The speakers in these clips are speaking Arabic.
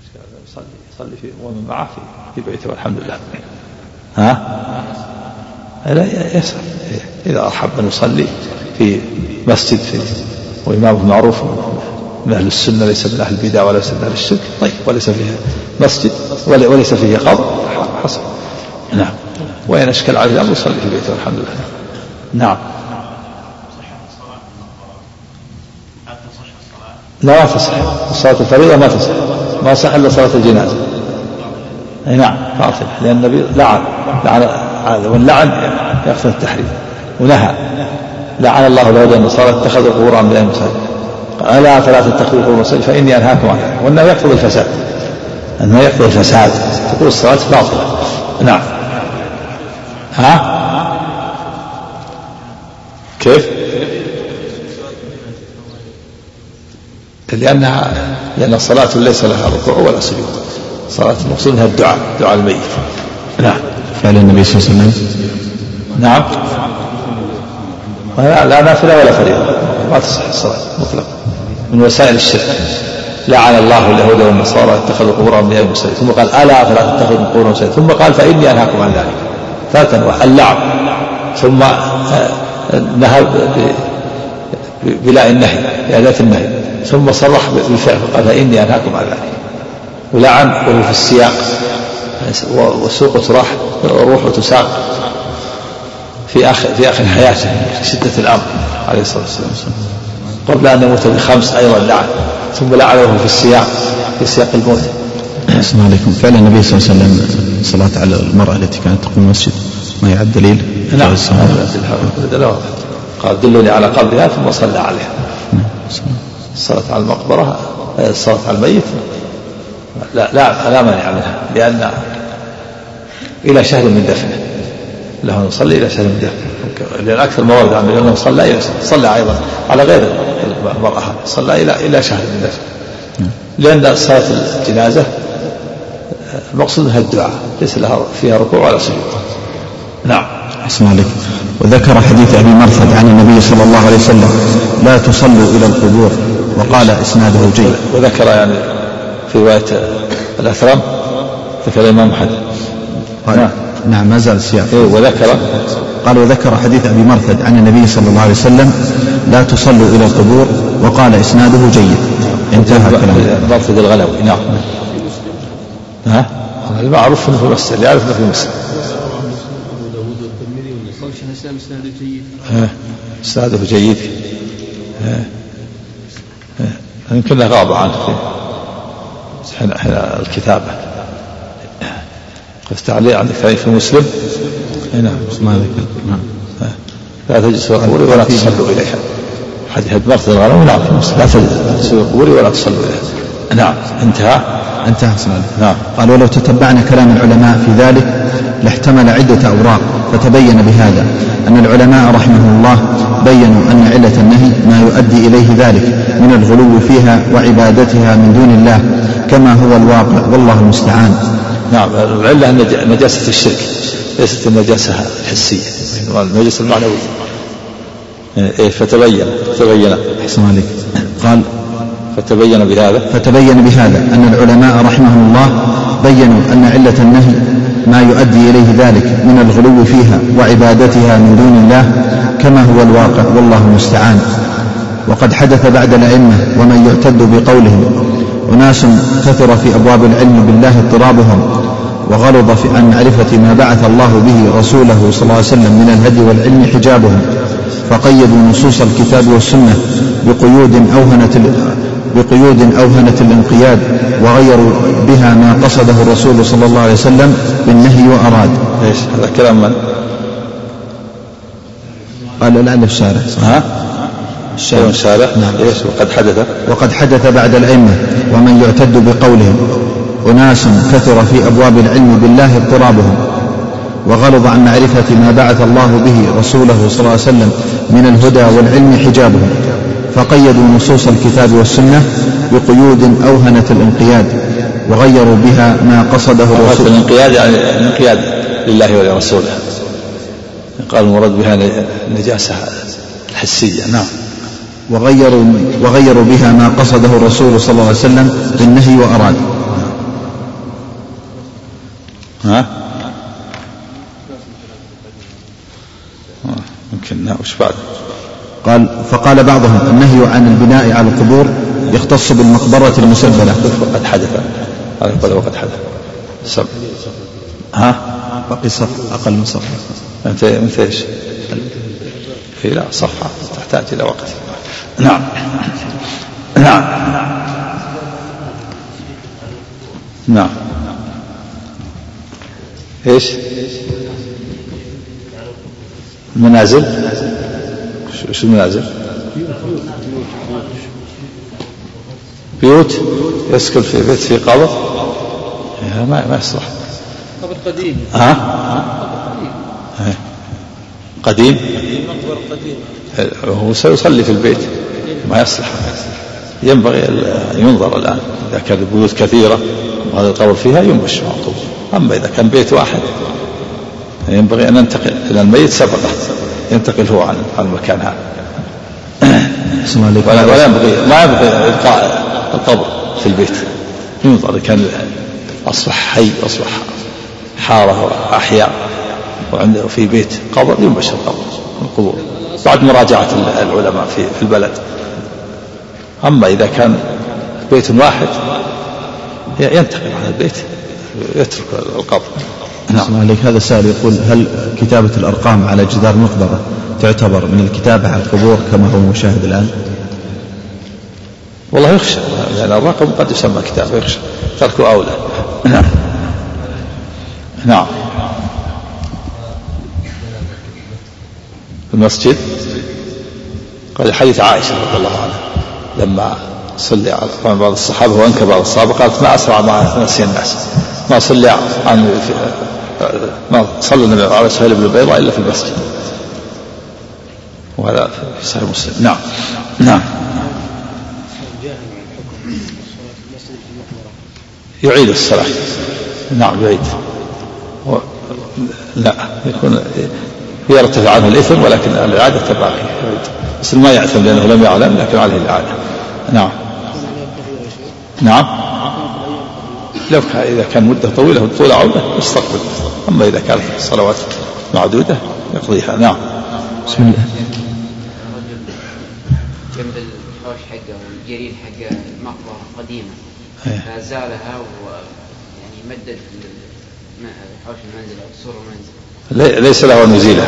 يصلي في ومن معه في بيته والحمد لله. ها؟ لا يسأل إذا أحب أن يصلي في مسجد وإمامه معروف من أهل السنة ليس من أهل البدع وليس من أهل الشرك، طيب، وليس فيه مسجد وليس فيه قبر، حصل. نعم. وإن أشكل عليه الأمر يصلي في بيته والحمد لله. نعم. لا تصح صلاة الفريضة، ما تصح، ما صح إلا صلاة الجنازة. نعم باطل، لأن النبي لعن هذا، واللعن يقتضي التحريم، ونهى لعن الله اليهود والنصارى اتخذوا قبور أنبيائهم مساجد، ألا فلا تتخذوا قبور مساجد فإني أنهاكم عن ذلك. وأنه يقتضي الفساد، أنه يقتضي الفساد، تقول الصلاة باطلة. نعم. ها؟ كيف؟ لأن الصلاة ليس لها ركوع ولا سجود، صلاة المقصود انها الدعاء، دعاء الميت. نعم. فعل النبي صلى الله عليه وسلم. نعم. لا نافلة ولا فريضة، ما تصح الصلاة مطلقا، من وسائل الشرك. لعن الله اليهود والنصارى اتخذوا قبور أنبيائهم مساجد، ثم قال ألا فلا تتخذوا قبور مساجد، ثم قال فإني أنهاكم عن ذلك. ثلاث أنواع: اللعن، ثم نهى بلا النهي، بأداة النهي، ثم صرح بالفعل فقال فإني أنهاكم عن ذلك. ولعن وهو في السياق، والسوق تراح روح وتساق في آخر حياته شدة الأمر عليه الصلاة والسلام، قبل أن يموت ب5 أيضا لعن، ثم لعنه في السياق، في سياق الموت. السلام عليكم. فعل النبي صلى الله عليه وسلم الصلاة على المرأة التي كانت تقوم المسجد ما يعد دليل؟ نعم. قال دلوني على قبرها ثم صلى عليها. الصلاة على المقبرة، الصلاة على الميت لا مانع منها، لأن إلى شهر من دفنه له نصلي إلى شهر من دفنه، لأن أكثر ما ورد عنه أنه صلى أيضا على غير المرأة، صلى إلى شهر من دفنه، لأن صلاة الجنازة المقصود منها الدعاء، ليس لها فيها ركوع ولا سجود. نعم. أحسن عليك. وذكر حديث أبي مرثد عن النبي صلى الله عليه وسلم لا تصلوا إلى القبور، وقال إسناده جيد. وذكر يعني في رواية الأثرم، ذكر الإمام أحمد. نعم ما زال السياق. وذكر حديث أبي مرثد عن النبي صلى الله عليه وسلم لا تصلوا إلى القبور، وقال إسناده جيد. انتهى كلامه. مرثد الغلوي. نعم. المعروف أنه في المسجد، يعرف أنه في المسجد. إسناده جيد. يمكن غاب عنه في الكتابة. تعليق عندك في مسلم. نعم. ما ذكر. لا تجلسوا القبور ولا تصلوا إليها. حديث مرثد الغنوي. نعم. لا تجلسوا القبور ولا تصلوا إليها. نعم. انتهى. نعم. قال ولو تتبعنا كلام العلماء في ذلك لاحتمل عدة أوراق، فتبين بهذا أن العلماء رحمهم الله بينوا أن علة النهي ما يؤدي إليه ذلك من الغلو فيها وعبادتها من دون الله، كما هو الواقع والله المستعان. نعم. العلة نجاسة الشرك، ليست النجاسة الحسية، النجاسة المعنوية. فتبين. أحسن عليك. قال فتبين بهذا أن العلماء رحمهم الله بينوا أن علة النهي ما يؤدي إليه ذلك من الغلو فيها وعبادتها من دون الله، كما هو الواقع والله المستعان. وقد حدث بعد الأئمة ومن يعتد بقولهم أناس كثر في أبواب العلم بالله اضطرابهم، وغلظ عن معرفة ما بعث الله به رسوله صلى الله عليه وسلم من الهدي والعلم حجابهم، فقيدوا نصوص الكتاب والسنة بقيود أوهنت الانقياد، وغيروا بها ما قصده الرسول صلى الله عليه وسلم بالنهي وأراد. ايش هذا كلام من؟ قال الآن الشارع. الشارع. نعم. ايش وقد حدث بعد الأئمة ومن يعتد بقولهم أناس كثر في أبواب العلم بالله اضطرابهم، وغلظ عن معرفة ما بعث الله به رسوله صلى الله عليه وسلم من الهدى والعلم حجابهم، فقيدوا نصوص الكتاب والسنة بقيود أوهنت الانقياد، وغيروا بها ما قصده الرسول. الانقياد يعني الانقياد لله ولرسوله، قال المراد بها النجاسة الحسية. نعم. وغيروا بها ما قصده الرسول صلى الله عليه وسلم بالنهي وأراد. ها يمكن وش بعد؟ قال فقال بعضهم النهي عن البناء على القبور يختص بالمقبرة المسبلة. قد حدث هذا يقول وقد حدث سب. ها باقي صفحة أقل من صفحة. أنت إيش؟ لا صفحة تحتاج إلى وقت. نعم نعم نعم. إيش المنازل؟ شو المنازل؟ بيوت يسكن في بيت في قبر ما يصلح. قبر قديم. قديم مقبرة قديم هو سيصلي في البيت ما يصلح. ينبغي أن ينظر الآن إذا كانت بيوت كثيرة وهذا القبر فيها ينبش معطوب. أما إذا كان بيت واحد ينبغي أن ننتقل إلى الميت سبقه ينتقل هو عن المكان هذا. ولا ينبغي ما يبغي إبقاء القبر في البيت. ينظر إذا كان أصبح حي أصبح حارة وأحياء وعنده في بيت قبر ينبش القبر من القبور بعد مراجعة العلماء في البلد. أما إذا كان بيت واحد ينتقل عن البيت يترك القبر. نعم. عليك هذا سائل يقول هل كتابة الأرقام على جدار المقبرة تعتبر من الكتابة على القبور كما هو مشاهد الآن؟ والله يخشى يعني الرقم قد يسمى كتابة يخشى تركه أولى. نعم نعم. المسجد قال حديث عائشة رضي الله عنها لما صلى على بعض الصحابة وأنكر بعض الصحابة قالت ما أسرع ما نسي الناس ما صلى النبي على سهيل بن البيضاء إلا في المسجد وهذا في صحيح مسلم. نعم نعم. يعيد الصلاة. نعم يعيد. لا يكون يرتفع عنه الإثم ولكن الإعادة باقي بس ما يعثم لأنه لم يعلم لكن عليه الإعادة. نعم نعم. لو إذا كان مدة طويلة طول عودة يستقبل. أما إذا كانت الصلوات معدودة يقضيها. نعم. بسم الله. جنب الحوش حقه والجرير حق المقبرة قديمة فزالها ويعني مدد حوش المنزل أو سور المنزل ليس له أن يزيلها.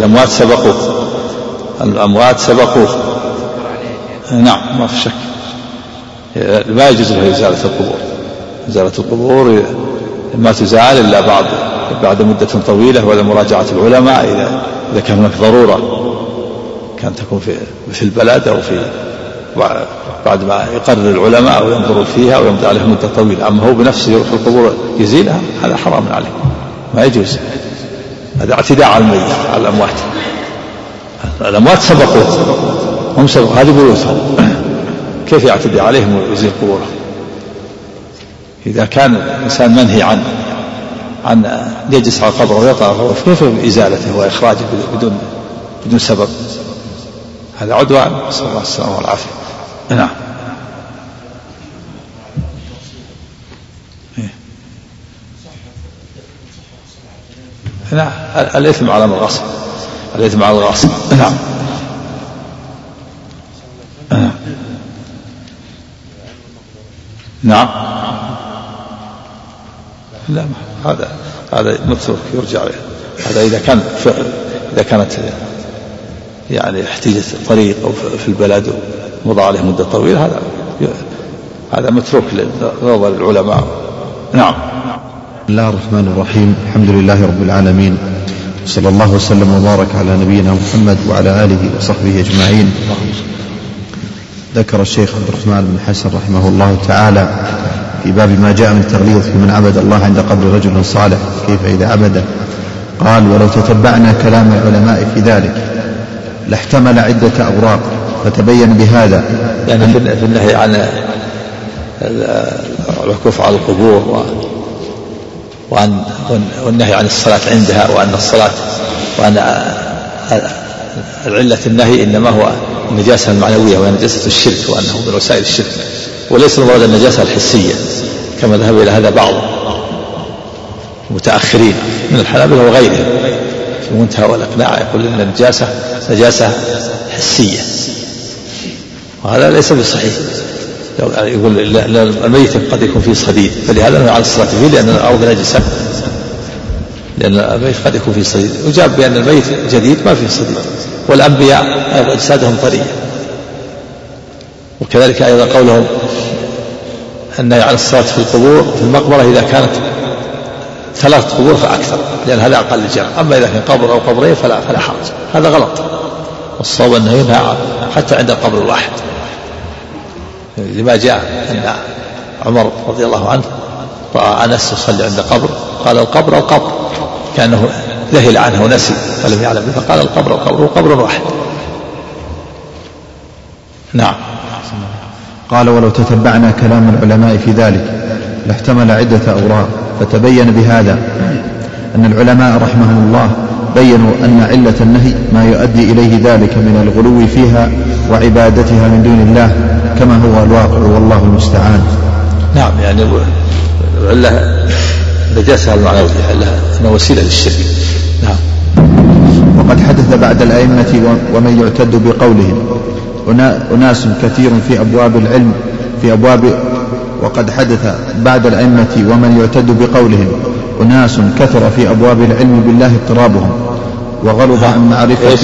الأموات سبقوه. نعم ما في شك. ما يجوز له إزالة القبور. إزالة القبور ما تزال إلا بعد مدة طويلة ولا مراجعة العلماء إذا كان هناك ضرورة كان تكون في البلد أو في بعد ما يقرر العلماء أو ينظروا فيها ويمضي عليه مدة طويلة. أما هو بنفسه يروح القبور يزيلها هذا حرام عليه ما يجوز. هذا اعتداء على الميت على الأموات. الأموات سبقوه هم سبقوا هذه بيوتهم كيف يعتدي عليهم ويزيل قبورهم؟ إذا كان الإنسان منهي عن يجلس على القبر ويطأ كيف إزالته وإخراجه بدون سبب؟ هذا عدوان. نسأل الله السلامة والعافية. نعم. الإثم على الغصب. الإثم على الغصب. نعم. نعم. لا هذا متروك يرجع له. هذا إذا كانت يعني احتيجت الطريق أو في البلد ومضى عليه مدة طويلة هذا متروك لنظر العلماء. نعم. بسم الله الرحمن الرحيم. الحمد لله رب العالمين صلى الله وسلم وبارك على نبينا محمد وعلى آله وصحبه أجمعين. ذكر الشيخ عبد الرحمن بن حسن رحمه الله تعالى في باب ما جاء من التغليظ في من عبد الله عند قبر رجل صالح كيف إذا عبده. قال ولو تتبعنا كلام العلماء في ذلك لاحتمل عدة أوراق فتبين بهذا يعني في النهي عن الوقوف على القبور والنهي عن الصلاة عندها وأن العلة النهي إنما هو النجاسة المعنوية وهي نجاسة الشرك وأنه من وسائل الشرك وليس المراد النجاسة الحسية كما ذهب إلى هذا بعض المتأخرين من الحنابلة وغيرهم في منتهى والإقناع يقول إن النجاسة نجاسة حسية، وهذا ليس بصحيح. يقول الميت قد يكون فيه صديد، فلهذا نهى عن الصلاة فيه لأن الأرض نجسة، لأن الميت قد يكون فيه صديد. وجاب بأن الميت جديد ما فيه صديد، والأنبياء أيضا أجسادهم طرية. وكذلك أيضا قولهم النهي عن الصلاة في القبور في المقبرة إذا كانت 3 قبور فأكثر، لأن هذا أقل جرم. أما إذا كان قبر أو قبرين فلا حرج، هذا غلط. والصواب أنه ينهى حتى عند القبر الواحد، لما جاء أن عمر رضي الله عنه رأى أنس يصلي عند قبر، قال القبر كأنه ذهل عنه ونسي فلم يعلم به، فقال القبر وقبر واحد. نعم. قال ولو تتبعنا كلام العلماء في ذلك لاحتمل عدة أوراق، فتبين بهذا أن العلماء رحمهم الله بينوا أن علة النهي ما يؤدي إليه ذلك من الغلو فيها وعبادتها من دون الله كما هو الواقع، والله المستعان. نعم، يعني العلة نجاسة المعنوية، أنها وسيلة للشرك. نعم. وقد حدث بعد الأئمة ومن يعتد بقولهم أناس كثير في أبواب العلم وقد حدث بعد الأئمة ومن يعتد بقولهم أناس كثر في أبواب العلم بالله اضطرابهم وغلظ عن معرفة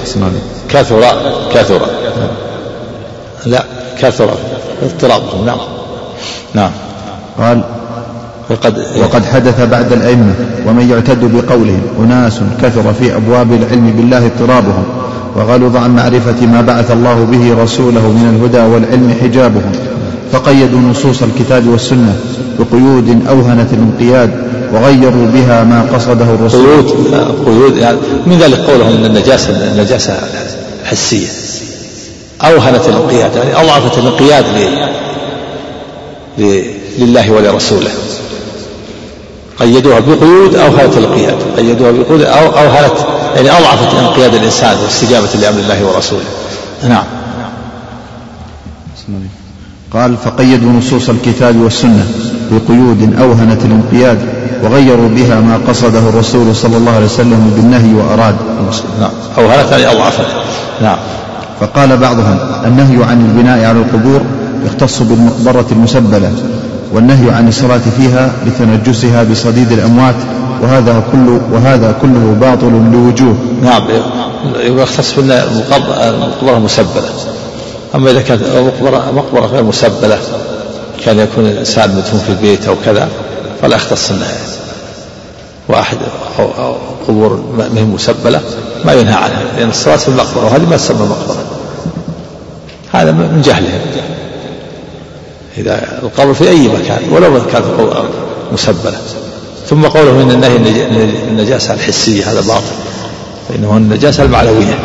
كثر اضطرابهم. نعم. نعم. قال وقد حدث بعد الأئمة ومن يعتد بقولهم أناس كثر في أبواب العلم بالله اضطرابهم وغلظ عن معرفة ما بعث الله به رسوله من الهدى والعلم حجابهم، فقيدوا نصوص الكتاب والسنة بقيود أوهنت الانقياد وغيروا بها ما قصده الرسول. قيود يعني من ذلك قولهم أن النجاسة حسية، أوهنت الانقياد يعني أضعفت الانقياد لله ولرسوله، قيدوها بقيود أوهنت الانقياد، قيدوها بقيود أوهنت يعني أضعفت انقياد الإنسان واستجابة لأمر الله ورسوله. نعم. قال فقيدوا نصوص الكتاب والسنة بقيود أوهنت الانقياد وغيروا بها ما قصده الرسول صلى الله عليه وسلم بالنهي وأراد. نعم. أوهنت يعني أضعفت. نعم. فقال بعضهم النهي عن البناء على القبور يختص بالمقبرة المسبلة، والنهي عن الصلاة فيها لتنجسها بصديد الأموات، وهذا كله باطل لوجوه. نعم، يختص بالمقبرة المسبلة. أما إذا كانت مقبرة غير مسبلة كان يكون الإنسان مدفون في البيت أو كذا فلا يختص النهي. واحد أو قبور ما هي مسبلة ما ينهى عنها، لأن الصلاة في المقبرة وهذه ما تسمى مقبرة، هذا من جهلهم. إذا القبر في أي مكان ولو كانت مسبلة. ثم قوله من النهي النجاسة الحسية هذا باطل، فإنه النجاسة المعنوية.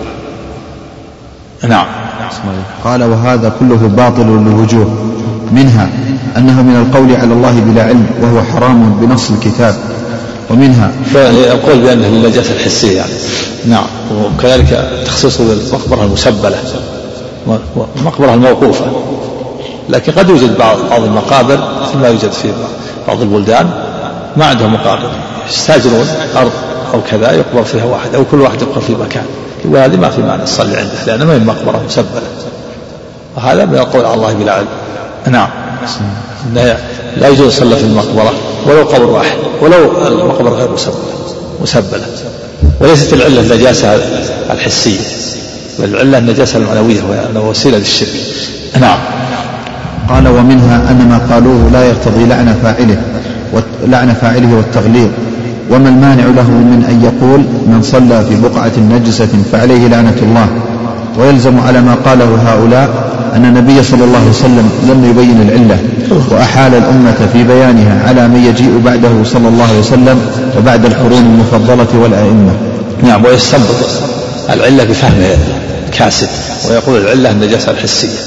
نعم. قال وهذا كله باطل لوجوه، منها أنه من القول على الله بلا علم وهو حرام بنص الكتاب، ومنها القول بأنه النجاسة الحسية يعني. نعم. وكذلك تخصيصه بالمقبرة المسبلة، المقبرة الموقوفة، لكن قد يوجد بعض المقابر مثل ما يوجد في بعض البلدان ما عندهم مقابر، يستاجرون أرض أو كذا يقبر فيها واحد أو كل واحد يقبر في مكان، وهذه ما في معنى تصلي عنده لأنه ما هي مقبرة مسبلة، وهذا من القول على الله بلا علم. نعم. لا يجوز يصلى في المقبرة ولو قبر واحد ولو المقبرة غير مسبلة. وليست العلة النجاسة الحسية، بل العلة النجاسة المعنوية وهي وسيلة للشرك. نعم. قال ومنها أن ما قالوه لا يقتضي لعن فاعله والتغليظ، وما المانع له من أن يقول من صلى في بقعة نجسة فعليه لعنة الله، ويلزم على ما قاله هؤلاء أن النبي صلى الله عليه وسلم لم يبين العلة، وأحال الأمة في بيانها على من يجيء بعده صلى الله عليه وسلم وبعد القرون المفضلة والأئمة. نعم. ويستنبط العلة بفهم كاسد ويقول العلة النجاسة الحسية.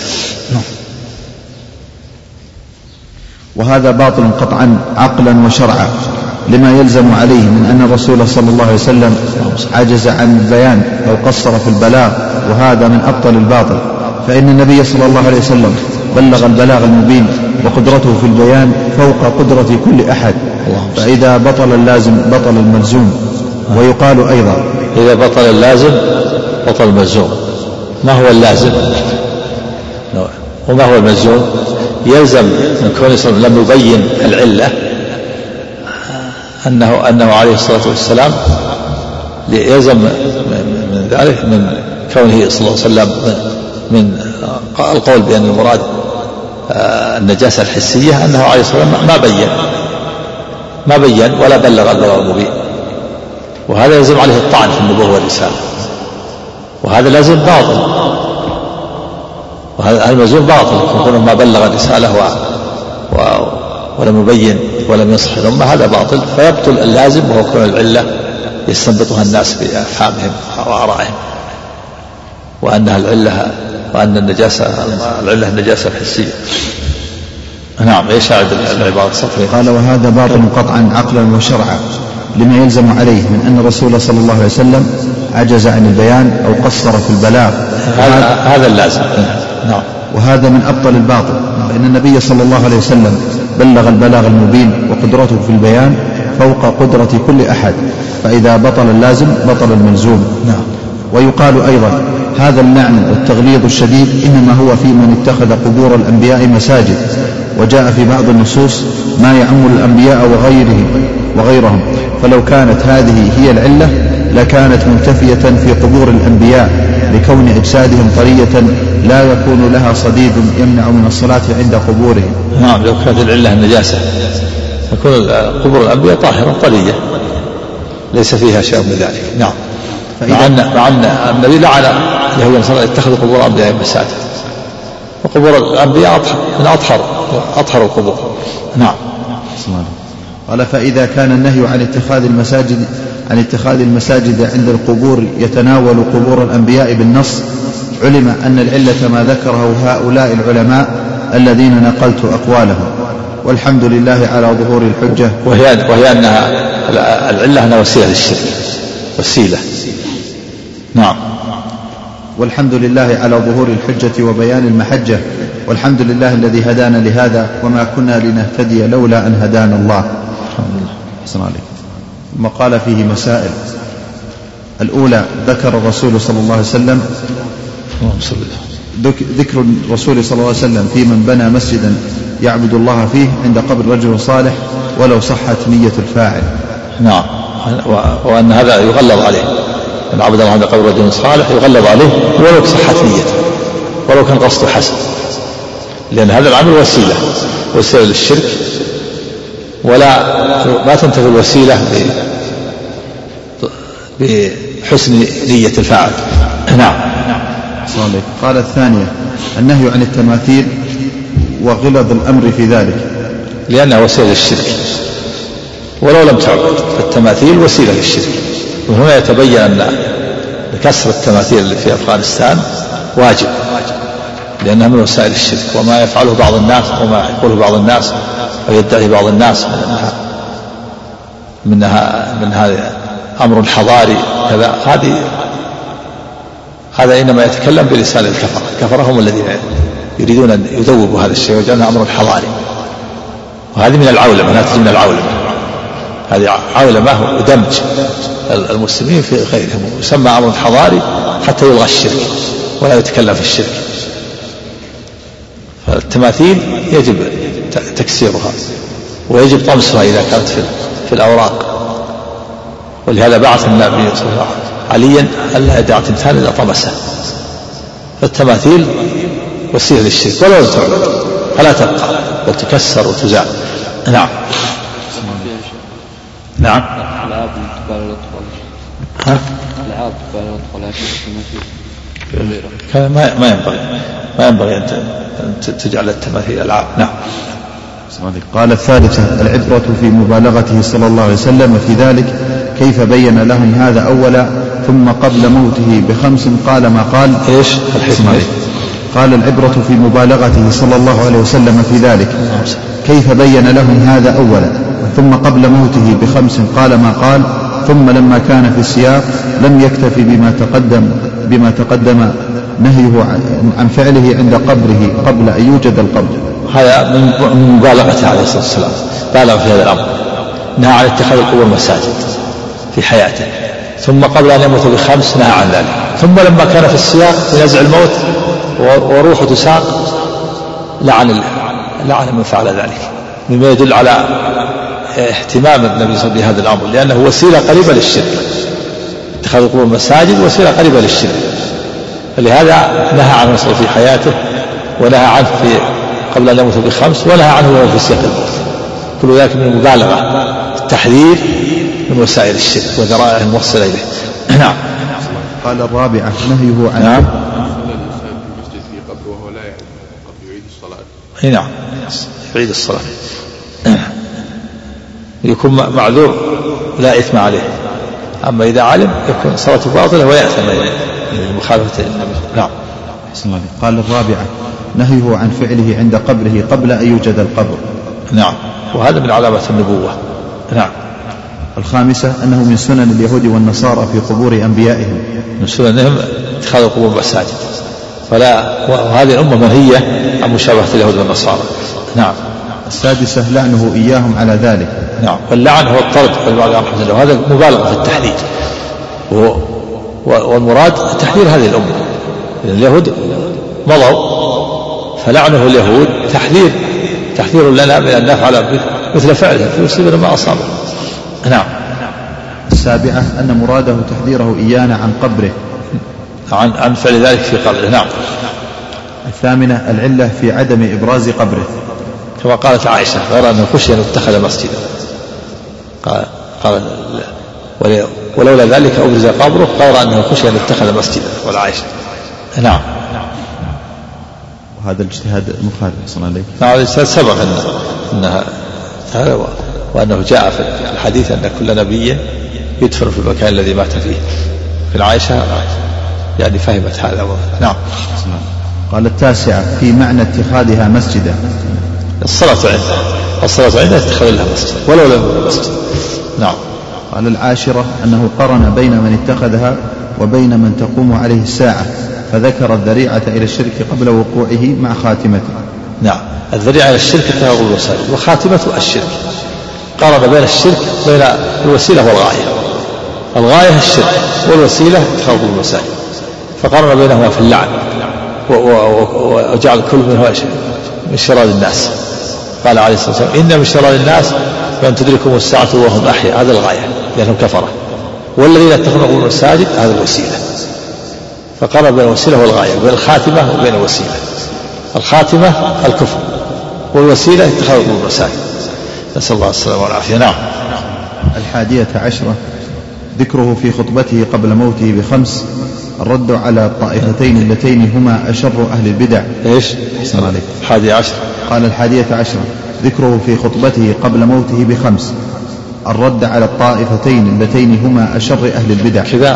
وهذا باطل قطعا عقلا وشرعا، لما يلزم عليه من أن الرسول صلى الله عليه وسلم عجز عن البيان أو قصر في البلاغ، وهذا من أبطل الباطل، فإن النبي صلى الله عليه وسلم بلغ البلاغ المبين، وقدرته في البيان فوق قدرة كل أحد، فإذا بطل اللازم بطل الملزوم. ويقال أيضا إذا بطل اللازم بطل الملزوم. ما هو اللازم وما هو الملزوم؟ يلزم من كونه صلى الله عليه وسلم لم يبين العلة أنه عليه الصلاة والسلام يلزم من ذلك من كونه صلى الله عليه وسلم من القول بأن المراد النجاسة الحسية أنه عليه الصلاة والسلام ما بين ولا بلغ البلاغ المبين، وهذا يلزم عليه الطعن في النبوة والرسالة، وهذا لازم باطل، وهذا الملزوم باطل يكون ما بلغ الرسالة ولم يبين ولم ينصح الأمة، هذا باطل، فيبطل اللازم وهو كون العلة يستنبطها الناس بأفهامهم وآرائهم، وأنها العلة وأن العلة النجاسة الحسية. نعم. ايش هذا العبارة؟ قال وهذا باطل قطعا عقلا وشرعا لما يلزم عليه من أن الرسول صلى الله عليه وسلم عجز عن البيان أو قصر في البلاغ، هذا اللازم. نعم. وهذا من أبطل الباطل، فإن النبي صلى الله عليه وسلم بلغ البلاغ المبين وقدرته في البيان فوق قدرة كل أحد، فإذا بطل اللازم بطل الملزوم. نعم. ويقال أيضا هذا اللعن والتغليظ الشديد إنما هو في من اتخذ قبور الأنبياء مساجد، وجاء في بعض النصوص ما يعم الأنبياء وغيرهم، فلو كانت هذه هي العلة لكانت منتفية في قبور الأنبياء لكون أجسادهم طرية لا يكون لها صديد يمنع من الصلاة عند قبورهم. نعم. لو كانت العلة النجاسة يكون قبور الأنبياء طاهرة طرية ليس فيها شيء من ذلك. نعم. مع أن النبي لعن اليهود والنصارى اتخذوا قبور الأنبياء مساجد، وقبور الأنبياء من أطهر القبور. نعم. قال فإذا كان النهي عن اتخاذ المساجد عند القبور يتناول قبور الأنبياء بالنص، علم أن العلة ما ذكره هؤلاء العلماء الذين نقلت أقوالهم، والحمد لله على ظهور الحجة. وهي أنها العلة أنها وسيلة للشرك، وسيلة. نعم. والحمد لله على ظهور الحجة وبيان المحجة، والحمد لله الذي هدانا لهذا وما كنا لنهتدي لولا أن هدانا الله. الحمد لله. ثم قال فيه مسائل. الأولى ذكر الرسول صلى الله عليه وسلم ذكر الرسول صلى الله عليه وسلم في من بنى مسجدا يعبد الله فيه عند قبر رجل صالح ولو صحت نية الفاعل. نعم. وأن هذا يغلظ عليه، أن عبد الله عند قبر رجل صالح يغلظ عليه ولو صحت نيته ولو كان قصده حسن، لأن هذا العمل وسيلة للشرك، ما تنتفي الوسيلة بحسن نية الفاعل. نعم. قال الثانية النهي عن التماثيل وغلظ الأمر في ذلك، لأنها وسيلة للشرك ولو لم تعبد، فالتماثيل وسيلة للشرك. وهنا يتبين أن كسر التماثيل اللي في أفغانستان واجب، لأنها من وسائل الشرك، وما يفعله بعض الناس وما يقوله بعض الناس ويدعي بعض الناس من هذا أمر حضاري كذا، هذا إنما يتكلم بلسان الكفرة هم الذين يريدون أن يذوبوا هذا الشيء ويجعلونه أمر حضاري، وهذه من العولمة، لا تجي من العولمة، هذه عولمة ودمج المسلمين في غيرهم، يسمى أمر حضاري حتى يلغى الشرك ولا يتكلم في الشرك. فالتماثيل يجب تكسيرها ويجب طمسها إذا كانت في الأوراق، ولهذا بعث النبي صلى الله عليه وسلم عليا ألا يدع تمثال إلا طمسه. فالتماثيل وسيلة للشرك ولو تعبد فلا تبقى بل تكسر وتزال. نعم. نعم. ما ينبغي أن تجعل التماثيل ألعاب. نعم. قال الثالثة العبرة في مبالغته صلى الله عليه وسلم في ذلك، كيف بين لهم هذا أولا ثم قبل موته ب5 قال ما قال. إيش الحكمة؟ قال العبرة في مبالغته صلى الله عليه وسلم في ذلك، كيف بين لهم هذا أولا ثم قبل موته ب5 قال ما قال، ثم لما كان في السياق لم يكتفي بما تقدم نهيه عن فعله عند قبره قبل أن يوجد القبر. هذا من مبالغته عليه الصلاة والسلام، بالغ في هذا الأمر، نهى عن اتخاذ القبور مساجد في حياته، ثم قبل أن يموت ب5 نهى عن ذلك، ثم لما كان في السياق في نزع الموت وروحه تساق لعن من فعل ذلك، مما يدل على اهتمام النبي صلى الله عليه وسلم بهذا الأمر، لأنه وسيلة قريبة للشرك. اتخاذ القبور مساجد وسيلة قريبة للشرك، فلهذا نهى عنه في حياته، ونهى عنه قبل أن يموت ب5، ونهى عنه في سياق الموت. كل ذلك من المبالغة التحذير من وسائل الشرك وذرائعه الموصلة إليه. نعم. قال الرابعة نهيه عن نعم. وهو لا يعيد الصلاة. نعم يعيد الصلاة، يكون معذور لا إثم عليه، أما إذا علم يكون صلاته باطلة ويأثم مخالفة النبي. نعم. قال الرابعة نهيه عن فعله عند قبره قبل أن يوجد القبر. نعم، وهذا من علامات النبوة. نعم. الخامسة أنه من سنن اليهود والنصارى في قبور أنبيائهم، من سننهم اتخاذ القبور مساجد، وهذه الأمة منهية عن مشابهة اليهود والنصارى. نعم. السادسة لعنه إياهم على ذلك. نعم، واللعن هو الطرد وهذا مبالغة في التحذير، والمراد تحذير هذه الأمة. اليهود مضوا، فلعنه اليهود تحذير لنا من أن نفعل مثل فعله فيصيبنا ما أصابه. نعم. السابعة أن مراده تحذيره إيانا عن قبره، عن فعل ذلك في قبره. نعم. الثامنة العلة في عدم إبراز قبره، كما قالت عائشة غير أنه خشي أن يتخذ مسجدا، قال ولولا ذلك أبرز قبره غير أنه خشي أن يتخذ مسجدا، والعائشة. نعم. وهذا الاجتهاد مخالف صلى الله عليه وسلم. نعم، الاجتهاد سبق أنها هذا، وأنه جاء في الحديث أن كل نبي يدفن في المكان الذي مات فيه. في عائشة يعني فهمت هذا. نعم. قال التاسعة في معنى اتخاذها مسجدا، الصلاة عندها اتخاذ لها مسجد ولو لم يكن مسجد. نعم. قال العاشرة أنه قرن بين من اتخذها وبين من تقوم عليه الساعة، فذكر الذريعة إلى الشرك قبل وقوعه مع خاتمته. نعم، الذريعة إلى الشرك اتخاذ الوسائل وخاتمته الشرك. قارن بين الشرك بين الوسيلة والغاية، الغاية الشرك والوسيلة اتخاذ الوسائل، فقارن بينهما في اللعن، وجعل كل منهما من شرار الناس. قال عليه الصلاة والسلام إن من شرار الناس من تدركهم الساعة وهم أحياء، هذا الغاية لأنهم كفرة، والذين اتخذوا المساجد هذا الوسيلة. فقارن بين الوسيلة والغاية، بين الخاتمة وبين الوسيلة. الخاتمة الكفر، والوسيلة اتخاذ المساجد. نسأل الله السلامة والعافية. نعم. 11 ذكره في خطبته قبل موته ب5 الرد على الطائفتين اللتين هما أشر أهل البدع. إيش؟ 11 قال 11 ذكره في خطبته قبل موته ب5 الرد على الطائفتين اللتين هما أشر أهل البدع. كذا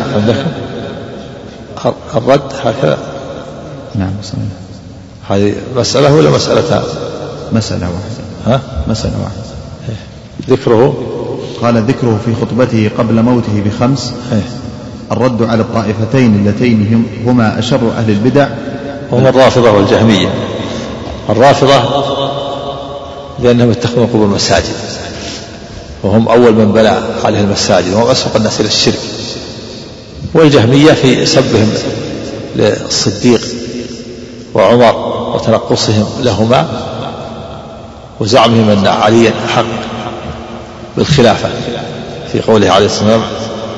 الرد هكذا. نعم. هذه مسألة ولا مسألتان؟ مسألة واحدة. مسألة واحدة. ذكره قال ذكره في خطبته قبل موته ب5 الرد على الطائفتين اللتين هما أشر أهل البدع، هم الرافضة والجهمية. الرافضة لأنهم اتخذوا قبور المساجد، وهم أول من بنى عليه المساجد، وهم أسبق الناس إلى الشرك. والجهمية في سبهم للصديق وعمر وتنقصهم لهما، وزعمهم أن عليا حق بالخلافة، في قوله عليه الصلاة والسلام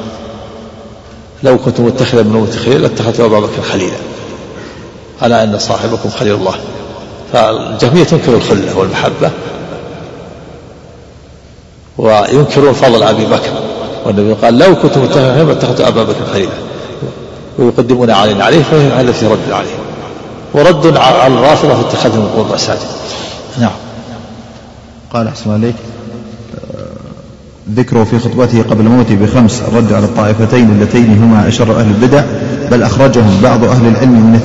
لو كنت متخذا من أمتي خليلا لاتخذت أبا بكر خليلا، ألا أن صاحبكم خليل الله. فالجهمية تنكر الخلة والمحبة، وينكرون فضل أبي بكر، والنبي قال لو كنت متخذا خليلا لاتخذت أبا بكر خليلا، ويقدمون علينا عليه، فهذا في رد عليه، ورد على الرافضة في اتخاذهم قبور المساجد. نعم. قال أحسن عليك ذكره في خطبته قبل موته ب5 الرد على الطائفتين اللتين هما أشر أهل البدع، بل أخرجهم بعض أهل العلم من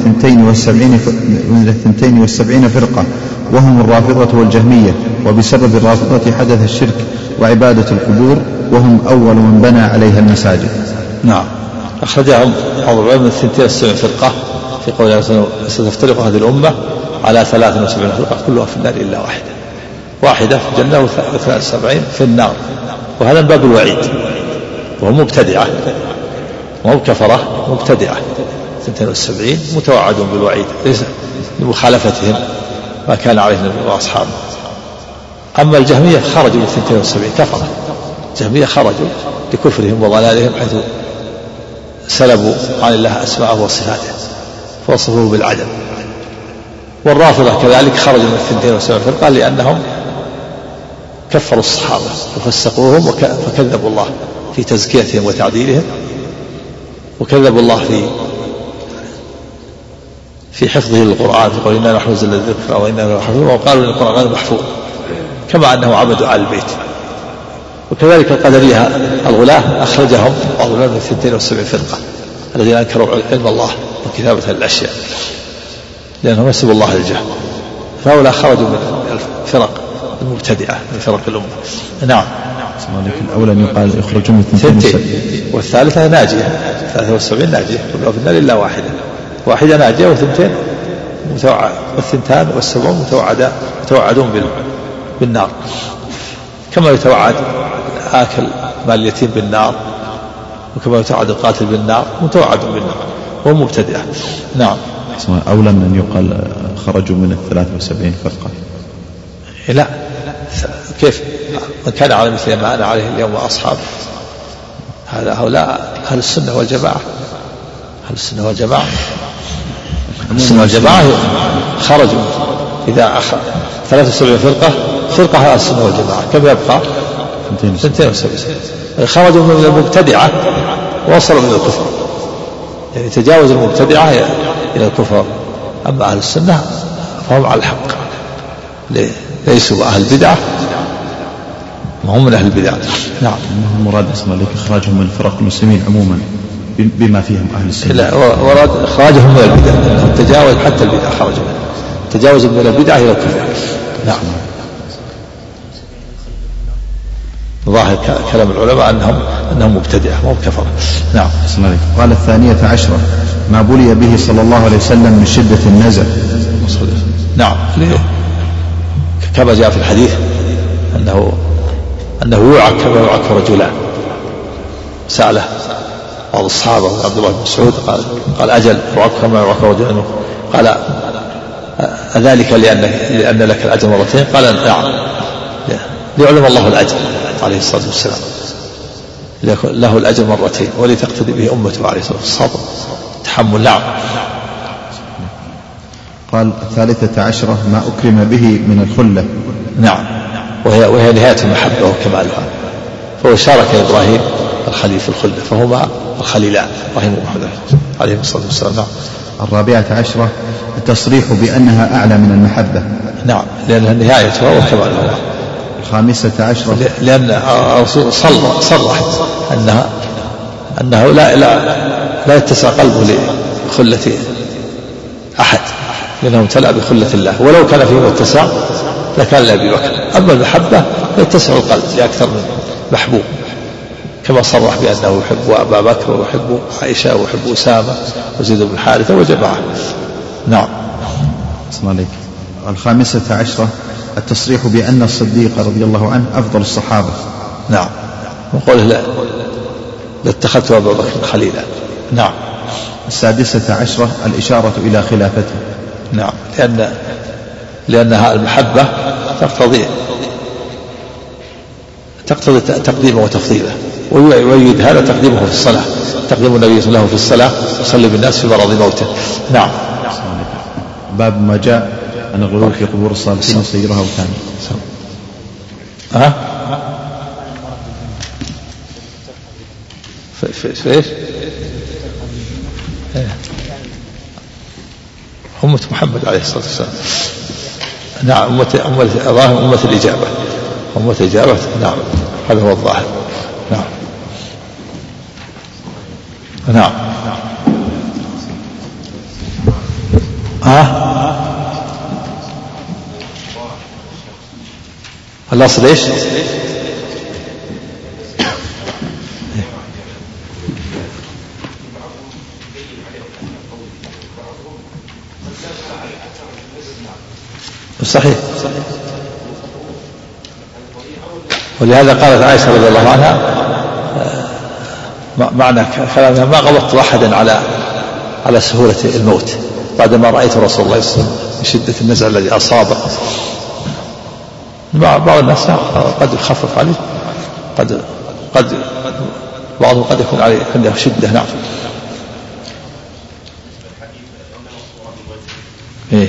72 فرقة، وهم الرافضة والجهمية، وبسبب الرافضة حدث الشرك وعبادة القبور، وهم أول من بنى عليها المساجد. نعم. أخرجهم بعض العلم من 72 فرقة، في قوله ستفترق هذه الأمة على 73 فرقة كلها في النار إلا واحدة، واحدة في الجنة و72 في النار، وهذا من باب الوعيد، وهم مبتدعة وهم كفرة مبتدعة 72 متوعدون بالوعيد ليس لمخالفتهم ما كان عليه النبي وأصحابه. أما الجهمية خرجوا من 72 كفرة، الجهمية خرجوا لكفرهم وضلالهم حيث سلبوا عن الله أسماءه وصفاته فوصفوه بالعدم. والرافضة كذلك خرجوا من 72 فرقة لأنهم كفروا الصحابة وفسقوهم فكذبوا الله في تزكيتهم وتعديلهم، وكذبوا الله في حفظه للقرآن، يقول إنا نحن نزلنا الذكر وإنا له لحافظون، وقالوا إن القرآن غير محفوظ كما أنهم عبدوا آل البيت. وكذلك القدرية الغلاة أخرجهم أغلب من 72 فرقة الذين أنكروا علم الله وكتابة الأشياء لأنهم يسبوا الله الجهل، فهؤلاء خرجوا من الفرق المبتدعة من فرق الأمة. نعم. الأولى أن يقال يخرجون من 72 والثالثة ناجية 73 ناجية كلها في النار إلا واحدة ناجية واثنتين والثنتان والسبعون متوعدون بالنار، كما يتوعد آكل مال اليتيم بالنار، وكما يتوعد القاتل بالنار متوعد بالنار وهم مبتدعة. نعم. أولى من أن يقال خرجوا من 73 فرقة. لا، كيف من كان على مثل ما أنا عليه اليوم وأصحابه، هؤلاء أهل السنة والجماعة. أهل السنة والجماعة خرجوا إذا 73 فرقة أهل السنة والجماعة كم يبقى 72 خرجوا من المبتدعة ووصلوا من الكفر، يعني تجاوز المبتدعة إلى الكفر. أما أهل السنة فهم على الحق، ليسوا أهل البدعة وهم من أهل البدعة. نعم. مراد اسمه لك إخراجهم من فرق المسلمين عموما بما فيهم أهل السنة. لا، وراد إخراجهم من البدع لأنهم تجاوز حتى البدع، خرجوا تجاوز من البدع إلى الكفر. نعم. ظاهر كلام العلماء أنهم مبتدعة وهم كفر. نعم. قال 12 ما بلي به صلى الله عليه وسلم من شدة النزع. نعم، كما جاء في الحديث أنه يوعك كما يوعك رجلان. سأله بعض الصحابة عبد الله بن مسعود قال أجل يوعك كما يوعك رجلان، قال أذلك لأن لك الأجر مرتين؟ قال نعم، ليعلم الله الأجر عليه الصلاة والسلام، له الأجر مرتين ولتقتدي به أمته عليه الصلاة والسلام. الصبر تحمل. نعم. قال 13 ما أكرم به من الخلة. نعم، وهي نهاية المحبة وكمالها، فهو شارك إبراهيم الخليل في الخلة، فهما الخليلان إبراهيم ومحمد عليه الصلاة والسلام. نعم. 14 التصريح بأنها أعلى من المحبة. نعم، لأنها نهايتها وكمالها. 15 لأن الرسول صرح أنه لا يتسع قلبه لخلة أحد، لأنه امتلأ بخلة الله، ولو كان فيه متسع لكان لأبي بكر. أما المحبة يتسع القلب لأكثر من محبوب، كما صرح بأنه يحب أبا بكر ويحب عائشة ويحب أسامة وزيد بن حارثة وجماعة. نعم. 15 التصريح بأن الصديق رضي الله عنه أفضل الصحابة. نعم، وقوله لاتخذت أبا بكر خليلا. نعم. 16 الإشارة إلى خلافته. نعم، لأنها المحبة تقتضي تقديمه وتفضيله، ويؤيد هذا تقديمه في الصلاة، تقديم النبي له في الصلاة يصلي بالناس في مرض موته. نعم. باب ما جاء أن الغلو في قبور الصالحين يسيرها وكان. في إيش؟ أمة محمد عليه الصلاة والسلام. نعم، أمة الإجابة، أمة الإجابة. نعم، هذا هو الظاهر. نعم. نعم. الأصل إيش؟ صحيح. ولهذا قالت عائشة رضي الله عنها معنى كلامها: ما غلطت أحدا على سهولة الموت بعدما رأيت رسول الله صلى الله عليه وسلم بشدة النزع الذي أصابه. بعض الناس قد يخفف عليه، قد بعضهم قد يكون عليه عنده شدة. نعم. إيه؟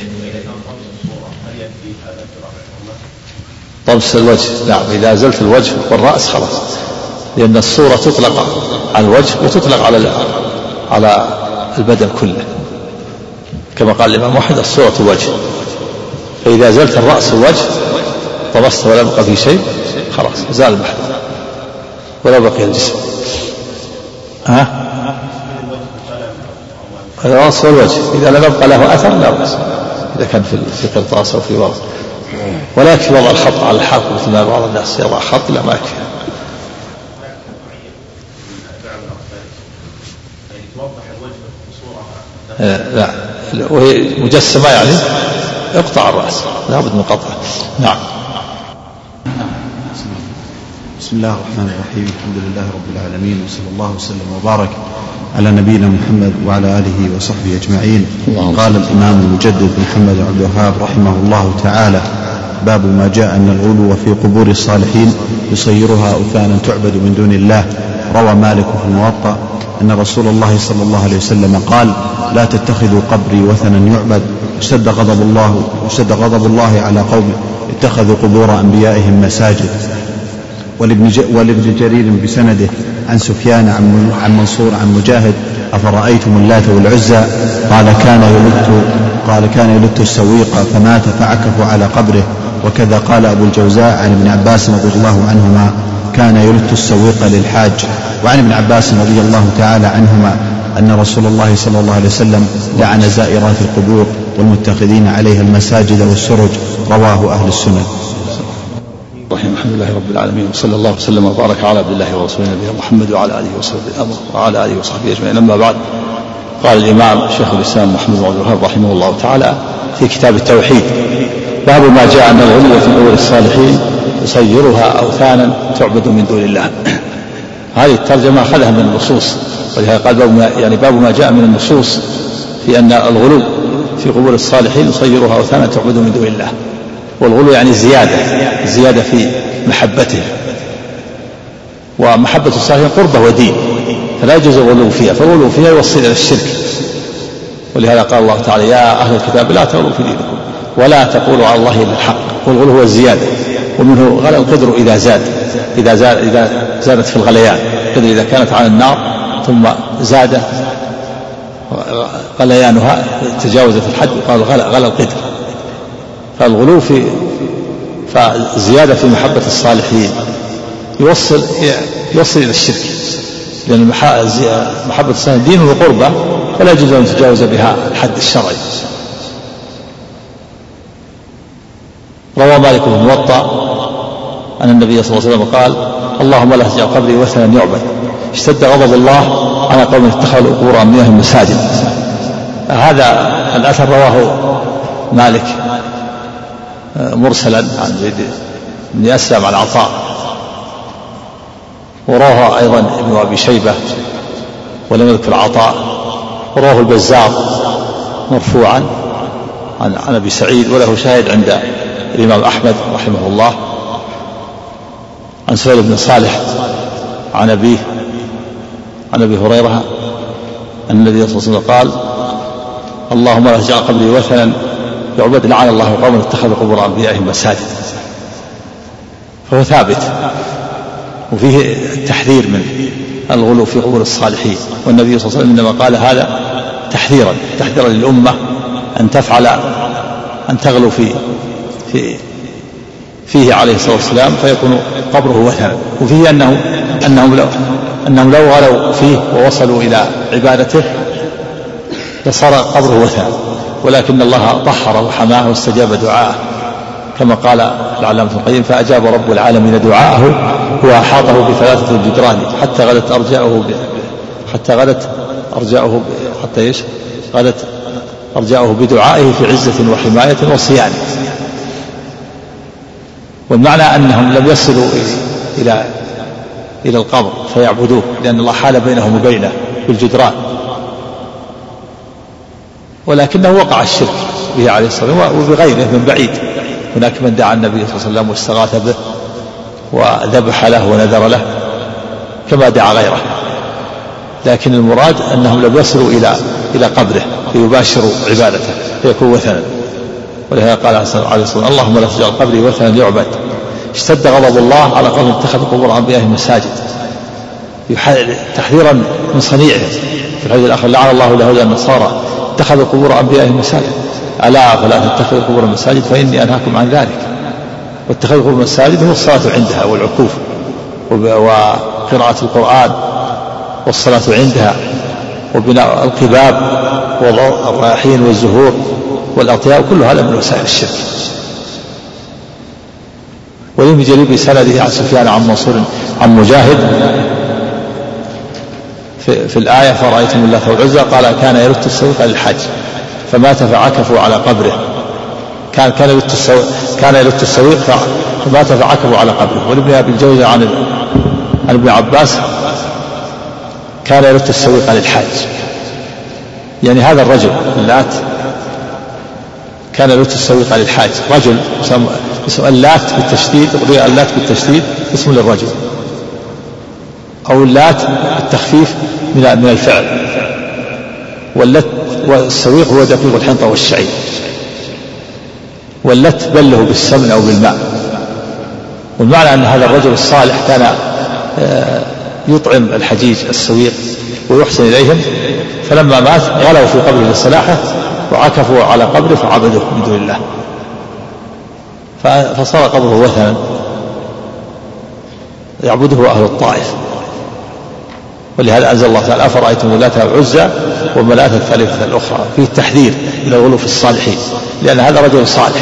طمس الوجه، نعم، إذا زلت الوجه والرأس خلاص، لأن الصورة تطلق على الوجه وتطلق على البدن كله، كما قال الإمام أحمد: الصورة الوجه. فإذا زلت الرأس والوجه طمست ولا بقى في شيء، خلاص زال المحل ولا بقي الجسم. الرأس والوجه إذا لم يبقى له أثر لا بأس، إذا كان في قرطاس أو في ورق. ولا يكفي وضع الخط على الحلق مثل ما بعض الناس يضع خط، لا ما يكفي. لا، وهي مجسمة يعني اقطع الرأس، لا بد من قطعه. نعم. بسم الله الرحمن الرحيم. الحمد لله رب العالمين، وصلى الله وسلم وبارك على نبينا محمد وعلى آله وصحبه أجمعين. قال الإمام المجدد محمد عبد الوهاب رحمه الله تعالى: باب ما جاء أن الغلو في قبور الصالحين يصيرها أوثانا تعبد من دون الله. روى مالك في الموطأ أن رسول الله صلى الله عليه وسلم قال: لا تتخذوا قبري وثنا يعبد. اشتد غضب الله على قوم اتخذوا قبور أنبيائهم مساجد. ولابن جرير بسنده عن سفيان عن منصور عن مجاهد: أفرأيتم اللات والعزى؟ قال كان يلت السويق فمات فعكفوا على قبره. وكذا قال أبو الجوزاء عن ابن عباس رضي الله عنهما: كان يلت السويق للحاج. وعن ابن عباس رضي الله تعالى عنهما أن رسول الله صلى الله عليه وسلم لعن زائرات القبور والمتخذين عليها المساجد والسرج. رواه أهل السنن. الحمد لله رب العالمين، وصلى الله وسلم وبارك على عبد الله ورسوله نبينا محمد وعلى آله وصحبه أجمعين. أما بعد، قال الإمام شيخ الإسلام محمد بن عبد الوهاب رحمه الله تعالى في كتاب التوحيد: باب ما جاء أن الغلو في قبور الصالحين يصيرها أوثانا تعبد من دون الله. هذه الترجمة أخذها من النصوص، ولهذا قال باب ما جاء من النصوص في أن الغلو في قبور الصالحين يصيرها أوثانا تعبد من دون الله. والغلو يعني زيادة في محبته، ومحبة الصالحين قربة ودين، فلا يجوز الغلو فيها، فالغلو فيها يوصل إلى الشرك. ولهذا قال الله تعالى: يا أهل الكتاب لا تغلوا في دينكم ولا تقولوا على الله إلا الحق. والغلو هو الزيادة، ومنه غلى القدر إذا زادت في الغليان. القدر إذا كانت على النار ثم زاد غليانها تجاوزت الحد قال غلى القدر. فالغلو فزيادة في محبة الصالحين يوصل إلى الشرك، لأن محبة الصالحين دين وقربة، فلا يجوز أن تجاوز بها الحد الشرعي. روى مالك في الموطأ أن النبي صلى الله عليه وسلم قال: اللهم لا تجعل قبري وثنا يعبد. اشتد غضب الله على قوم اتخذوا قبور أنبيائهم مساجد. هذا الأثر رواه مالك مرسلا عن زيد بن أسلم عن عطاء، ورواه أيضا ابن أبي شيبة ولم يذكر عطاء، ورواه البزار مرفوعا عن أبي سعيد، وله شاهد عند الإمام أحمد رحمه الله عن سهيل بن صالح عن أبيه عن أبي هريرة أن النبي صلى الله عليه وسلم قال: اللهم لا تجعل قبري وثنا يعبد. لعن الله قوما اتخذوا قبور أنبيائهم مساجد. فهو ثابت، وفيه التحذير من الغلو في قبور الصالحين. والنبي صلى الله عليه وسلم إنما قال هذا تحذيرا للأمة أن تغلو فيه عليه الصلاة والسلام فيكون قبره وثنا. وفيه أنهم لو غلوا فيه ووصلوا إلى عبادته لصار قبره وثنا، ولكن الله طهره وحماه واستجاب دعاءه، كما قال العلامة ابن القيم: فأجاب رب العالمين دعاءه وأحاطه بثلاثة جدران حتى غدت أرجاؤه بدعائه في عزة وحماية وصيانة. والمعنى أنهم لم يصلوا إلى القبر فيعبدوه، لأن الله حال بينهم وبينه بالجدران، ولكنه وقع الشرك به عليه الصلاة والسلام وبغيره من بعيد. هناك من دعا النبي صلى الله عليه وسلم واستغاث به وذبح له ونذر له كما دعا غيره، لكن المراد أنهم لم يصلوا إلى قبره ليباشروا عبادته فيكون وثنا. ولهذا قال عليه الصلاة والسلام: اللهم لا تجعل قبري وثنا يعبد. اشتد غضب الله على قوم اتخذوا قبور أنبيائهم مساجد، تحذيرا من صنيعهم. في الحديث الآخر: لعن الله اليهود والنصارى اتخذوا قبور أنبيائهم مساجد، ألا فلا تتخذوا قبور المساجد فإني أنهاكم عن ذلك. واتخذوا قبور المساجد هو الصلاة عندها والعكوف وقراءة القرآن والصلاة عندها وبناء القباب ووضع الرياحين والزهور والأطياء، كل هذا من وسائل الشرك. ولم جرير بسنده عن سفيان عن منصور عن مجاهد في الآية: فرأيتم اللات والعزى، قال: كان يلت السويق للحج فمات فعكفوا على قبره. كان يلت السويق فمات فعكفوا على قبره. ولابن أبي الجوزي عن ابن عباس: كان يلت السويق للحج، يعني هذا الرجل اللات كان يلت السويق للحاج. رجل اسم اللات بالتشديد، اللات بالتشديد اسم للرجل، أو اللات بالتخفيف من الفعل. واللت والسويق هو دقيق الحنطة والشعير، واللت بله بالسمن أو بالماء. والمعنى أن هذا الرجل الصالح كان يطعم الحجيج السويق ويحسن إليهم، فلما مات غلوا في قبره للصلاحة وعكفوا على قبره فعبدوه من دون الله، فصار قبره وثنا يعبده أهل الطائف. ولهذا أنزل الله تعالى: أفرأيتم اللات والعزى ومناة الثالثة الأخرى، فيه التحذير من الغلو في الصالحين، لأن هذا رجل صالح،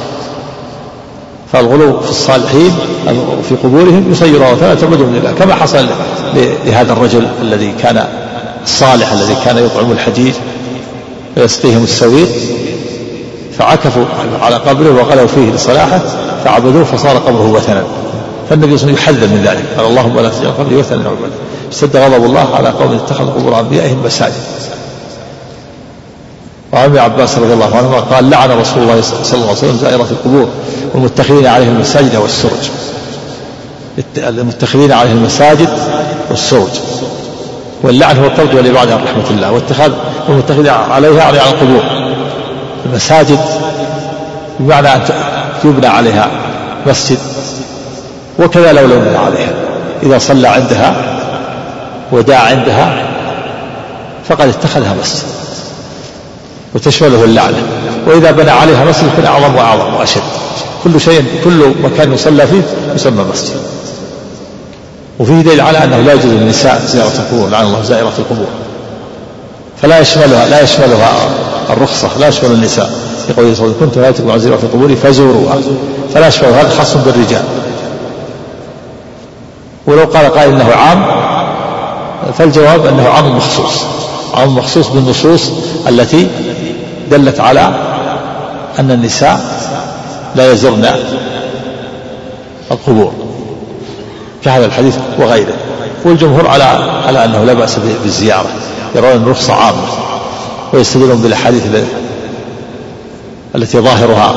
فالغلو في الصالحين في قبورهم يصير وثنا تعبدهم لله، كما حصل لهذا الرجل الذي كان الصالح الذي كان يطعم الحجيج ويسقيهم السويق، فعكفوا على قبره وغلوا فيه لصلاحه فعبدوه فصار قبره وثنا. فالنبي صلى الله عليه وسلم يحذر من ذلك، قال: اللهم لا تجعل قبري وثنا يعبد. اشتد غضب الله على قوم اتخذوا قبور أنبيائهم مساجد. وعن ابن عباس رضي الله عنهما قال: لعن رسول الله صلى الله عليه وسلم زائرة القبور والمتخذين عليهم المساجد والسرج. المتخذين عليهم المساجد والسرج، واللعن هو الطرد والإبعاد عن رحمة الله، واتخاذ والمتخذين عليها على القبور. المساجد بمعنى أن يبنى عليها مسجد، وكذا لو بنى عليها، إذا صلى عندها ودعا عندها فقد اتخذها مسجد وتشمله اللعنة. وإذا بنى عليها مسجد يكون أعظم وأعظم وأشد. كل مكان يصلى فيه يسمى مسجد. وفيه دليل على أنه لا يجوز للنساء زيارة القبور، لعن الله زائرة القبور، فلا يشملها الرخصة، لا يشمل النساء. يقول صلى الله عليه وسلم: كنت نهيتكم عن زيارة القبور فزوروها، فلا يشمل. هذا خاص بالرجال. ولو قال قائل انه عام، فالجواب انه عام مخصوص، عام مخصوص بالنصوص التي دلت على ان النساء لا يزرن القبور كهذا الحديث وغيره. والجمهور على انه لا باس بالزياره، يرون الرخصه عامه، ويستدلون بالاحاديث التي ظاهرها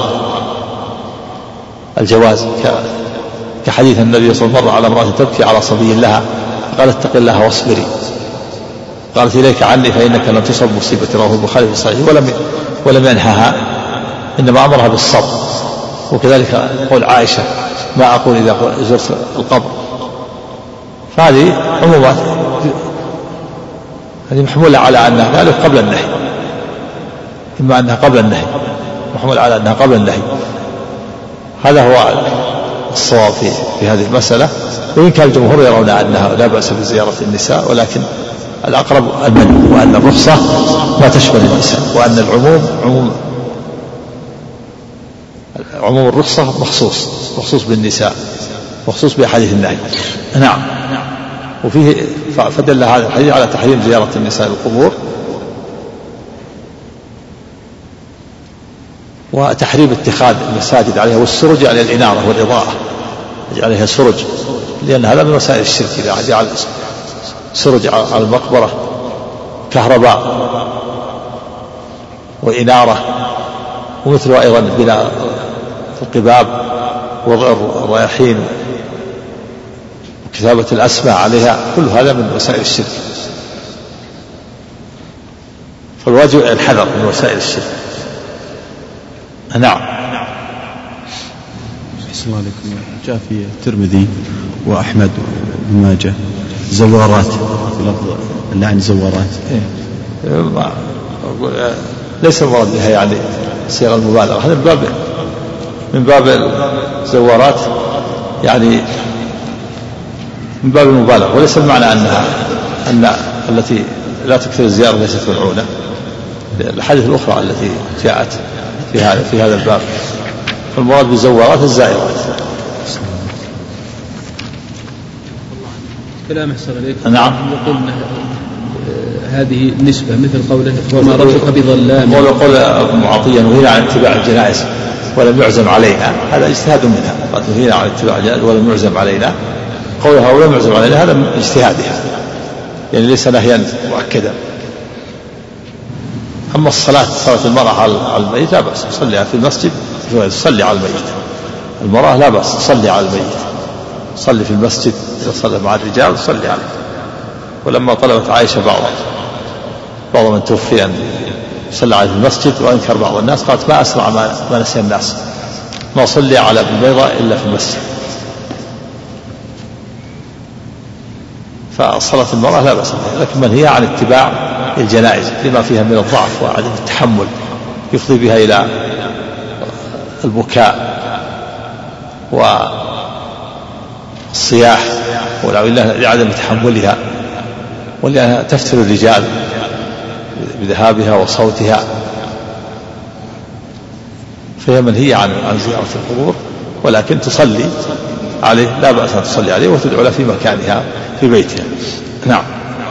الجواز، كحديث النبي صلى الله عليه وسلم: مر على امرأة تبكي على صبي لها قالت: اتق الله واصبري، قالت: إليك عني فإنك لم تصب مصيبة. رواه البخاري في صحيحه. ولم ينهها، إنما أمرها بالصبر. وكذلك قول عائشة: ما أقول إذا زرت القبر. فهذه عمومات، هذه محمولة على أنها ذلك قبل النهي، إما أنها قبل النهي، محمول على أنها قبل النهي. هذا هو الصواب في هذه المسألة. وإن كان الجمهور يرون أنها لا بأس بزيارة النساء، ولكن الأقرب المنع، وأن الرخصة ما تشمل النساء، وأن عموم الرخصة مخصوص بالنساء، مخصوص بأحاديث النهي. نعم. وفيه فدل هذا الحديث على تحريم زيارة النساء القبور، وتحريم اتخاذ المساجد عليها، والسرج على الإنارة والإضاءة، عليها سرج لأن هذا من وسائل الشرك. إذا جعل سرج على المقبرة كهرباء وإنارة، ومثله أيضا بناء القباب وضع الرياحين وكتابة الأسماء عليها، كل هذا من وسائل الشرك. فالواجب الحذر من وسائل الشرك. نعم. السلام عليكم. جاء في الترمذي وأحمد وابن ماجه زوارات، لفظ اللعن زوارات. ليس المراد بها يعني صيغة المبالغة، هذا من باب الزوارات، يعني من باب المبالغة، وليس المعنى أن التي لا تكثر الزيارة ليست ملعونة. الحديث الأخرى التي جاءت في هذا الباب، فالمراد بالزوارات الزائرات. كلام أحسن عليك. نعم. يقول هذه النسبة مثل قوله وما ربك بظلام، ويقول ابن عطية نهينا عن اتباع الجنائز ولم يعزم علينا، هذا اجتهاد منها. قد نهينا عن اتباع الجنائز ولم يعزم علينا، قولها ولم يعزم علينا هذا من اجتهادها، يعني ليس نهيا مؤكدا. أما صلاة المرأة على الميت لا بأس، تصلي في المسجد، تصلي على الميت. المرأة لا بأس تصلي على الميت، صلي في المسجد، إذا صلى مع الرجال صلي عليه. ولما طلبت عائشة بعض من توفي أن صلى عليه في المسجد، وأنكر بعض الناس، قالت ما أسرع ما نسي الناس، ما صلي على ابن بيضاء إلا في المسجد. فصلاة المرأة لا بأس بها، لكن من هي عن اتباع الجنائز لما فيها من الضعف وعدم التحمل يفضي بها إلى البكاء والصياح لعدم تحملها، ولأنها تفتر الرجال بذهابها وصوتها، فهي منهية عن زيارة القبور، ولكن تصلي عليه، لا بأس أن تصلي عليه وتدعو له في مكانها في بيتها. نعم.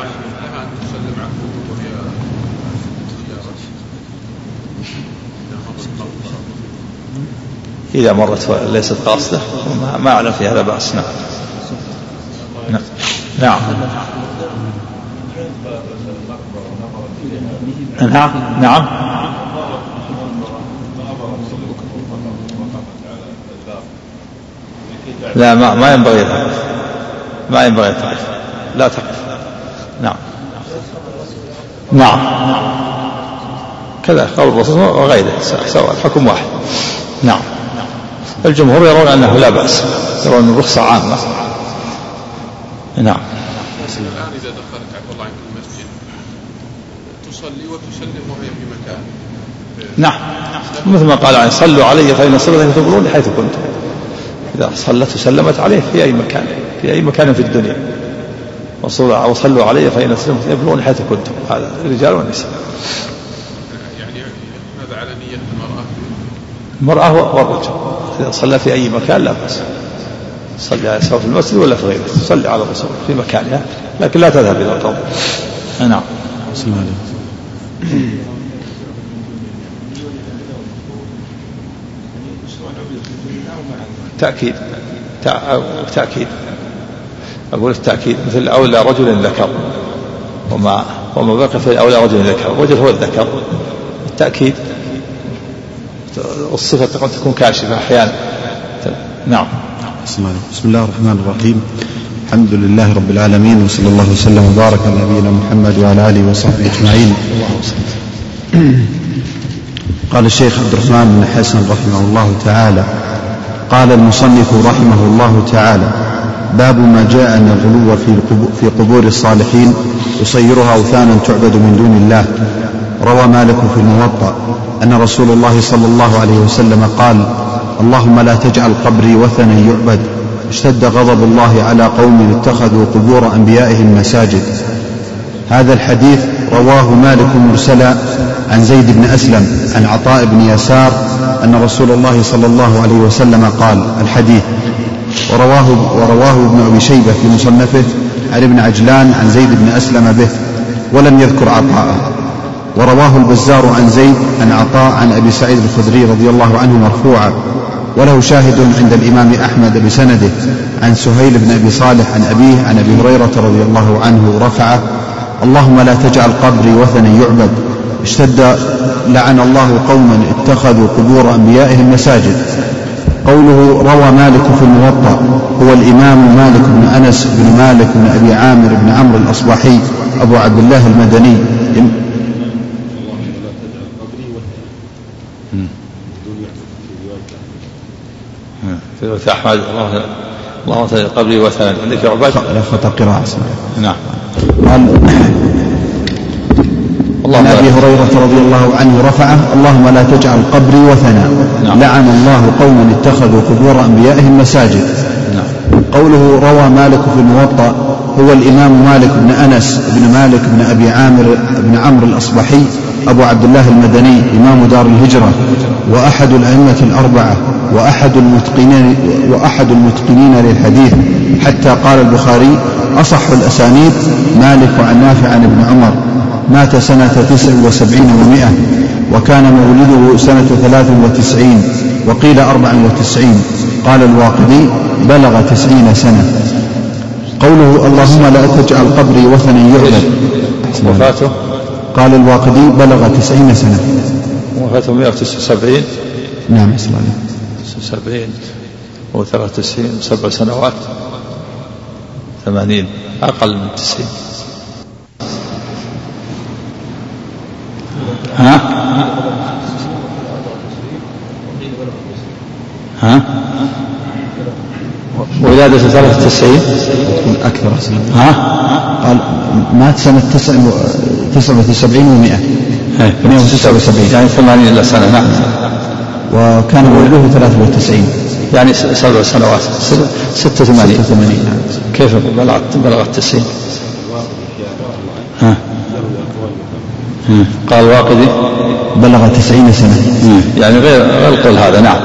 إذا مرت وليست قاصدة ما أعلم في هذا بأس. نعم. نعم. نعم. نعم. لا ما ينبغي تعرف، لا تقف. نعم. نعم. كذا قول الرسول وغيره سواء، الحكم واحد. نعم. الجمهور يرون أنه لا بأس، يرون الرخصة عامة. نعم. الآن إذا دخلت عفوا الله عنك المسجد تصلي وتسلم وهي في مكان. نعم، مثل ما قال عنه صلوا علي فإن صلاتي تقبلون حيث كنتم. إذا صلت وسلمت عليه في أي مكان في الدنيا، وصلوا علي فإن صلاتي تقبلون حيث كنتم، هذا الرجال والنساء. يعني هذا على نية المرأة والرجل، إذا صلى في أي مكان لا بأس، صلي سواء في المسجد ولا في غيره، صلي على الرسول في مكانها، لكن لا تذهب إلى القبر. نعم. تأكيد أقول التأكيد مثل أولى رجل ذكر، وما بقي في أولى رجل ذكر، الرجل هو الذكر، التأكيد الصفة قد تكون كاشفة أحيانا. نعم. بسم الله الرحمن الرحيم. الحمد لله رب العالمين، وصلى الله وسلم وبارك على نبينا محمد وعلى آله وصحبه أجمعين. قال الشيخ عبد الرحمن بن حسن رحمه الله تعالى: قال المصنف رحمه الله تعالى: باب ما جاء أن الغلو في قبور الصالحين يصيرها أوثانا تعبد من دون الله. روى مالك في الموطأ أن رسول الله صلى الله عليه وسلم قال: اللهم لا تجعل قبري وثنا يعبد. اشتد غضب الله على قوم اتخذوا قبور أنبيائهم مساجد. هذا الحديث رواه مالك مرسلا عن زيد بن أسلم عن عطاء بن يسار أن رسول الله صلى الله عليه وسلم قال الحديث. ورواه ابن أبي شيبة في مصنفه عن ابن عجلان عن زيد بن أسلم به ولم يذكر عطاء. ورواه البزار عن زيد عن عطاء عن أبي سعيد الخدري رضي الله عنه مرفوعا، وله شاهد عند الإمام أحمد بسنده عن سهيل بن أبي صالح عن أبيه عن أبي هريرة رضي الله عنه رفعه: اللهم لا تجعل قبري وثنا يعبد. اشتد: لعن الله قوما اتخذوا قبور أنبيائهم مساجد. قوله روى مالك في الموطأ هو الإمام مالك بن أنس بن مالك بن أبي عامر بن عمرو الأصبحي أبو عبد الله المدني. في رواية أحمد: اللهم تجعل قبري وثنا. عندك عباد قراءة. نعم. قال عن أبي هريرة رضي الله عنه رفعه: اللهم لا تجعل قبري وثنا. لعن الله قوما اتخذوا قبور أنبيائهم مساجد. قوله روى مالك في الموطأ هو الإمام مالك بن أنس بن مالك بن أبي عامر بن عمرو الأصبحي أبو عبد الله المدني إمام دار الهجرة وأحد الأئمة الأربعة وأحد المتقنين للحديث، حتى قال البخاري: أصح الأسانيد مالك عن نافع عن ابن عمر. مات سنة 79 و100، وكان مولده سنة 93 وقيل 94. قال الواقدي: بلغ 90 سنة. قوله اللهم لا تجعل قبري وثنا يعبد. وفاته قال الواقدي: بلغ 90 سنة. وفاته 179. نعم. 79 و93 7 سنوات 80 أقل من 90. ولادة 93 تكون أكثر. قال مات سنة 79 و100. 179 يعني 80 سنة. نعم. وكان مولده 93 يعني 7 سنوات 86. كيف بلغت 90؟ قال الواقدي: بلغ 90 سنة. يعني غير القول هذا. نعم.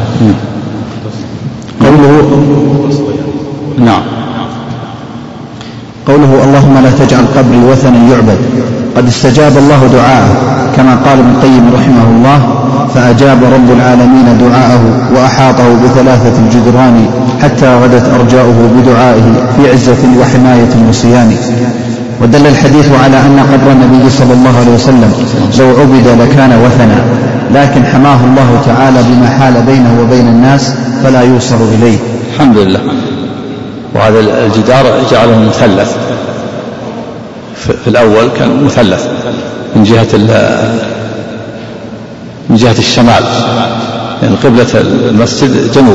قوله اللهم لا تجعل قبري وثنا يعبد. قد استجاب الله دعاءه كما قال ابن القيم رحمه الله: فأجاب رب العالمين دعاءه وأحاطه ب3 الجدران حتى غدت أرجاؤه بدعائه في عزة وحماية وصيان. ودل الحديث على أن قبر النبي صلى الله عليه وسلم لو عبد لكان وثنا، لكن حماه الله تعالى بما حال بينه وبين الناس فلا يوصل إليه. الحمد لله. وهذا الجدار جعله مثلث. في الأول كان مثلث من جهة الشمال، يعني قبلة المسجد جنوب،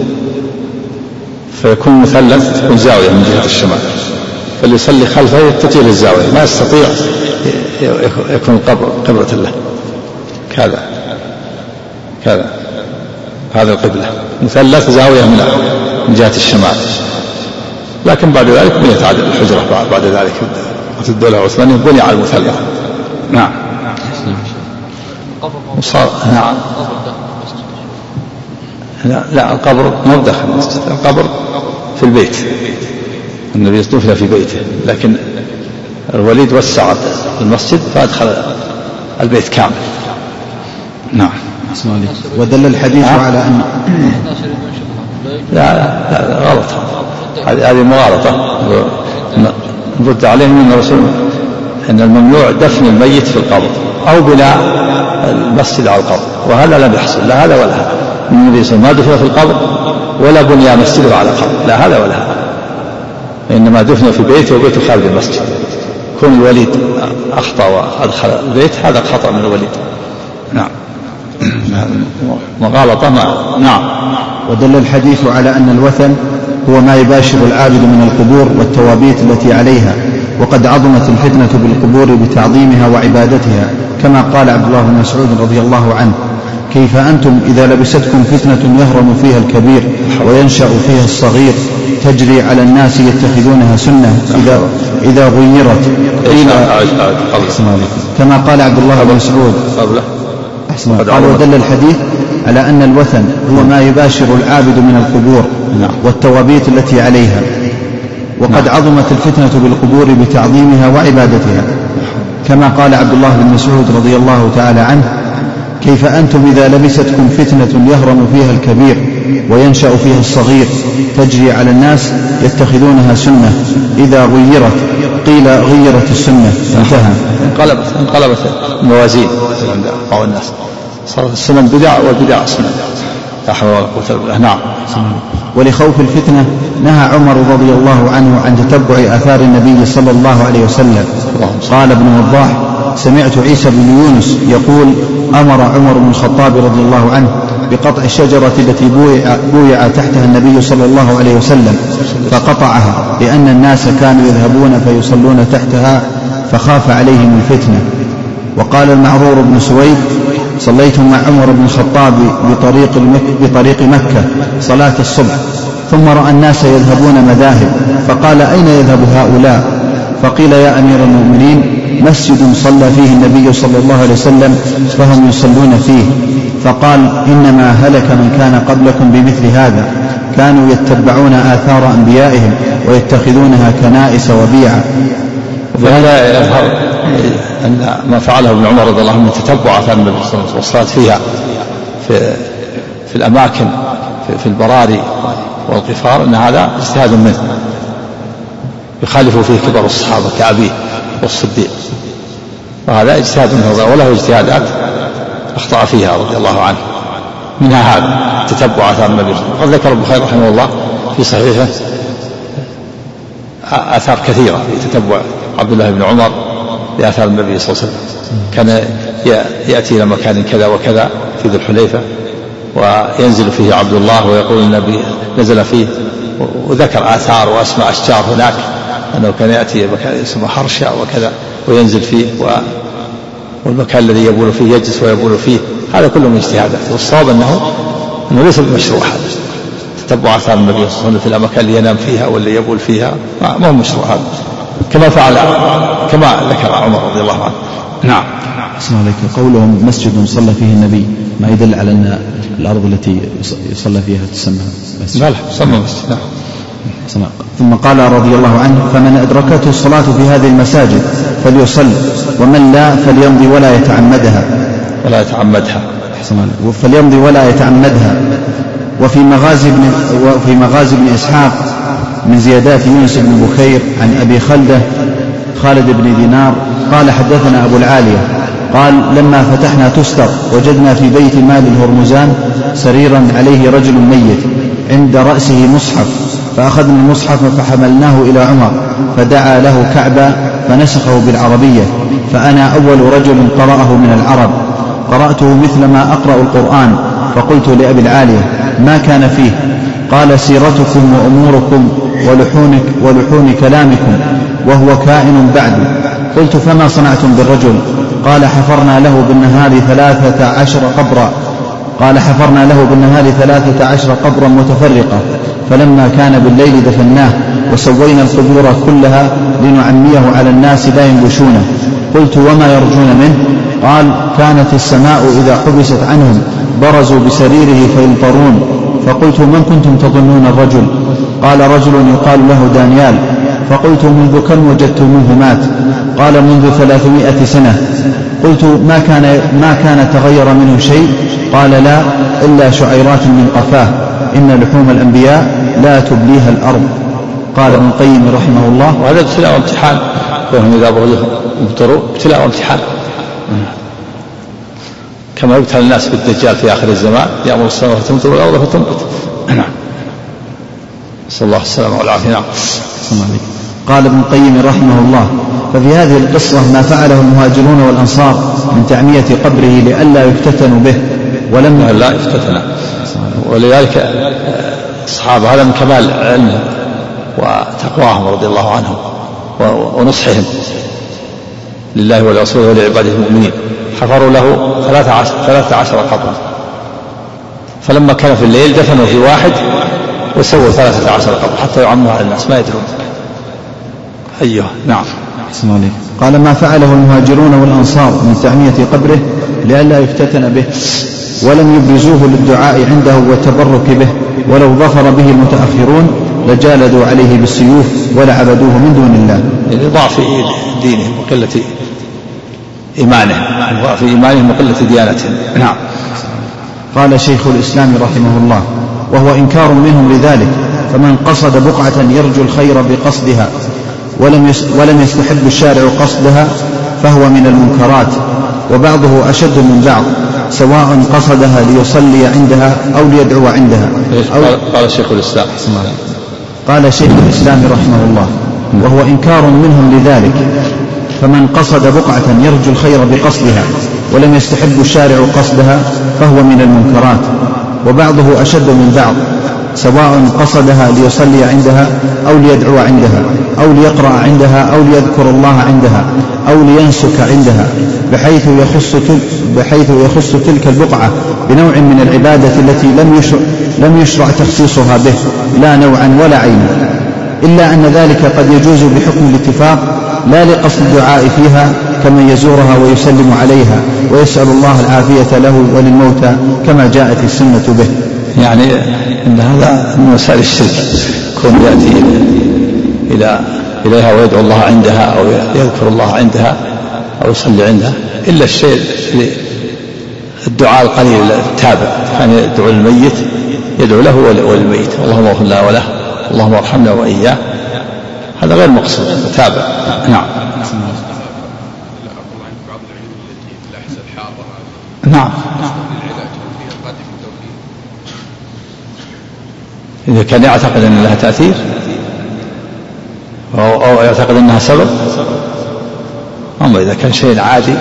فيكون مثلث، تكون زاوية من جهة الشمال، فاللي يصلي خلفه يتجه للزاوية، ما يستطيع يكون قبلة له. كذا هذا القبلة مثلث زاوية من جهة الشمال. لكن بعد ذلك بنيت عاد الحجرة، بعد ذلك وقت الدولة العثمانية بني على المثلث. نعم. نعم. لا القبر ما هو داخل المسجد، القبر في البيت، النبي دفن في بيته، لكن الوليد وسع المسجد فأدخل البيت كامل. نعم. ودل الحديث على أن لا غلط، هذه مغالطة نرد عليهم من الرسول أن الممنوع دفن الميت في القبر أو بناء المسجد على القبر، وهذا لم يحصل، لا هذا ولا هذا. النبي صلى الله عليه وسلم ما دفن في القبر ولا بني مسجد على قبر، لا هذا ولا هذا، إنما دفن في بيته وبيته خارج المسجد. كون الوليد أخطأ وأدخل البيت هذا خطأ من الوليد. نعم. مغالطة. نعم. ودل الحديث على أن الوثن هو ما يباشر العابد من القبور والتوابيت التي عليها، وقد عظمت الفتنة بالقبور بتعظيمها وعبادتها، كما قال عبد الله بن مسعود رضي الله عنه: كيف أنتم إذا لبستكم فتنة يهرم فيها الكبير وينشأ فيها الصغير، تجري على الناس يتخذونها سنة إذا غيرت كما قال عبد الله بن مسعود. قال ودل الحديث على أن الوثن هو ما يباشر العابد من القبور والتوابيت التي عليها، وقد عظمت الفتنة بالقبور بتعظيمها وعبادتها، كما قال عبد الله بن مسعود رضي الله تعالى عنه: كيف أنتم إذا لبستكم فتنة يهرم فيها الكبير وينشأ فيها الصغير تجري على الناس يتخذونها سنة إذا غيرت قيل غيرت السنة انتهى. انقلبت الموازين عند بعض الناس، صارت السنن بدع والبدع سنن. لا حول ولا قوة إلا بالله. نعم. ولخوف الفتنة نهى عمر رضي الله عنه عن تتبع آثار النبي صلى الله عليه وسلم. قال ابن وضاح: سمعت عيسى بن يونس يقول: أمر عمر بن الخطاب رضي الله عنه بقطع الشجرة التي بويع تحتها النبي صلى الله عليه وسلم، فقطعها لأن الناس كانوا يذهبون فيصلون تحتها فخاف عليهم الفتنة. وقال المعرور بن سويد: صليت مع عمر بن الخطاب بطريق مكة صلاة الصبح، ثم رأى الناس يذهبون مذاهب، فقال: أين يذهب هؤلاء؟ فقيل: يا أمير المؤمنين، مسجد صلى فيه النبي صلى الله عليه وسلم فهم يصلون فيه. فقال: إنما هلك من كان قبلكم بمثل هذا، كانوا يتبعون آثار أنبيائهم ويتخذونها كنائس وبيعا. وهذا يظهر أن ما فعله ابن عمر رضي الله عنه من تتبع آثار النبي صلى الله عليه وسلم والصلاة فيها في الأماكن في البراري والقفار، أن هذا اجتهاد منه يخالف فيه كبار الصحابة كأبيه والصديق، وهذا اجتهاد منه وله اجتهادات أخطأ فيها رضي الله عنه، منها هذا تتبع آثار النبي. وقد ذكر البخاري رحمه الله في صحيحه آثار كثيرة في تتبع عبد الله بن عمر لآثار النبي صلى الله عليه وسلم. كان يأتي إلى مكان كذا وكذا في ذي الحليفة وينزل فيه عبد الله ويقول النبي نزل فيه، وذكر آثار وأسماء أشجار هناك، أنه كان يأتي مكان اسمه حرشة وكذا وينزل فيه، والمكان الذي يبول فيه يجلس ويبول فيه. هذا كله من اجتهادات، والصواب أنه ليس بمشروع هذا تتبع آثار النبي صلى الله عليه وسلم في الأماكن اللي ينام فيها واللي يبول فيها، ما هو مشروع هذا، كما فعل كما ذكر عمر رضي الله عنه. نعم. أحسن عليك. قولهم مسجد صلى فيه النبي ما يدل على أن الأرض التي يصلى فيها تسمى مسجد؟ لا سمى مسجد. نعم. ثم قال رضي الله عنه: فمن أدركته الصلاة في هذه المساجد فليصل، ومن لا فليمضي ولا يتعمدها. فليمضي ولا يتعمدها. وفي مغازي بن إسحاق من زيادات يونس بن بكير عن أبي خالد بن دينار قال: حدثنا أبو العالية قال: لما فتحنا تستر وجدنا في بيت مال الهرمزان سريرا عليه رجل ميت عند رأسه مصحف، فأخذنا المصحف فحملناه إلى عمر فدعا له كعبا فنسخه بالعربية، فأنا أول رجل قرأه من العرب، قرأته مثل ما أقرأ القرآن. فقلت لأبي العالية: ما كان فيه؟ قال: سيرتكم وأموركم ولحون كلامكم، وهو كائن بعد. قلت: فما صنعتم بالرجل؟ قال: حفرنا له بالنهار 13 قبرا متفرقة، فلما كان بالليل دفناه، وسوينا القبور كلها لنعميه على الناس لا ينبشونه. قلت: وما يرجون منه؟ قال: كانت السماء إذا حبست عنهم برزوا بسريره فيمطرون. فقلت: من كنتم تظنون الرجل؟ قال: رجل يقال له دانيال. فقلت: منذ كم وجدتموه مات؟ قال: منذ 300 سنة. قلت: ما كان تغير منه شيء؟ قال: لا، إلا شعيرات من قفاه، إن لحوم الأنبياء لا تبليها الأرض. قال ابن القيم رحمه الله: وهذا ابتلاء وامتحان، وهم إذا برزوا مبتروا ابتلاء وامتحان، كما يبتلى الناس بالدجال في آخر الزمان، يأمر السماء فتمطر والأرض فتنبت. نعم. صلى الله السلامة والعافية. نعم. قال ابن القيم رحمه الله: ففي هذه القصة ما فعله المهاجرون والأنصار من تعمية قبره لئلا يفتتنوا به، لا يفتتنا. ولذلك الصحابة هذا من كمال علمهم وتقواهم رضي الله عنهم ونصحهم لله ولرسوله ولعباده المؤمنين. حفروا له 13 قبرا، فلما كان في الليل دفنوا في واحد وسووا 13 قبر حتى يعموا على الناس ما يدرون. أيوه. نعم. قال: ما فعله المهاجرون والأنصار من تعمية قبره لئلا يفتتن به، ولم يبرزوه للدعاء عنده والتبرك به، ولو ظفر به المتأخرون لجالدوا عليه بالسيوف ولعبدوه من دون الله. لضعف دينهم وقلة إيمانهم، ضعف إيمانهم وقلة ديانتهم. نعم. قال شيخ الإسلام رحمه الله: وهو إنكار منهم لذلك. فمن قصد بقعة يرجو الخير بقصدها ولم يستحب الشارع قصدها فهو من المنكرات، وبعضه أشد من بعض، سواء قصدها ليصلي عندها أو ليدعو عندها. قال شيخ الإسلام رحمه الله: وهو إنكار منهم لذلك. فمن قصد بقعة يرجو الخير بقصدها ولم يستحب الشارع قصدها فهو من المنكرات، وبعضه أشد من بعض، سواء قصدها ليصلي عندها أو ليدعو عندها أو ليقرأ عندها أو ليذكر الله عندها أو لينسك عندها، بحيث يخص تلك البقعة بنوع من العبادة التي لم يشرع تخصيصها به لا نوعا ولا عينا، إلا أن ذلك قد يجوز بحكم الاتفاق لا لقصد الدعاء فيها كمن يزورها ويسلم عليها ويسأل الله العافية له وللموتى كما جاءت السنة به. يعني أن هذا من وسائل الشرك، كون يأتي إليها ويدعو الله عندها أو يذكر الله عندها أو يصلي عندها، إلا الشيء الدعاء القليل التابع، كان يدعو الميت يدعو له وللميت: اللهم اغفر له وله، اللهم ارحمنا وإياه، هذا غير مقصود تابع. نعم. نعم. إذا كان يعتقد أن لها تأثير أو يعتقد أنها سبب، أما إذا كان شيء عادي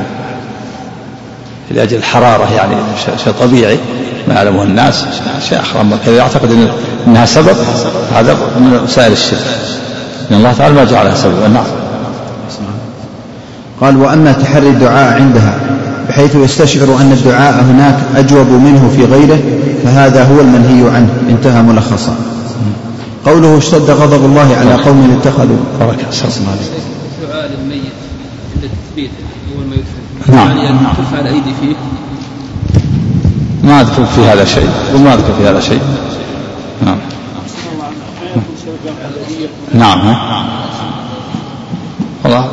لأجل الحرارة، يعني شيء طبيعي ما يعلمه الناس، شيء آخر. أما كذا يعتقد أنها سبب، هذا من وسائل الشرك، إن الله تعالى ما جعلها سببا. نعم. قال: وأما تحري الدعاء عندها بحيث يستشعر أن الدعاء هناك أجوب منه في غيره فهذا هو المنهي عنه. انتهى ملخصا. قوله: اشتد غضب الله على قوم اتخذوا دعاء للميت عند التثبيت أول ما يدفن، نعم. يعني أن ترفع الأيدي فيه. ما أذكر في هذا شيء وما أذكر في هذا شيء. نعم. نعم. والله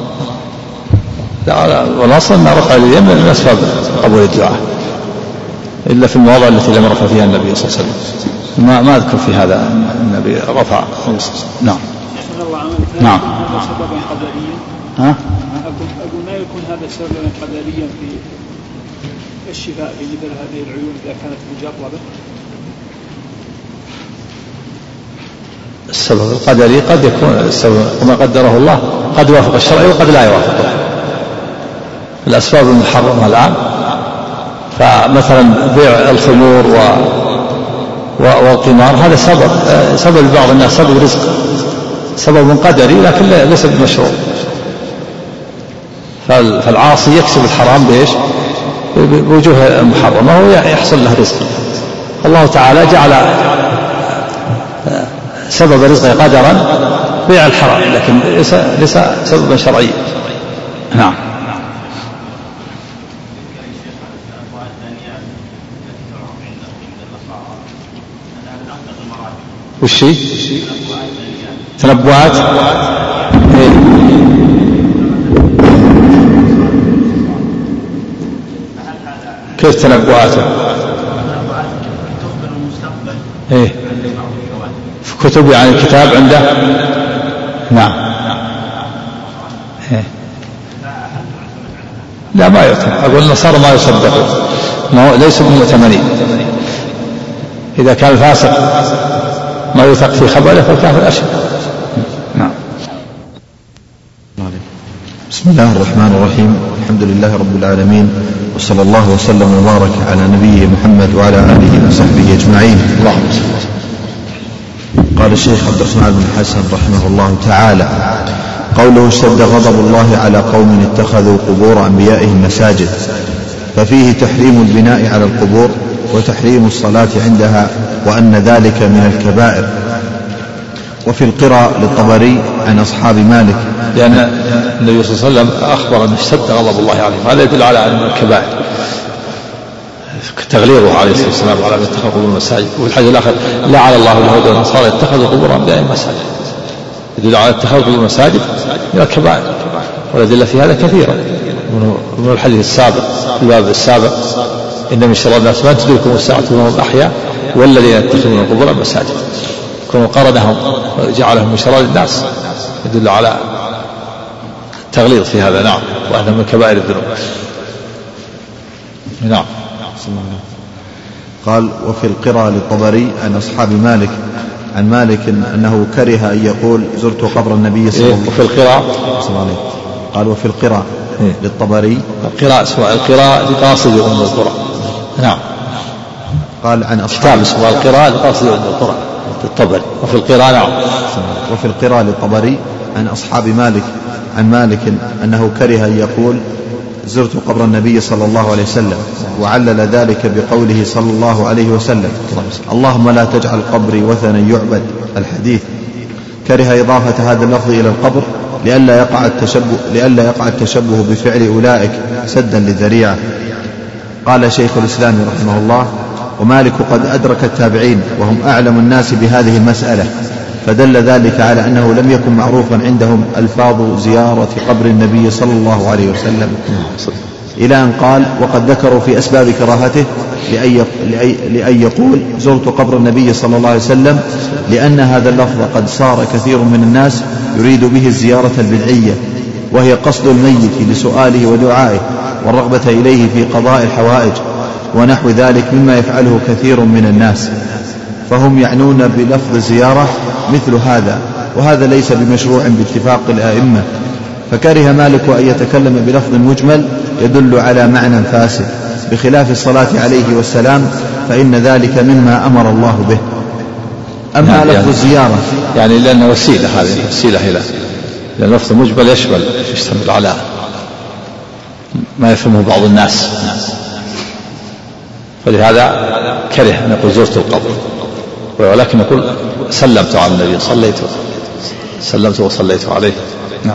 والأصل أن رفع اليدين من أسباب قبول الدعاء، إلا في المواضع التي لم يرفع فيها النبي صلى الله عليه وسلم. ما أذكر في هذا النبي رفع. نعم. نعم. أقول ما يكون هذا سببا قدريا في الشفاء في مثل هذه العيون إذا كانت مجربة؟ السبب القدري قد يكون السبب وما قدره الله قد يوافق الشرع وقد لا يوافقه. الأسباب المحرمة الآن، فمثلا بيع الخمور والقمار هذا سبب لبعض الناس، سبب رزق، سبب قدري لكن ليس بمشروع. فالعاصي يكسب الحرام بإيش؟ بوجوه محرمة ويحصل له رزق. الله تعالى جعل سبب رزقه قدرا بيع الحرام، لكن ليس سببا شرعيا. نعم. وشي تنبؤات كيف تنبؤاته؟ ايه في كتب، يعني الكتاب عنده. نعم. إيه. لا ما يعتمد. أقول النصارى ما يصدقون، ليسوا مؤتمنين. إذا كان الفاسق ما يثق في خبره فالكافر أشد. نعم. بسم الله الرحمن الرحيم. الحمد لله رب العالمين، وصلى الله وسلم وبارك على نبيه محمد وعلى آله وصحبه أجمعين. اللهم صل وسلم. قال الشيخ عبد الرحمن بن حسن رحمه الله تعالى: قوله: اشتد غضب الله على قوم اتخذوا قبور أنبيائهم مساجد، ففيه تحريم البناء على القبور وتحريم الصلاة عندها، وأن ذلك من الكبائر. وفي القراء للطبري عن أصحاب مالك، لأن النبي صلى الله عليه وسلم أخبر أن اشتد غضب الله عليهم، هذا يدل على أن الكبائر تغليظه عليه الصلاة والسلام على من اتخذ قبور المساجد. وفي الحديث الآخر: لعن الله اليهود والنصارى اتخذوا قبور أنبيائهم مساجد، يدل على اتخاذ قبور المساجد من الكبائر، والأدلة في هذا كثيرة. من الحديث السابق، الباب السابق: إن من شر الناس من تدركهم الساعة وهم أحياء والذين يتخذون القبور مساجد، كونوا قرنهم وجعلهم من شرار الناس يدل على التغليظ في هذا. نعم، وهذا من كبائر الذنوب. نعم. قال وفي القراءة للطبري عن أصحاب مالك عن مالك أنه كره أن يقول زرت قبر النبي صلى الله عليه وسلم. وفي القراءة قال وفي القراءة للطبري القراءة اسمها القراءة لقاصد أم القرى. نعم. قال عن أصحاب اسمها القراءة لقاصد أم القرى للطبري. وفي القراءة نعم. وفي القراءة للطبري عن أصحاب مالك عن مالك أنه كره أن يقول زرت قبر النبي صلى الله عليه وسلم، وعلل ذلك بقوله صلى الله عليه وسلم اللهم لا تجعل قبري وثنا يعبد، الحديث. كره إضافة هذا اللفظ إلى القبر لئلا يقع التشبه بفعل أولئك سدا للذريعة. قال شيخ الإسلام رحمه الله ومالك قد أدرك التابعين وهم أعلم الناس بهذه المسألة، فدل ذلك على أنه لم يكن معروفا عندهم ألفاظ زيارة قبر النبي صلى الله عليه وسلم، إلى أن قال وقد ذكروا في أسباب كراهته لأن يقول زرت قبر النبي صلى الله عليه وسلم، لأن هذا اللفظ قد صار كثير من الناس يريد به الزيارة البدعية، وهي قصد الميت لسؤاله ودعائه والرغبة إليه في قضاء الحوائج ونحو ذلك مما يفعله كثير من الناس، فهم يعنون بلفظ الزيارة مثل هذا، وهذا ليس بمشروع باتفاق الآئمة. فكره مالك أن يتكلم بلفظ مجمل يدل على معنى فاسد، بخلاف الصلاة عليه والسلام فإن ذلك مما أمر الله به. أما يعني لفظ الزيارة يعني لأنه وسيلة، هذه وسيلة إلى لأن لفظ مجمل يشتمل على ما يفهمه بعض الناس، فلهذا كره أن يقول زرت القبر، ولكن يقول سلمت على النبي سلمت وصليت عليه. نعم.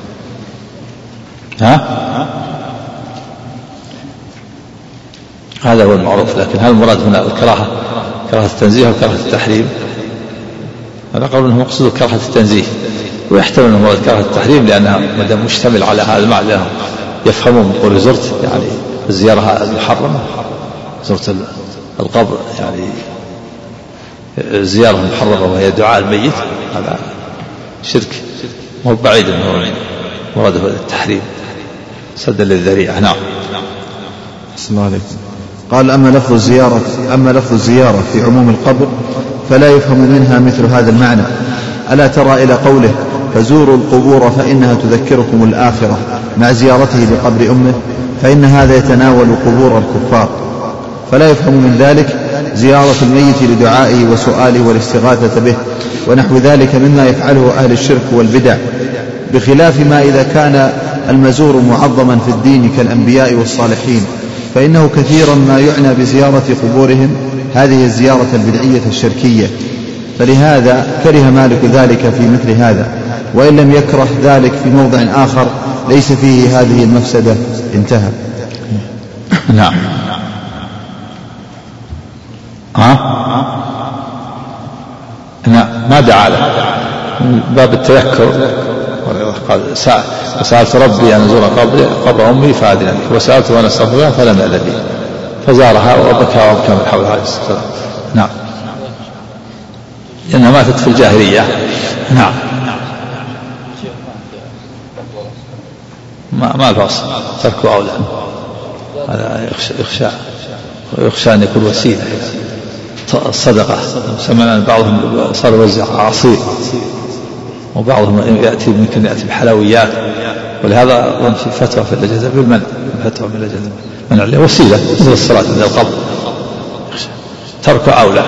هذا هو المعروف، لكن هل المراد هنا الكراهة كراهة التنزيه وكراهة التحريم؟ هذا قول انه مقصود كراهة التنزيه، ويحتمل انه مراد كراهة التحريم لأنها مدام مشتمل على هذا المعنى، لأنهم يفهمون من قول زرت يعني الزيارة المحرمة، زرت القبر يعني الزيارة المحرمة وهي دعاء الميت، هذا شرك مو بعيد انه مراده التحريم سدا للذريعة. نعم. بسم الله عليكم. قال أما لفظ الزيارة في عموم القبر فلا يفهم منها مثل هذا المعنى. ألا ترى إلى قوله فزوروا القبور فإنها تذكركم الآخرة مع زيارته لقبر أمه، فإن هذا يتناول قبور الكفار، فلا يفهم من ذلك زيارة الميت لدعائه وسؤاله والاستغاثة به ونحو ذلك مما يفعله أهل الشرك والبدع، بخلاف ما إذا كان المزور معظما في الدين كالأنبياء والصالحين، فإنه كثيرا ما يعنى بزيارة قبورهم هذه الزيارة البدعية الشركية، فلهذا كره مالك ذلك في مثل هذا، وإن لم يكره ذلك في موضع آخر ليس فيه هذه المفسدة. انتهى. نعم. ما دعا له باب التذكر، قال سألت ربي أن أزور قبر أمي فأذن لي، وسألت وأنا أستغفرها فلم يأذن لي، فزارها وبكى وابكى من حولها عليه الصلاة والسلام. نعم. لأنها ماتت في الجاهلية. نعم. ما الفصل تركوا أولى، هذا يخشى أن يكون وسيلة الصدقة. سمعنا بعضهم صار يوزع عصير، وبعضهم يأتي ممكن يأتي بحلويات، ولهذا في فتوى في اللجنة بالمنع، فتوى من اللجنة منع وسيلة مثل الصلاة عند القبر، ترك أولى.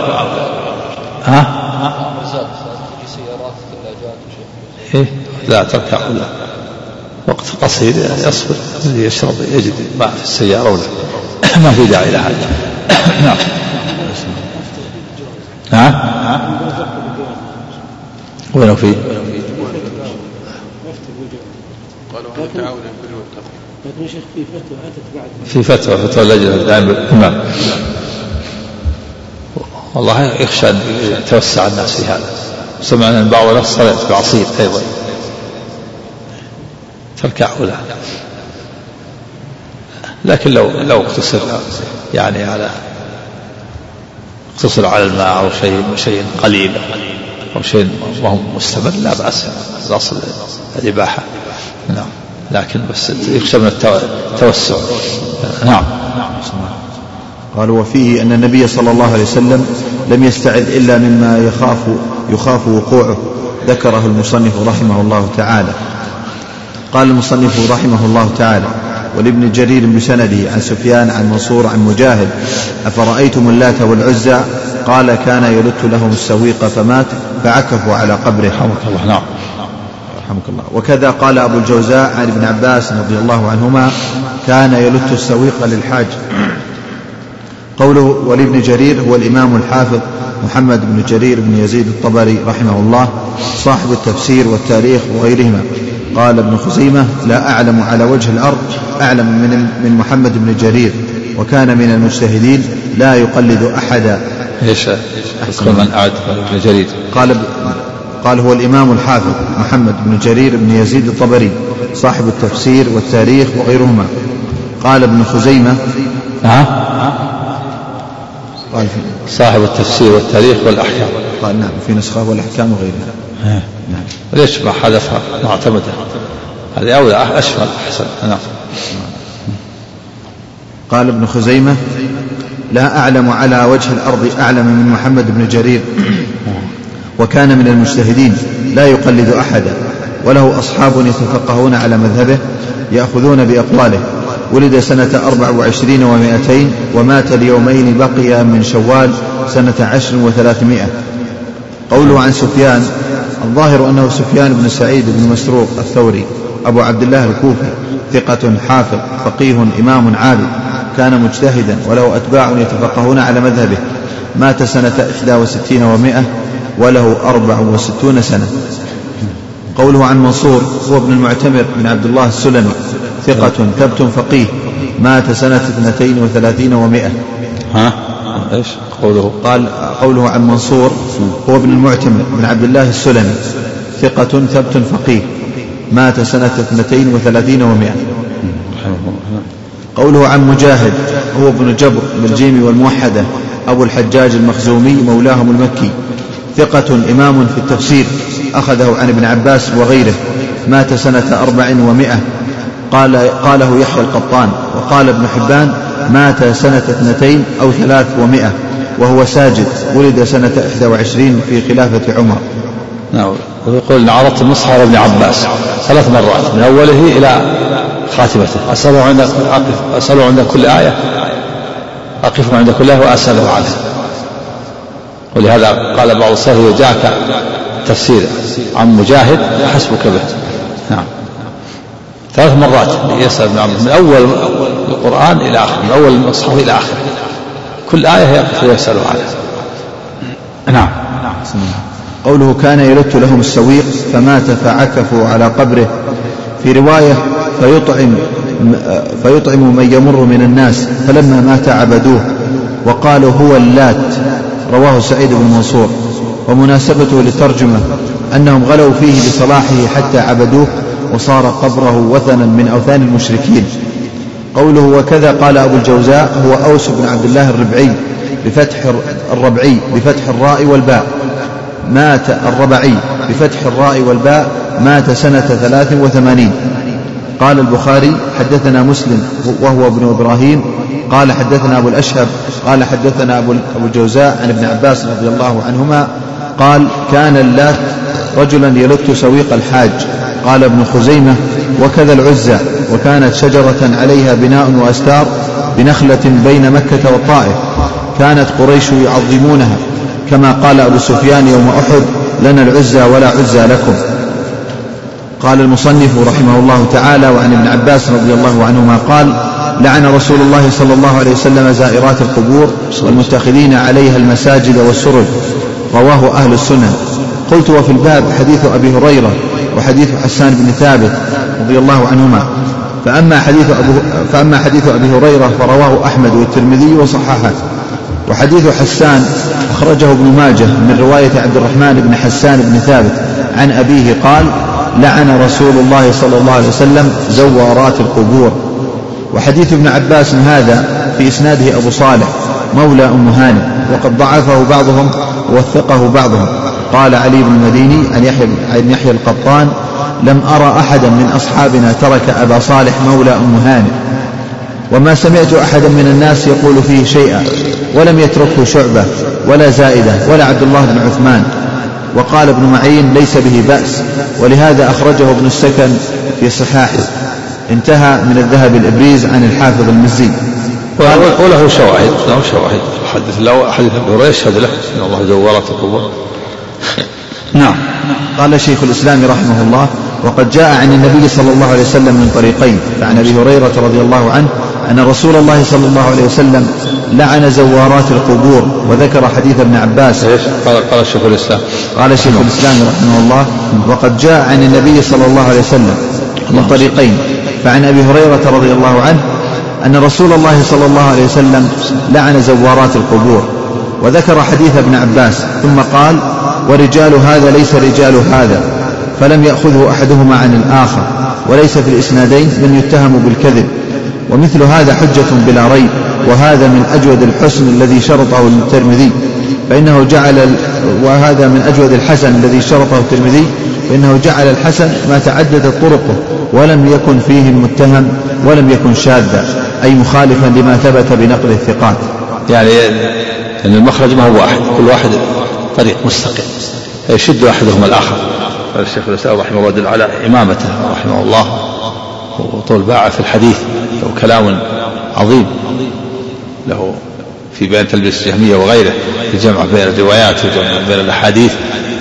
لا ترك أولى، وقت قصير يصبر يشرب يجد ماء في السيارة ولا ما في داعي لها. نعم. وين فيه؟ لكن يا شيخ في فتوى أتت بعد في فتوى اللجنة الإمام، والله يخشى أن يتوسع الناس في هذا. سمعنا أن بعض الناس صار يأتي بعصير أيضا، تركع أولى. لكن لو اقتصر يعني على تصل على الماء أو شيء قليل أو شيء ما هو مستمر لا بأس، الأصل الإباحة. نعم، لكن بس يخشى من التوسع. نعم. قال وفيه أن النبي صلى الله عليه وسلم لم يستعذ إلا مما يخاف وقوعه، ذكره المصنف رحمه الله تعالى. قال المصنف رحمه الله تعالى: ولابن جرير بسنده عن سفيان عن منصور عن مجاهد: أفرأيتم اللات والعزى؟ قال: كان يلت لهم السويق فمات فعكفوا على قبره. رحمك الله. نعم، رحمك الله. وكذا قال أبو الجوزاء عن ابن عباس رضي الله عنهما: كان يلت السويق للحاج. قوله ولابن جرير هو الإمام الحافظ محمد بن جرير بن يزيد الطبري رحمه الله، صاحب التفسير والتاريخ وغيرهما. قال ابن خزيمة: لا أعلم على وجه الأرض أعلم من محمد بن جرير، وكان من المجتهدين لا يقلد أحدا. ايش من أعد ابن جرير؟ قال هو الإمام الحافظ محمد بن جرير بن يزيد الطبري، صاحب التفسير والتاريخ وغيرهما. قال ابن خزيمة: قال صاحب التفسير والتاريخ والأحكام. قال نعم، في نسخة والأحكام وغيرها. نعم. ليش ما حذفها معتمدة؟ هذه أولى أشمل أحسن. نعم. قال ابن خزيمة: لا أعلم على وجه الأرض أعلم من محمد بن جرير، وكان من المجتهدين لا يقلد أحدا، وله أصحاب يتفقهون على مذهبه يأخذون بأقواله. ولد سنة 24 و200، ومات اليومين بقي من شوال سنة 10 و300. قوله عن سفيان: الظاهر أنه سفيان بن سعيد بن مسروق الثوري أبو عبد الله الكوفي، ثقة حافظ فقيه إمام عابد، كان مجتهدا وله أتباع يتفقهون على مذهبه. مات سنة 61 و100، وله 64 سنة. قوله عن منصور هو ابن المعتمر بن عبد الله السلمي، ثقة ثبت فقيه، مات سنة 32 و100. ايش قوله عن منصور هو ابن المعتمر بن عبد الله السلمي، ثقة ثبت فقيه، مات سنة 32 و100. قوله عن مجاهد هو ابن جبر بالجيم والموحدة، أبو الحجاج المخزومي مولاهم المكي، ثقة إمام في التفسير، أخذه عن ابن عباس وغيره، مات سنة 4 و100. قاله يحيى القطان. وقال ابن حبان: مات سنة 2 أو 3 و100، وهو ساجد، ولد سنة 21 في خلافة عمر. نعم. ويقول: عرضت المصحف على ابن عباس 3 مرات من أوله إلى خاتمته، أسأله عند كل آية، أقف عند كل آية وأسأله عنه. ولهذا قال بعض السلف: إذا جاءك تفسير عن مجاهد حسبك به. نعم. 3 مرات يسأل ابن عباس من أول القرآن إلى آخر، من أول المصحف إلى آخر، كل آية يقف ويسأله عنها. نعم. قوله كان يلت لهم السويق فمات فعكفوا على قبره. في رواية: فيطعم من يمر من الناس، فلما مات عبدوه وقالوا هو اللات. رواه سعيد بن منصور. ومناسبته للترجمة أنهم غلوا فيه بصلاحه حتى عبدوه، وصار قبره وثنا من أوثان المشركين. قوله وكذا قال أبو الجوزاء هو أوس بن عبد الله الربعي بفتح الراء والباء، مات الربعي بفتح الراء والباء، مات سنة 83. قال البخاري: حدثنا مسلم وهو ابن إبراهيم قال حدثنا أبو الأشهب قال حدثنا أبو الجوزاء عن ابن عباس رضي الله عنهما قال: كان اللات رجلا يلت سويق الحاج. قال ابن خزيمة: وكذا العزى، وكانت شجرة عليها بناء وأستار بنخلة بين مكة والطائف، كانت قريش يعظمونها، كما قال أبو سفيان يوم أحد: لنا العزى ولا عزى لكم. قال المصنف رحمه الله تعالى: وعن ابن عباس رضي الله عنهما قال: لعن رسول الله صلى الله عليه وسلم زائرات القبور والمتخذين عليها المساجد والسرج. رواه أهل السنن. قلت: وفي الباب حديث أبي هريرة وحديث حسان بن ثابت رضي الله عنهما. فأما حديث أبي هريرة فرواه أحمد والترمذي وصححه، وحديث حسان أخرجه ابن ماجه من رواية عبد الرحمن بن حسان بن ثابت عن أبيه قال: لعن رسول الله صلى الله عليه وسلم زوارات القبور. وحديث ابن عباس هذا في إسناده أبو صالح مولى أم هانئ، وقد ضعفه بعضهم ووثقه بعضهم. قال علي بن المديني عن يحيى القطان: لم أرى أحدا من أصحابنا ترك أبا صالح مولى أم هانئ، وما سمعت أحدا من الناس يقول فيه شيئا، ولم يتركه شعبة ولا زائدة ولا عبد الله بن عثمان. وقال ابن معين: ليس به بأس، ولهذا أخرجه ابن السكن في صحاحه. انتهى من الذهب الإبريز عن الحافظ المزي. وله شواهد، حديث أبي هريرة يشهد له إن الله زورات القبور. نعم. قال شيخ الإسلام رحمه الله: وقد جاء عن النبي صلى الله عليه وسلم من طريقين. فعن أبي هريرة رضي الله عنه أن رسول الله صلى الله عليه وسلم لعن زوارات القبور، وذكر حديث ابن عباس. قال شيخ الإسلام رحمه الله: وقد جاء عن النبي صلى الله عليه وسلم من طريقين. فعن أبي هريرة رضي الله عنه أن رسول الله صلى الله عليه وسلم لعن زوارات القبور، وذكر حديث ابن عباس، ثم قال: ورجال هذا ليس رجال هذا، فلم يأخذه أحدهما عن الآخر، وليس في الإسنادين من يتهم بالكذب، ومثل هذا حجة بلا ريب، وهذا من أجود الحسن الذي شرطه الترمذي، فإنه جعل وهذا من أجود الحسن الذي شرطه الترمذي، فإنه جعل الحسن ما تعددت طرقه ولم يكن فيه المتهم ولم يكن شاذا، أي مخالفا لما ثبت بنقل الثقات. يعني أن المخرج ما هو واحد، كل واحد طريق مستقل يشد أحدهما الآخر. قال الشيخ الإسلام رحمه الله: دل على إمامته رحمه الله وطول باعه في الحديث، له كلام عظيم له في بيان تلبيس الجهمية وغيره، في الجمع بين الروايات وجمع بين الأحاديث،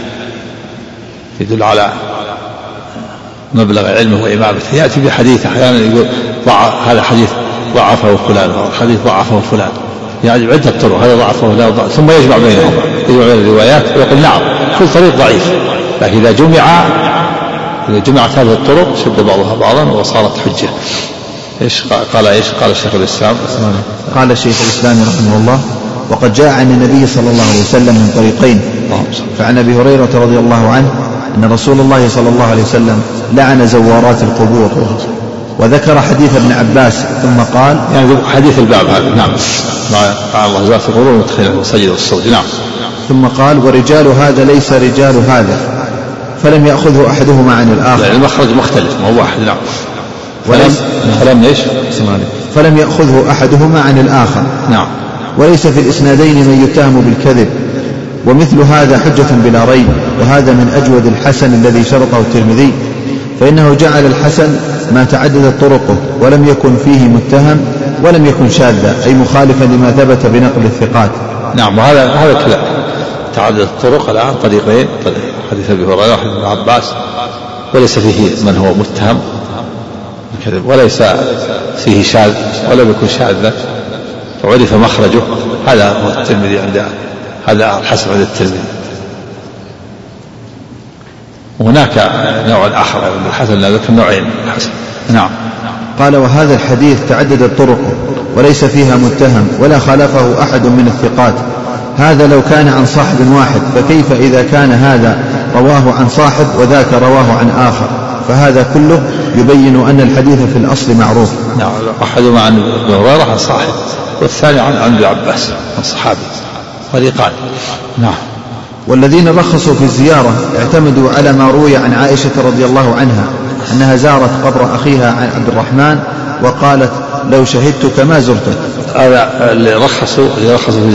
يدل على مبلغ علمه وإمامته. يأتي بحديث أحيانا يقول هذا حديث ضعفه فلان، حديث ضعفه فلان، يعني عدة طرق، هذا ضعفه لا ضعف، ثم يجمع بينهم، يجمع بين الروايات ويقول نعم كل طريق ضعيف، لكن إذا جمعت هذه الطرق شد بعضها بعضا وصارت حجة. قال الشيخ الإسلام؟ قال الشيخ الإسلام رحمه الله: وقد جاء عن النبي صلى الله عليه وسلم من طريقين. فعن أبي هريرة رضي الله عنه أن رسول الله صلى الله عليه وسلم لعن زوارات القبور، وذكر حديث ابن عباس، ثم قال: يعني حديث الباب هذا. نعم. قال الله زوارات القبور ومدخلها المسجد والصوت. نعم. ثم قال: ورجال هذا ليس رجال هذا، فلم يأخذه أحدهما عن الآخر. يعني المخرج مختلف ما هو واحد. نعم. فلم يأخذه أحدهما عن الآخر. نعم. وليس في الإسنادين من يتهم بالكذب، ومثل هذا حجة بلا ريب، وهذا من أجود الحسن الذي شرطه الترمذي، فإنه جعل الحسن ما تعددت طرقه ولم يكن فيه متهم ولم يكن شاذا، أي مخالفا لما ثبت بنقل الثقات. نعم. وهذا كلام تعددت الطرق الآن طريقين، حديث أبي هريرة وحديث ابن عباس، وليس فيه من هو متهم بالكذب، وليس فيه شاذ ولم يكن شاذا، فعرف مخرجه. هذا هو الترمذي هذا الحسن عند الترمذي. وهناك نوع آخر من الحسن، ذكر نوعين من الحسن. نعم. قال: وهذا الحديث تعددت طرقه وليس فيها متهم ولا خالفه أحد من الثقات، هذا لو كان عن صاحب واحد، فكيف إذا كان هذا رواه عن صاحب وذاك رواه عن آخر؟ فهذا كله يبين أن الحديث في الأصل معروف. نعم. أحدهما عن ابن هريرة عن صاحب، والثاني عن ابن عباس عن صحابي، طريقان. نعم. والذين رخصوا في الزيارة اعتمدوا على ما روي عن عائشة رضي الله عنها أنها زارت قبر أخيها عن عبد الرحمن وقالت: لو شهدتك ما زرتك. هذا اللي رخصوا في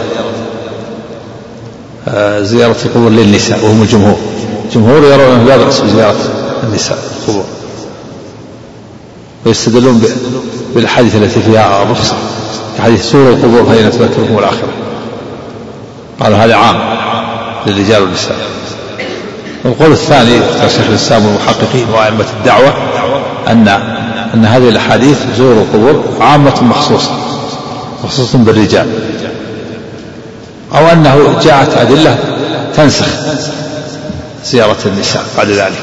زيارة القبور للنساء، وهم الجمهور يرون أنه لا بأس بزيارة النساء القبور، ويستدلون بالحديث التي فيها الرخصة، حديث سور القبور فإن تذكركم الآخرة. قالوا هذا عام للرجال والنساء. والقول الثاني شيخ الإسلام والمحققين وأئمة الدعوة أن هذه الأحاديث زور القبور عامة مخصوصة بالرجال، أو أنه جاءت أدلة تنسخ زيارة النساء بعد ذلك،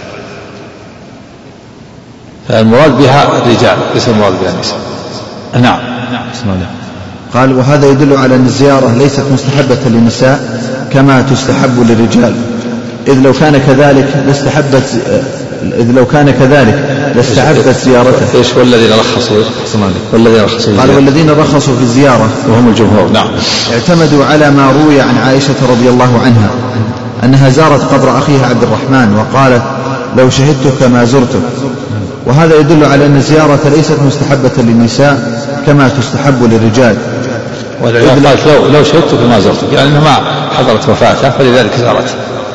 فالمراد بها الرجال ليس المراد بها النساء. نعم. قال: وهذا يدل على أن الزيارة ليست مستحبة للنساء كما تستحب للرجال، إذ لو كان كذلك لاستحبت زيارته. ايش والذين رخصوا؟ قال والذين رخصوا في الزيارة وهم الجمهور. نعم. اعتمدوا على ما روي عن عائشة رضي الله عنها أنها زارت قبر أخيها عبد الرحمن وقالت لو شهدتك ما زرتك، وهذا يدل على أن الزيارة ليست مستحبة للنساء كما تستحب للرجال. ولذلك قالت لو شهدتك ما زرتك، يعني ما حضرت وفاته فلذلك زارته.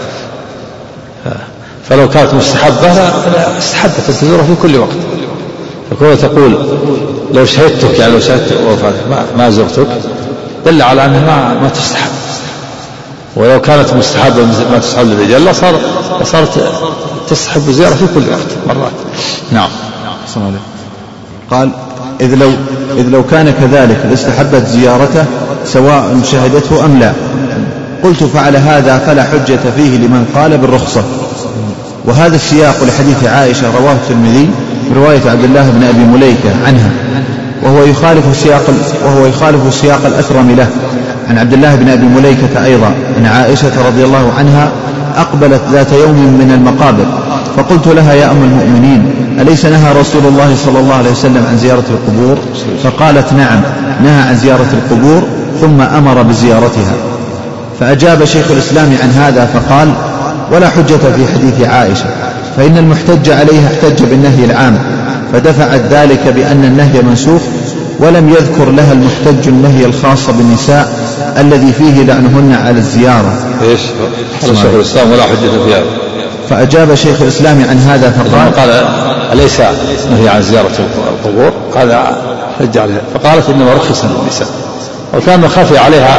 فلو كانت مستحبة استحبت أن تزوره في كل وقت. فكون تقول لو شهدتك، يعني لو شهدت وفاتك ما زرتك، دل على أنها ما تستحب. ولو كانت مستحبة ما تستحب للرجال لصارت تستحب زيارة في كل وقت مرات. نعم. قال إذ لو كان كذلك لاستحبت زيارته سواء شهدته أم لا. قلت فعلى هذا فلا حجة فيه لمن قال بالرخصة. وهذا السياق لحديث عائشة رواه الترمذي برواية عبد الله بن أبي مليكة عنها، وهو يخالف السياق الأكرم له عن عبد الله بن أبي مليكة أيضا أن عائشة رضي الله عنها أقبلت ذات يوم من المقابر فقلت لها يا أم المؤمنين أليس نهى رسول الله صلى الله عليه وسلم عن زيارة القبور؟ فقالت نعم نهى عن زيارة القبور ثم أمر بزيارتها. فأجاب شيخ الإسلام عن هذا فقال ولا حجة في حديث عائشة، فإن المحتج عليها احتج بالنهي العام فدفعت ذلك بأن النهي منسوخ، ولم يذكر لها المحتج النهي الخاص بالنساء الذي فيه لعنهن على الزيارة. إيش شيخ الإسلام ولا حجة في هذا؟ فأجاب شيخ الإسلام عن هذا فقال أليس نهي عن زيارة القبور؟ قال حج عليها، فقالت إنما رخص للنساء، وكان خفي عليها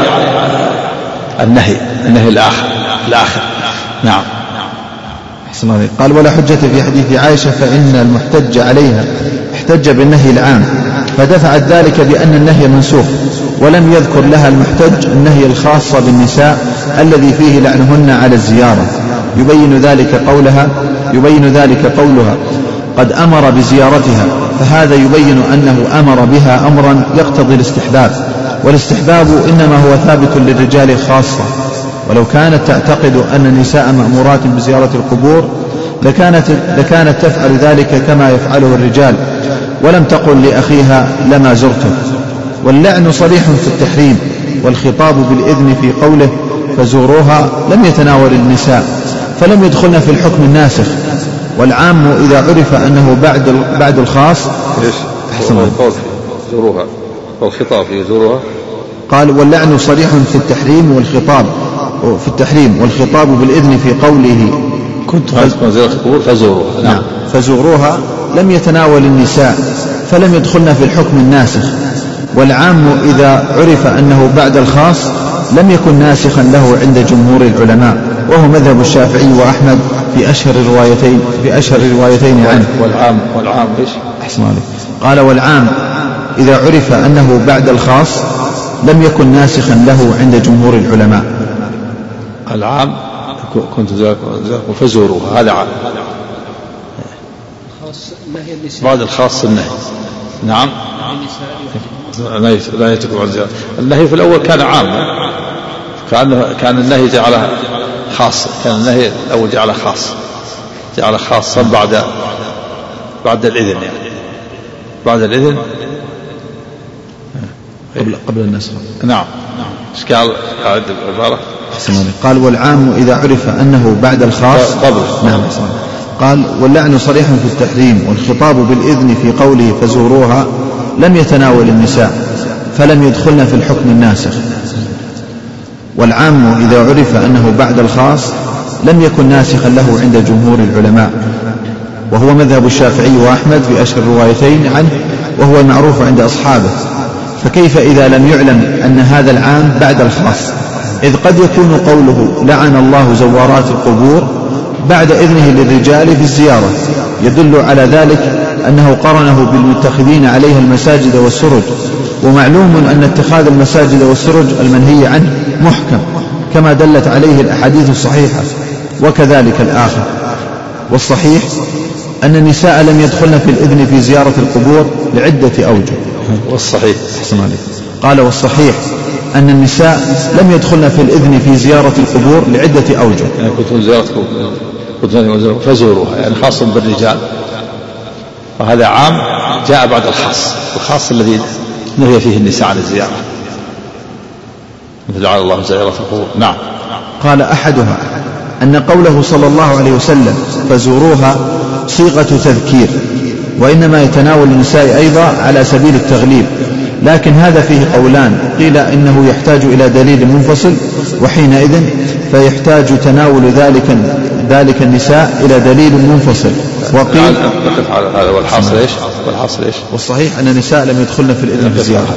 النهي الآخر. نعم. قال ولا حجة في حديث عائشة فإن المحتج عليها احتج بالنهي العام فدفعت ذلك بأن النهي منسوخ، ولم يذكر لها المحتج النهي الخاص بالنساء الذي فيه لعنهن على الزيارة. يبين ذلك قولها قد أمر بزيارتها، فهذا يبين أنه أمر بها أمرا يقتضي الاستحباب، والاستحباب إنما هو ثابت للرجال خاصة. ولو كانت تعتقد أن النساء مأمورات بزيارة القبور لكانت تفعل ذلك كما يفعله الرجال، ولم تقل لأخيها لما زرته. واللعن صريح في التحريم، والخطاب بالإذن في قوله فزوروها لم يتناول النساء فلم يدخلن في الحكم الناسخ. والعام إذا عرف أنه بعد الخاص. زوروها والخطاب يزورها. قال واللعن صريح في التحريم والخطاب بالإذن في قوله كنت زيارة القبور فزوروها. نعم. فزوروها لم يتناول النساء فلم يدخلن في الحكم الناسخ. والعام إذا عرف أنه بعد الخاص لم يكن ناسخا له عند جمهور العلماء، وهو مذهب الشافعي وأحمد في أشهر الروايتين عنه. والعام إيش؟ أحسن عليك. قال والعام إذا عرف أنه بعد الخاص لم يكن ناسخا له عند جمهور العلماء. العام كنت فزوروها، هذا عام. بعد الخاص النهي. نعم. لا يتكلم عن زيارة. النهي في الأول كان عاما، كان النهي جعله خاص، كان النهي الأول جعله خاصا بعد الإذن، يعني بعد الإذن قبل النسخ. نعم. ايش قال العبارة؟ قال والعام إذا عرف أنه بعد الخاص قبل. نعم. قال واللعن صريح في التحريم، والخطاب بالإذن في قوله فزوروها لم يتناول النساء فلم يدخلن في الحكم الناسخ. والعام إذا عرف أنه بعد الخاص لم يكن ناسخا له عند جمهور العلماء، وهو مذهب الشافعي وأحمد في أشهر الروايتين عنه، وهو المعروف عند أصحابه. فكيف إذا لم يعلم أن هذا العام بعد الخاص؟ إذ قد يكون قوله لعن الله زوارات القبور بعد إذنه للرجال في الزيارة يدل على ذلك أنه قرنه بالمتخذين عليها المساجد والسرج، ومعلوم أن اتخاذ المساجد والسرج المنهي عنه محكم كما دلت عليه الأحاديث الصحيحة، وكذلك الآخر. والصحيح أن النساء لم يدخلن في الإذن في زيارة القبور لعدة أوجه. والصحيح قال والصحيح أن النساء لم يدخلن في الإذن في زيارة القبور لعدة أوجه. يعني كنت زيارة فزوروها، يعني خاصة بالرجال وهذا عام جاء بعد الخاص الذي نهي فيه النساء عن الزيارة، مثل جعل الله زائرة القبور. نعم. قال أحدها أن قوله صلى الله عليه وسلم فزوروها صيغة تذكير، وإنما يتناول النساء أيضا على سبيل التغليب، لكن هذا فيه قولان، قيل إنه يحتاج إلى دليل منفصل وحينئذ فيحتاج تناول ذلك النساء إلى دليل منفصل، وقيل هذا والحاصل إيش؟ والصحيح أن النساء لم يدخلن في الإذن في الزيارة.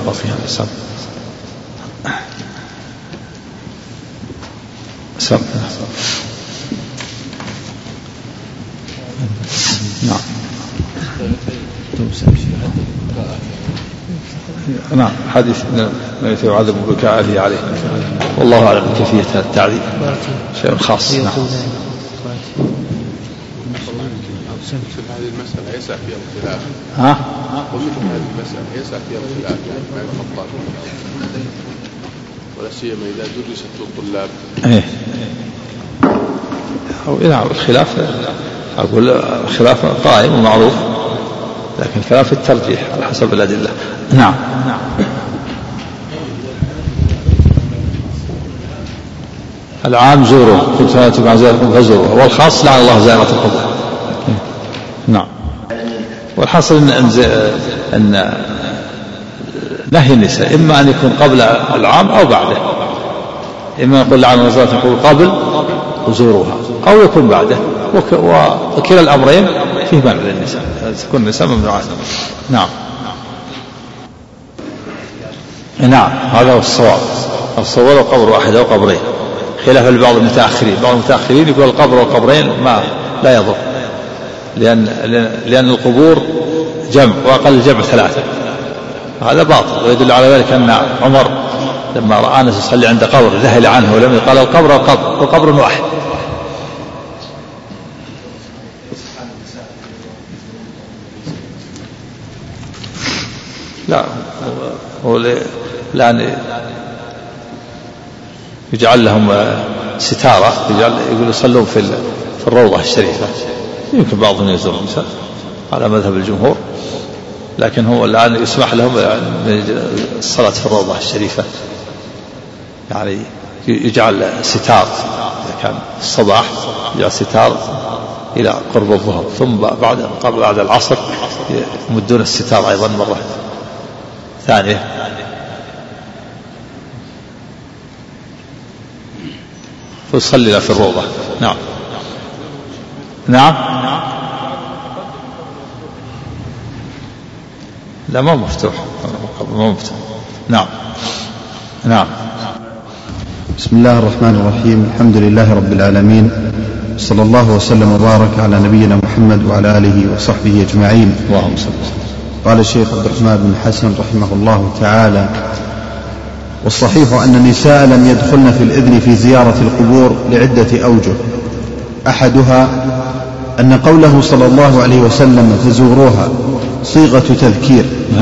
نعم. حديث من يعذب بكاء عليه، والله أعلم كيفية هذا التعذيب، شيء خاص. نعم. هذه المسألة يسع فيها الخلاف. ومثل هذه المسألة يسع فيها الخلاف مع الخطاب، ولا سيما إذا درست للطلاب. نعم. الخلاف أقول الخلاف قائم ومعروف، لكن الخلاف الترجيح على حسب الأدلة. نعم. العام زوره، قلت هاتوا عن زيارتكم فزوروها، والخاص لعن الله زائرة القبور. نعم. والحاصل أن نهي النساء إما أن يكون قبل العام أو بعده، إما يقول لعن الله زائرة القبور قبل وزوروها، أو يكون بعده، وكلا الأمرين فيه منع للنساء، تكون النساء ممنوعات. نعم. نعم. هذا هو الصواب قبر واحد أو قبرين، خلافا لبعض المتأخرين. بعض المتأخرين يقول القبر والقبرين لا يضر، لأن القبور جمع، وأقل الجمع 3. هذا باطل، ويدل على ذلك أن عمر لما رأى أنس يصلي عند قبر ذهل عنه ولم يقال القبر والقبر واحد. لا، لأن يجعل لهم ستارة، يقول يصلون في الروضة الشريفة، يمكن بعضهم يزور النساء على مذهب الجمهور، لكن هو الآن يسمح لهم الصلاة في الروضة الشريفة، يعني يجعل ستار إذا كان الصباح، يجعل ستار إلى قرب الظهر، ثم بعد العصر يمدون الستار أيضا مرة ثانية. فيصلي في الروضة. نعم. لا، ما مفتوح. نعم. بسم الله الرحمن الرحيم. الحمد لله رب العالمين، صلى الله وسلم وبارك على نبينا محمد وعلى آله وصحبه أجمعين. اللهم صل. قال الشيخ عبد الرحمن بن حسن رحمه الله تعالى: والصحيح أن النساء لم يدخلن في الإذن في زيارة القبور لعدة أوجه، أحدها أن قوله صلى الله عليه وسلم فزوروها صيغة تذكير،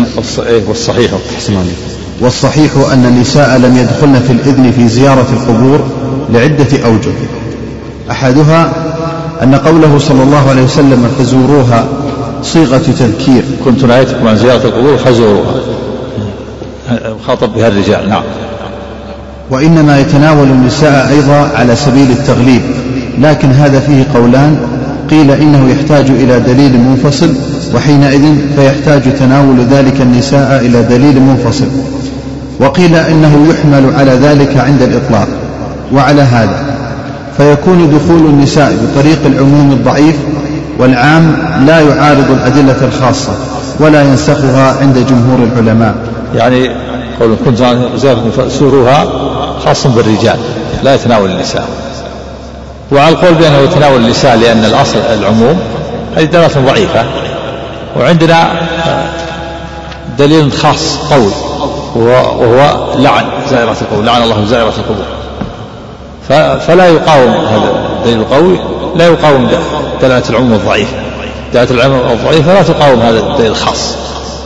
والصحيح أن النساء لم يدخلن في الإذن في زيارة القبور لعدة أوجه، أحدها أن قوله صلى الله عليه وسلم فزوروها صيغة تذكير، كنت نهيتكم عن زيارة القبور فزوروها، خاطب بها الرجال. نعم. وإنما يتناول النساء أيضا على سبيل التغليب، لكن هذا فيه قولان، قيل إنه يحتاج إلى دليل منفصل، وحينئذ فيحتاج تناول ذلك النساء إلى دليل منفصل، وقيل إنه يحمل على ذلك عند الإطلاق. وعلى هذا فيكون دخول النساء بطريق العموم الضعيف، والعام لا يعارض الأدلة الخاصة ولا ينسخها عند جمهور العلماء. يعني قول كنت فزوروها خاص بالرجال لا يتناول النساء، وعلى القول بأنه يتناول النساء لأن الأصل العموم، هذه دلالة ضعيفة. وعندنا دليل خاص قوي وهو لعن زائرة القبور، لعن الله زائرة القبور، فلا يقاوم هذا الدليل القوي، لا يقاوم دلالة العموم الضعيفة. دلالة العموم الضعيفة لا تقاوم هذا الدليل الخاص.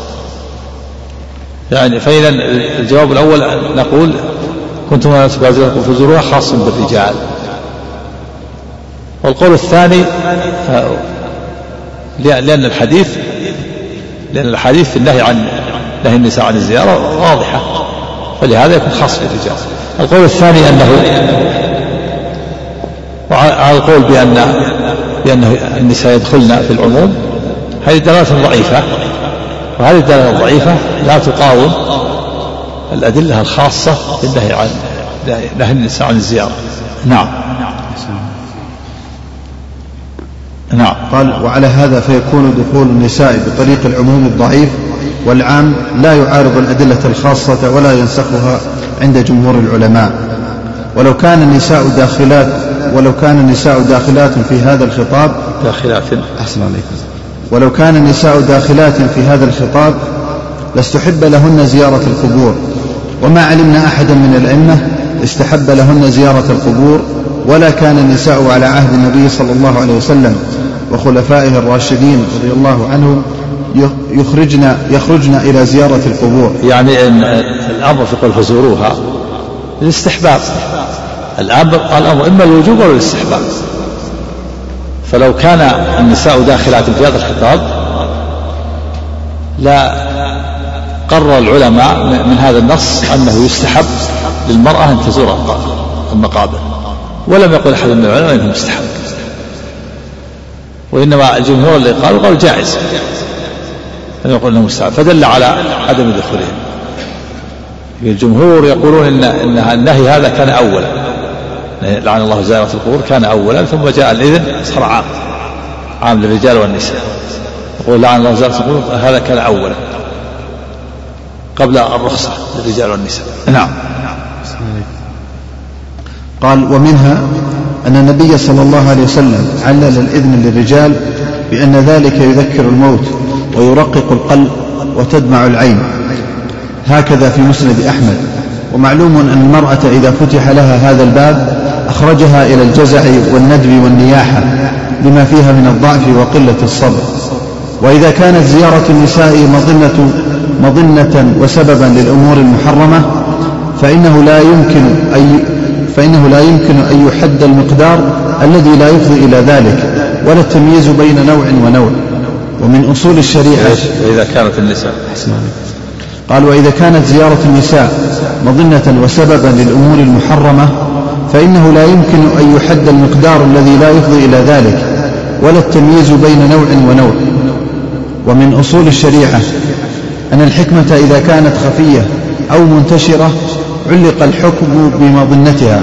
يعني فإذا الجواب الأول نقول كنتم فزوروها خاص بالرجال. والقول الثاني لأن الحديث لأن الحديث في النهي عن نهي النساء عن الزيارة واضحة، فلهذا يكون خاص بالرجال. القول الثاني أنه على القول بأن النساء يدخلن في العموم، هذه دلالة ضعيفة، وهذه الدلالة الضعيفة لا تقاوم الأدلة الخاصة بالنهي عن نهي النساء عن الزيارة. نعم. نعم. قال: وعلى هذا فيكون دخول النساء بطريق العموم الضعيف والعام لا يعارض الأدلة الخاصة ولا ينسخها عند جمهور العلماء. ولو كان النساء داخلات في هذا الخطاب ولو كان النساء داخلات في هذا الخطاب لاستحب لهن زيارة القبور، وما علمنا أحدا من الأئمة استحب لهن زيارة القبور، ولا كان النساء على عهد النبي صلى الله عليه وسلم وخلفائه الراشدين رضي الله عنهم يخرجن إلى زيارة القبور. يعني إن الأمر في قول فزوروها الاستحباب، الأمر إما الوجوب أو الاستحباب. فلو كان النساء داخلات في هذا الخطاب لا قرر العلماء من هذا النص أنه يستحب للمرأة أن تزور المقابر، ولم يقل أحد من العلماء أنه مستحب، وإنما الجمهور اللي قالوا جائز، لم يقل أنه مستحب، فدل على عدم دخولهم. الجمهور يقولون إن النهي هذا كان أولا، لعن الله زائرة القبور كان أولا، ثم جاء الإذن صار عام للرجال والنساء. يقول لعن الله زائرة القبور هذا كان أولا قبل الرخصة للرجال والنساء. نعم. قال: ومنها أن النبي صلى الله عليه وسلم علل الإذن للرجال بأن ذلك يذكر الموت ويرقق القلب وتدمع العين، هكذا في مسند أحمد. ومعلوم أن المرأة إذا فتح لها هذا الباب أخرجها إلى الجزع والندب والنياحة لما فيها من الضعف وقلة الصبر. وإذا كانت زيارة النساء مظنة وسببا للأمور المحرمة فإنه لا يمكن أن يحد المقدار الذي لا يفضي إلى ذلك، ولا التمييز بين نوع ونوع. ومن أصول الشريعة وإذا كانت النساء قال: وإذا كانت زيارة النساء مظنة وسببا للأمور المحرمة فإنه لا يمكن أن يحد المقدار الذي لا يفضي إلى ذلك، ولا التمييز بين نوع ونوع. ومن أصول الشريعة أن الحكمة إذا كانت خفية أو منتشرة علق الحكم بمظنتها،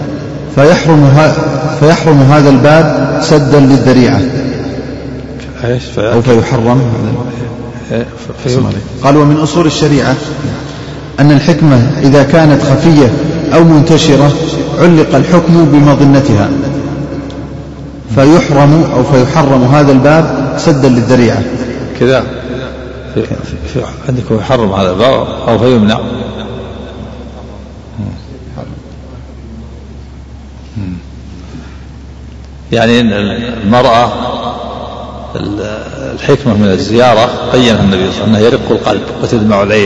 فيحرم هذا الباب سدا للذريعة، أو فيحرم. قال: ومن أصول الشريعة أن الحكمة إذا كانت خفية أو منتشرة علق الحكم بمظنتها، فيحرم هذا الباب سدا للذريعة. كذا عندكم يحرم هذا الباب أو فيمنع. يعني إن المرأة الحكمة من الزيارة بينها النبي صلى الله عليه وسلم أنها يرق القلب وتدمع العين،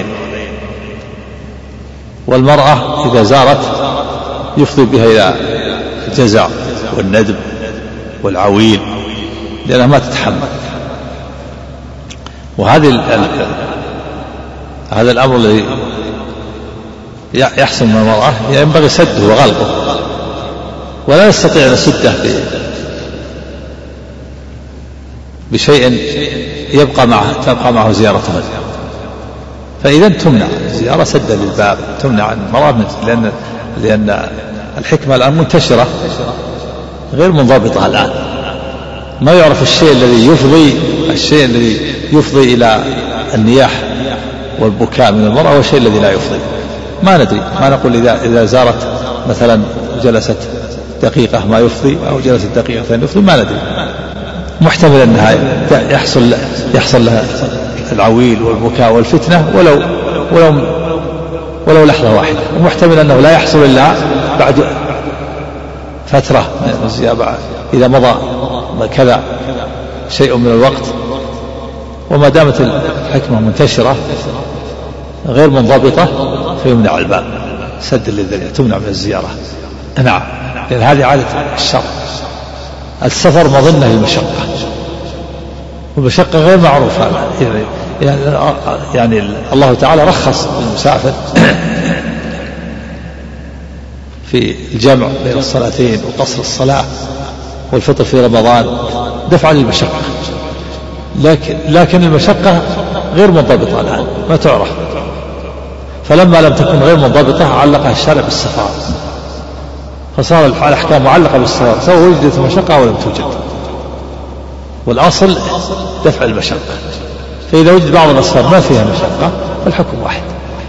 والمرأة إذا زارت يفضي بها إلى الجزع والندب والعويل لأنها ما تتحمل. هذا الأمر الذي يحصل من المرأة ينبغي سده وغلقه، ولا نستطيع أن نسده بشيء تبقى معه زيارته، فإذا تمنع الزيارة سدا للباب، تمنع عن المرأة، لأن الحكمة الآن منتشرة غير منضبطة الآن، ما يعرف الشيء الذي يفضي إلى النياح والبكاء من المرأة والشيء الذي لا يفضي، ما ندري، ما نقول إذا زارت مثلا جلست دقيقة ما يفضي أو جلست دقيقتين يفضي، ما ندري، محتمل أنها يحصل لها العويل والبكاء والفتنة ولو لحظة واحدة، ومحتمل أنه لا يحصل إلا بعد فترة إذا مضى كذا شيء من الوقت. وما دامت الحكمة منتشرة غير منضبطة فيمنع الباب سد للذريعة، تمنع من الزيارة. نعم، لأن هذه عادة الشر. السفر مظنة للمشقة، والمشقة غير معروفة يعني الله تعالى رخص للمسافر في الجمع بين الصلاتين وقصر الصلاة والفطر في رمضان دفعا للمشقة، لكن المشقة غير منضبطة الآن ما تعرف، فلما لم تكن غير منضبطة علقها الشارع بالسفارة، فصار الأحكام معلقة بالسفارة سواء وجدت المشقة أو لم توجد، والأصل دفع المشقة، فإذا وجد بعض الأسفار ما فيها مشقة فالحكم واحد.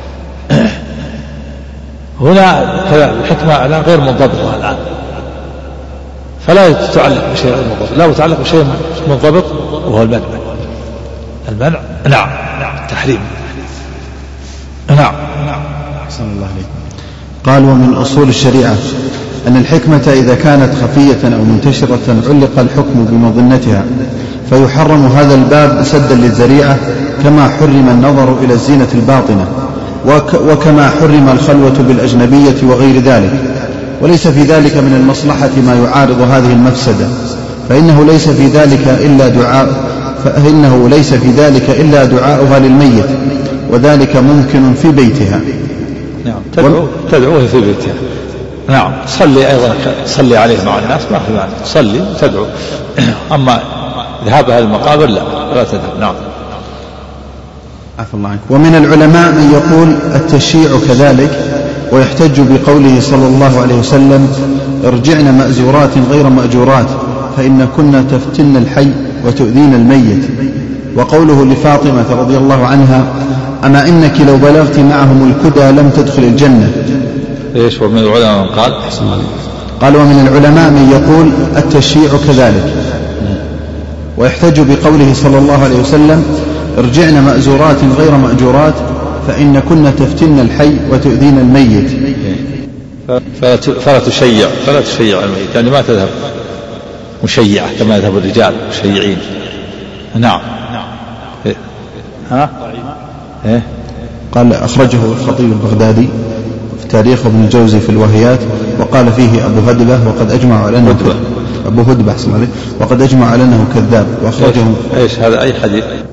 هنا الحكمة الآن غير منضبطة الآن، فلا تتعلق بشيء غير منضبط، لا تتعلق بشيء منضبط وهو المنع نعم تحريم نعم. أحسن الله عليك. قال ومن أصول الشريعة أن الحكمة إذا كانت خفية أو منتشرة علق الحكم بمظنتها، فيحرم هذا الباب سدا للذريعة، كما حرم النظر إلى الزينة الباطنة، وكما حرم الخلوة بالأجنبية وغير ذلك، وليس في ذلك من المصلحة ما يعارض هذه المفسدة، فإنه ليس في ذلك إلا دعاؤها للميت، وذلك ممكن في بيتها. نعم تدعوه في بيتها. نعم صلي أيضا، صلي عليه مع الناس ما في معنى، صلي وتدعو. أما ذهاب هذه المقابر لا تذهب. نعم. عفى الله عنك. ومن العلماء من يقول التشييع كذلك، ويحتج بقوله صلى الله عليه وسلم ارجعن مأزورات غير مأجورات فإن كنا تفتن الحي وتؤذين الميت، وقوله لفاطمة رضي الله عنها أما إنك لو بلغت معهم الكدى لم تدخل الجنة. إيش ومن العلماء من قال ومن العلماء من يقول التشييع كذلك، ويحتج بقوله صلى الله عليه وسلم ارجعن مأزورات غير مأجورات فإن كنا تفتن الحي وتؤذين الميت. فلا تشيع الميت، يعني ما تذهب مشيعة كما يذهب الرجال مشيعين. نعم. قال أخرجه الخطيب البغدادي في تاريخ ابن الجوزي في الوهيات، وقال فيه أبو هدبة وقد أجمع على أنه أبو هدبة وقد أجمع على أنه كذاب، وأخرجه إيش هذا أي حديث؟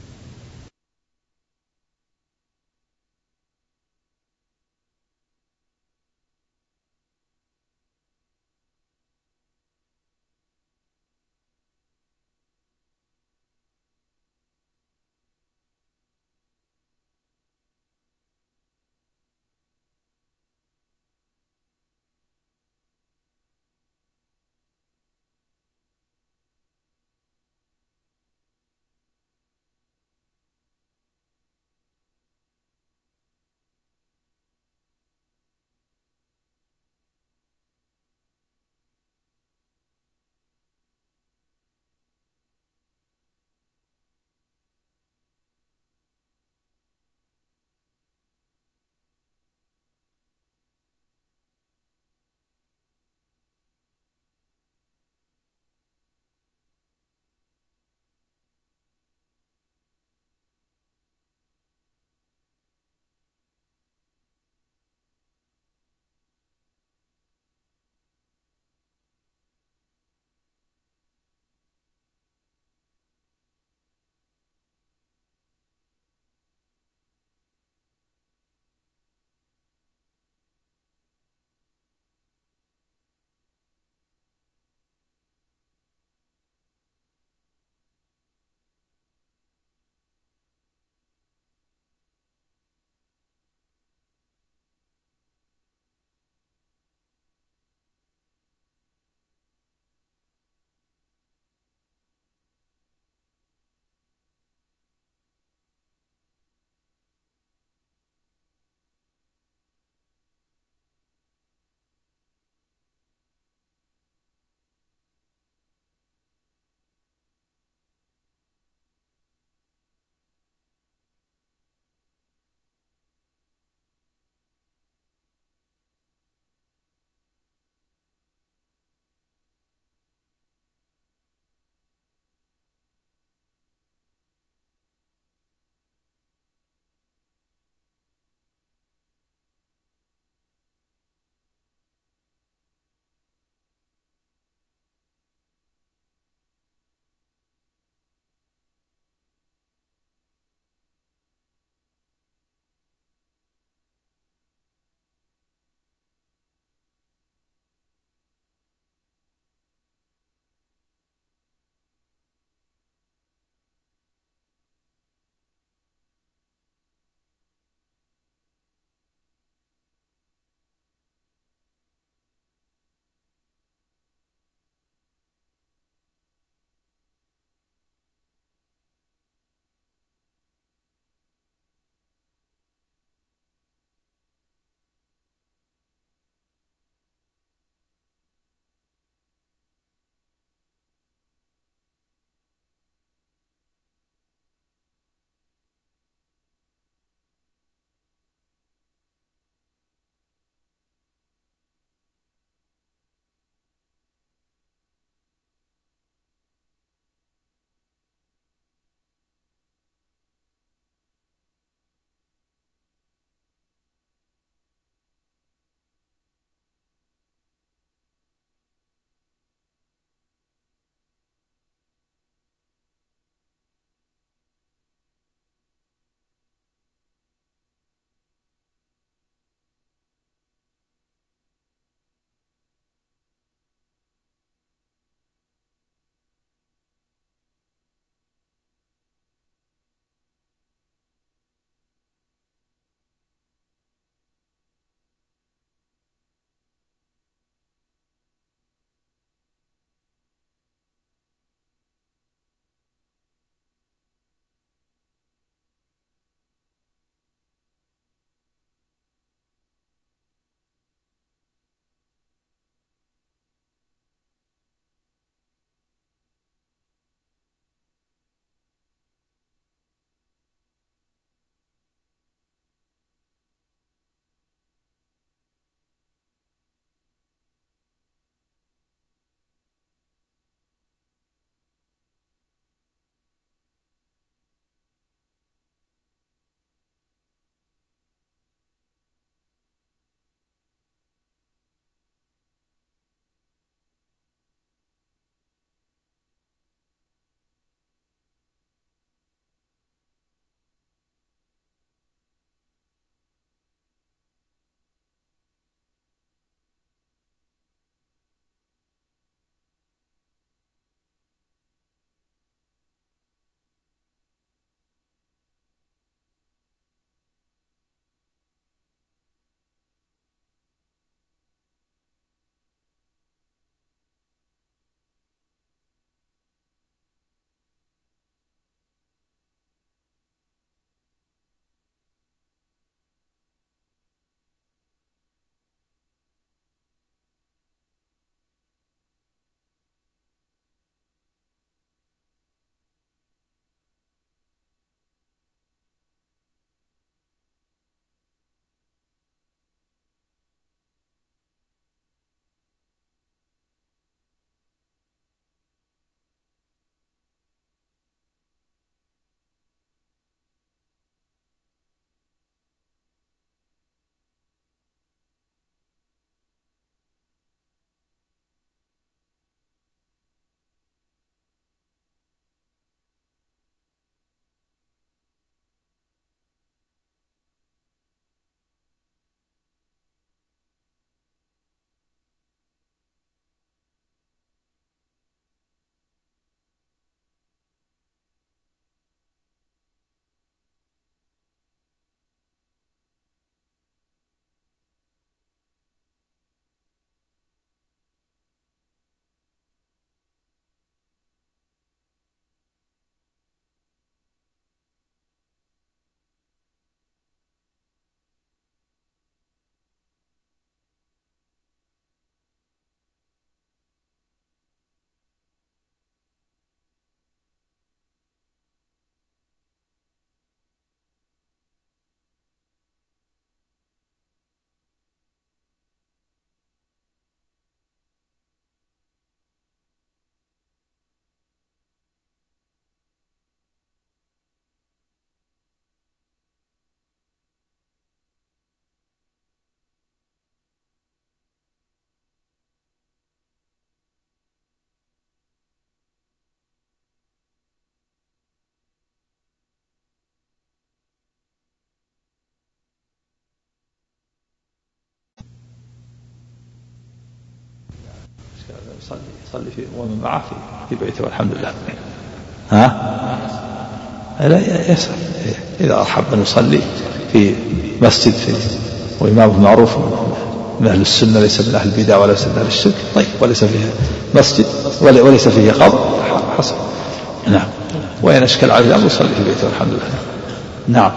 يصلي ومن معه في بيته والحمد لله. ها؟ لا يسأل إذا أحب أن يصلي في مسجد وإمامه معروف من أهل السنة ليس من أهل البدع ولا من أهل الشرك، طيب، وليس فيه مسجد وليس فيه قبر، حسن. نعم. وإن أشكل عليه الأمر يصلي في بيته والحمد لله. نعم.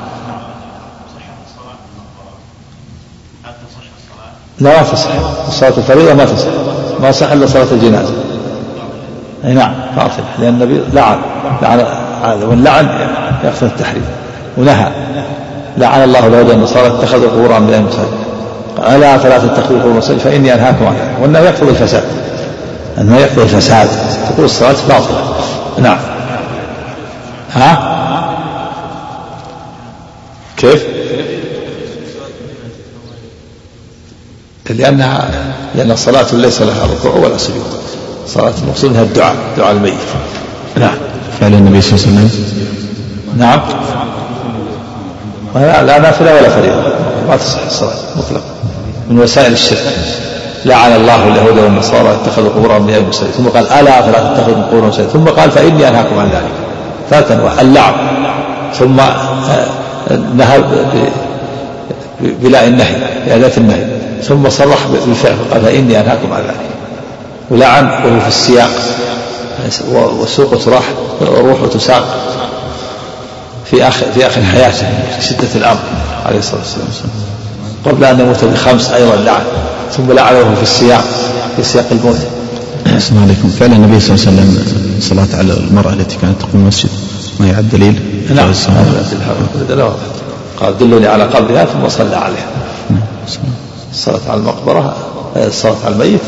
لا تصح صلاة الفريضة، ما تصح إلا صلاة الجنازة. أي نعم باطل، لأن النبي لعن هذا، واللعن يقتضي التحريم، ونهى لعن الله اليهود والنصارى اتخذوا قبور أنبيائهم مساجد، ألا فلا تتخذوا قبور مساجد فإني أنهاكم عن ذلك. والنهي يقتضي الفساد، النهي يقتضي الفساد، تقول الصلاة باطلة. نعم. ها؟ كيف؟ لأن الصلاة ليس لها ركوع ولا سجود، صلاة المقصود منها الدعاء، دعاء الميت. نعم. فعل النبي صلى الله عليه وسلم. نعم. لا نافلة ولا فريضة، ما تصح الصلاة مطلقا، من وسائل الشرك. لعن الله اليهود والنصارى اتخذوا قبور أنبيائهم مساجد، ثم قال ألا فلا تتخذوا قبور مساجد، ثم قال فإني أنهاكم عن ذلك. ثالثا اللعن، ثم نهى بلا النهي، بأداة النهي، ثم صرح بالفعل قال فإني أنهاكم عن ذلك. ولعن وهو في السياق، والسوق تراح روح وتساق في آخر حياته شدة الأمر عليه الصلاة والسلام، قبل أن يموت ب5 أيضا لعن، ثم لعن وهو في السياق، في سياق الموت. السلام عليكم. فعل النبي صلى الله عليه وسلم الصلاة على المرأة التي كانت تقوم المسجد ما يعد دليل؟ نعم. قال دلوني على قبرها ثم صلى عليها. الصلاة على المقبرة، الصلاة على الميت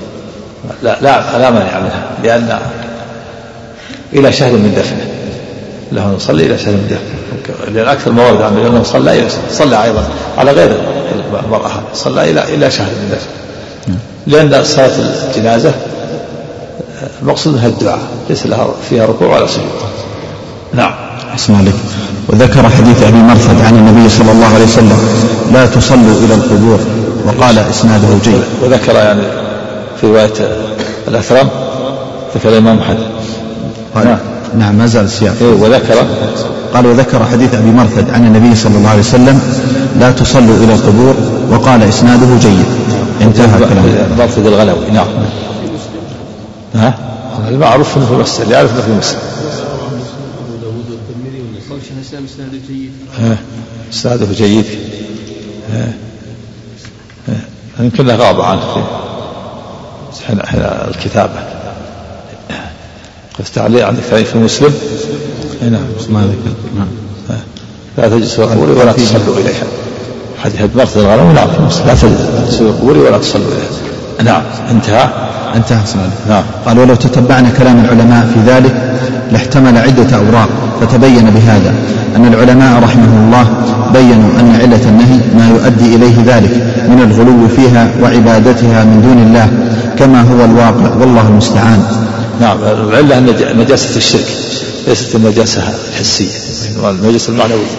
لا مانع منها، لأن إلى شهر من دفنه له نصلي إلى شهر من دفنه، لأن أكثر ما ورد عنه أنه صلى أيضا على غير المرأة، صلى إلى شهر من دفنه، لأن صلاة الجنازة المقصود منها الدعاء، ليس لها فيها ركوع ولا سجود. نعم. أحسن عليك. وذكر حديث أبي مرثد عن النبي صلى الله عليه وسلم لا تصلوا إلى القبور، وقال إسناده جيد. وذكر يعني في رواية الأثرم ذكر الإمام محمد. نعم ما زال السياق. وذكر حديث أبي مرثد عن النبي صلى الله عليه وسلم لا تصلوا إلى القبور، وقال إسناده جيد. انتهى كلامه. مرثد الغلوي. نعم. المعروف في المسجد، يعرف في المسجد. إسناده جيد. يمكن غاب عنه في الكتابة. قلت عليه عندك في مسلم. نعم. ما ذكر. لا تجلسوا القبور ولا تصلوا إليها. حديث مرثد الغنم. نعم في مسلم. لا تجلسوا القبور ولا تصلوا إليها. نعم. انتهى. نعم. قال ولو تتبعنا كلام العلماء في ذلك لاحتمل عدة أوراق، فتبين بهذا أن العلماء رحمهم الله بينوا أن علة النهي ما يؤدي إليه ذلك من الغلو فيها وعبادتها من دون الله، كما هو الواقع والله المستعان. نعم. العلة نجاسة الشرك، ليست النجاسة الحسية، النجاسة المعنوية.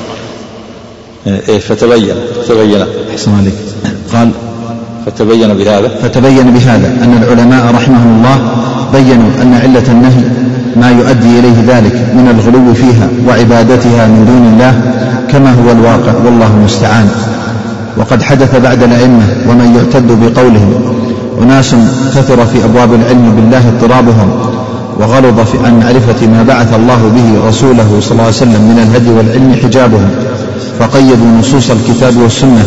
فتبين. أحسن عليك. قال فتبين بهذا أن العلماء رحمهم الله بينوا أن علة النهي ما يؤدي إليه ذلك من الغلو فيها وعبادتها من دون الله، كما هو الواقع والله المستعان. وقد حدث بعد الأئمة ومن يعتد بقولهم أناس كثر في أبواب العلم بالله اضطرابهم، وغلظ عن معرفة ما بعث الله به رسوله صلى الله عليه وسلم من الهدي والعلم حجابهم، فقيدوا نصوص الكتاب والسنة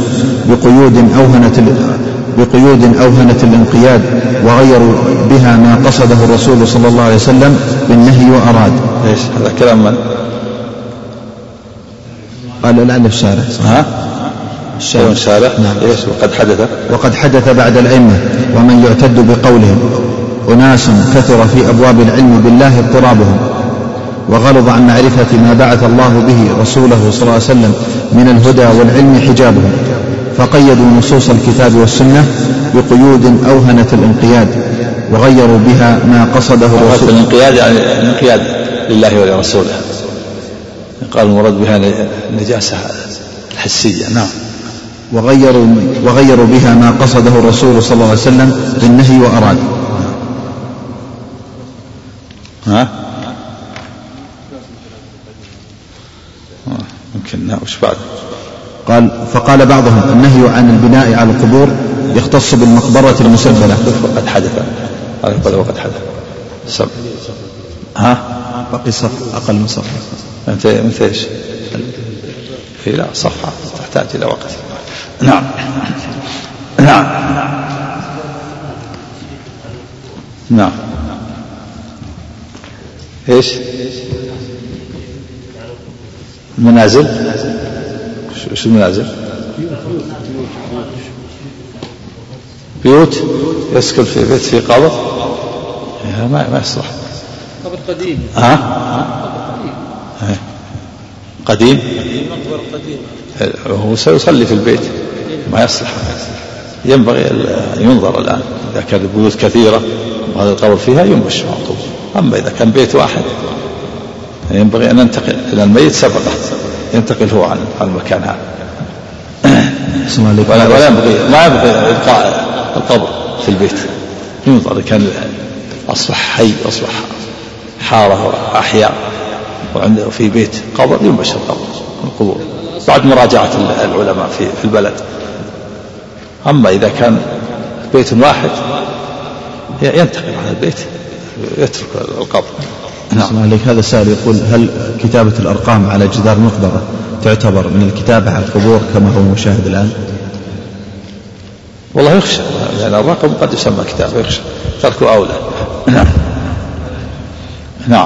بقيود أوهنت الانقياد، وغيروا بها ما قصده الرسول صلى الله عليه وسلم بالنهي وأراد. ايش هذا كلام من؟ قال الآن الشارع. الشارع. نعم. ايش وقد حدث بعد الأئمة ومن يعتد بقولهم أناس كثر في أبواب العلم بالله اضطرابهم، وغلظ عن معرفة ما بعث الله به رسوله صلى الله عليه وسلم من الهدى والعلم حجابهم، فقيدوا نصوص الكتاب والسنة بقيود أوهنت الانقياد، وغيروا بها ما قصده الرسول. الانقياد يعني الانقياد لله ولرسوله، قال المراد بها النجاسة الحسية. نعم. وغيروا بها ما قصده الرسول صلى الله عليه وسلم بالنهي وأراد. يمكن وش بعد؟ قال فقال بعضهم النهي عن البناء على القبور يختص بالمقبرة المسبلة. قد حدث وقد حدث بقي صفحة أقل من صفحة. انت ايش؟ لا صفحة تحتاج إلى وقت. نعم ايش المنازل؟ شو المنازل؟ بيوت يسكن في بيت في قبر ما يصلح. قبر قديم. قديم هو سيصلي في البيت ما يصلح. ينبغي ينظر الآن إذا كانت بيوت كثيرة وهذا القبر فيها ينبش معطوب. أما إذا كان بيت واحد ينبغي أن ننتقل إلى الميت سبقه ينتقل هو عن المكان هذا. ولا ما ينبغي إبقاء القبر في البيت. ينظر إذا كان أصبح حي أصبح حارة وأحياء وعنده في بيت قبر ينبش القبور بعد مراجعة العلماء في البلد. أما إذا كان بيت واحد ينتقل عن البيت يترك القبر. نعم. عليك هذا سائل يقول هل كتابة الأرقام على جدار المقبرة تعتبر من الكتابة على القبور كما هو مشاهد الآن؟ والله يخشى لأن الرقم قد يسمى كتابة يخشى تركه أولى. نعم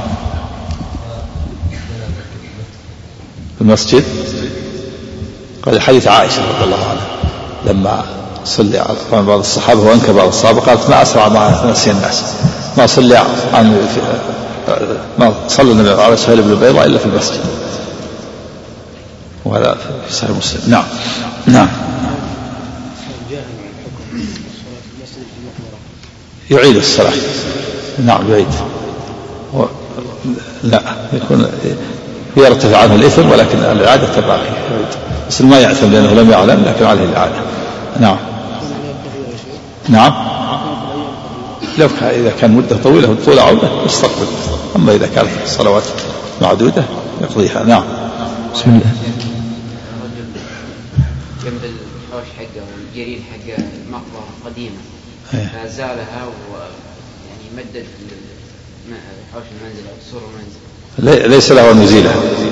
المسجد قال حديث عائشة رضي الله عنها لما صلى على بعض الصحابة وأنكر بعض الصحابة قالت ما أسرع ما نسي الناس ما صلى النبي على سهيل بن البيضاء إلا في المسجد وهذا في صحيح مسلم. نعم يعيد الصلاة. نعم يعيد لا يكون يرتفع عنه الإثم ولكن الإعادة تبعه بس ما يعثم لأنه لم يعلم لكن عليه الإعادة. نعم لو إذا كان مدة طويلة طول عودة يستقبل. أما إذا كانت الصلوات معدودة يقضيها. نعم بسم الله. جنب الحوش حقه والجريل حق المقبرة قديمة فزالها ويعني مدد حوش المنزل أو سور المنزل ليس له أن يزيلها.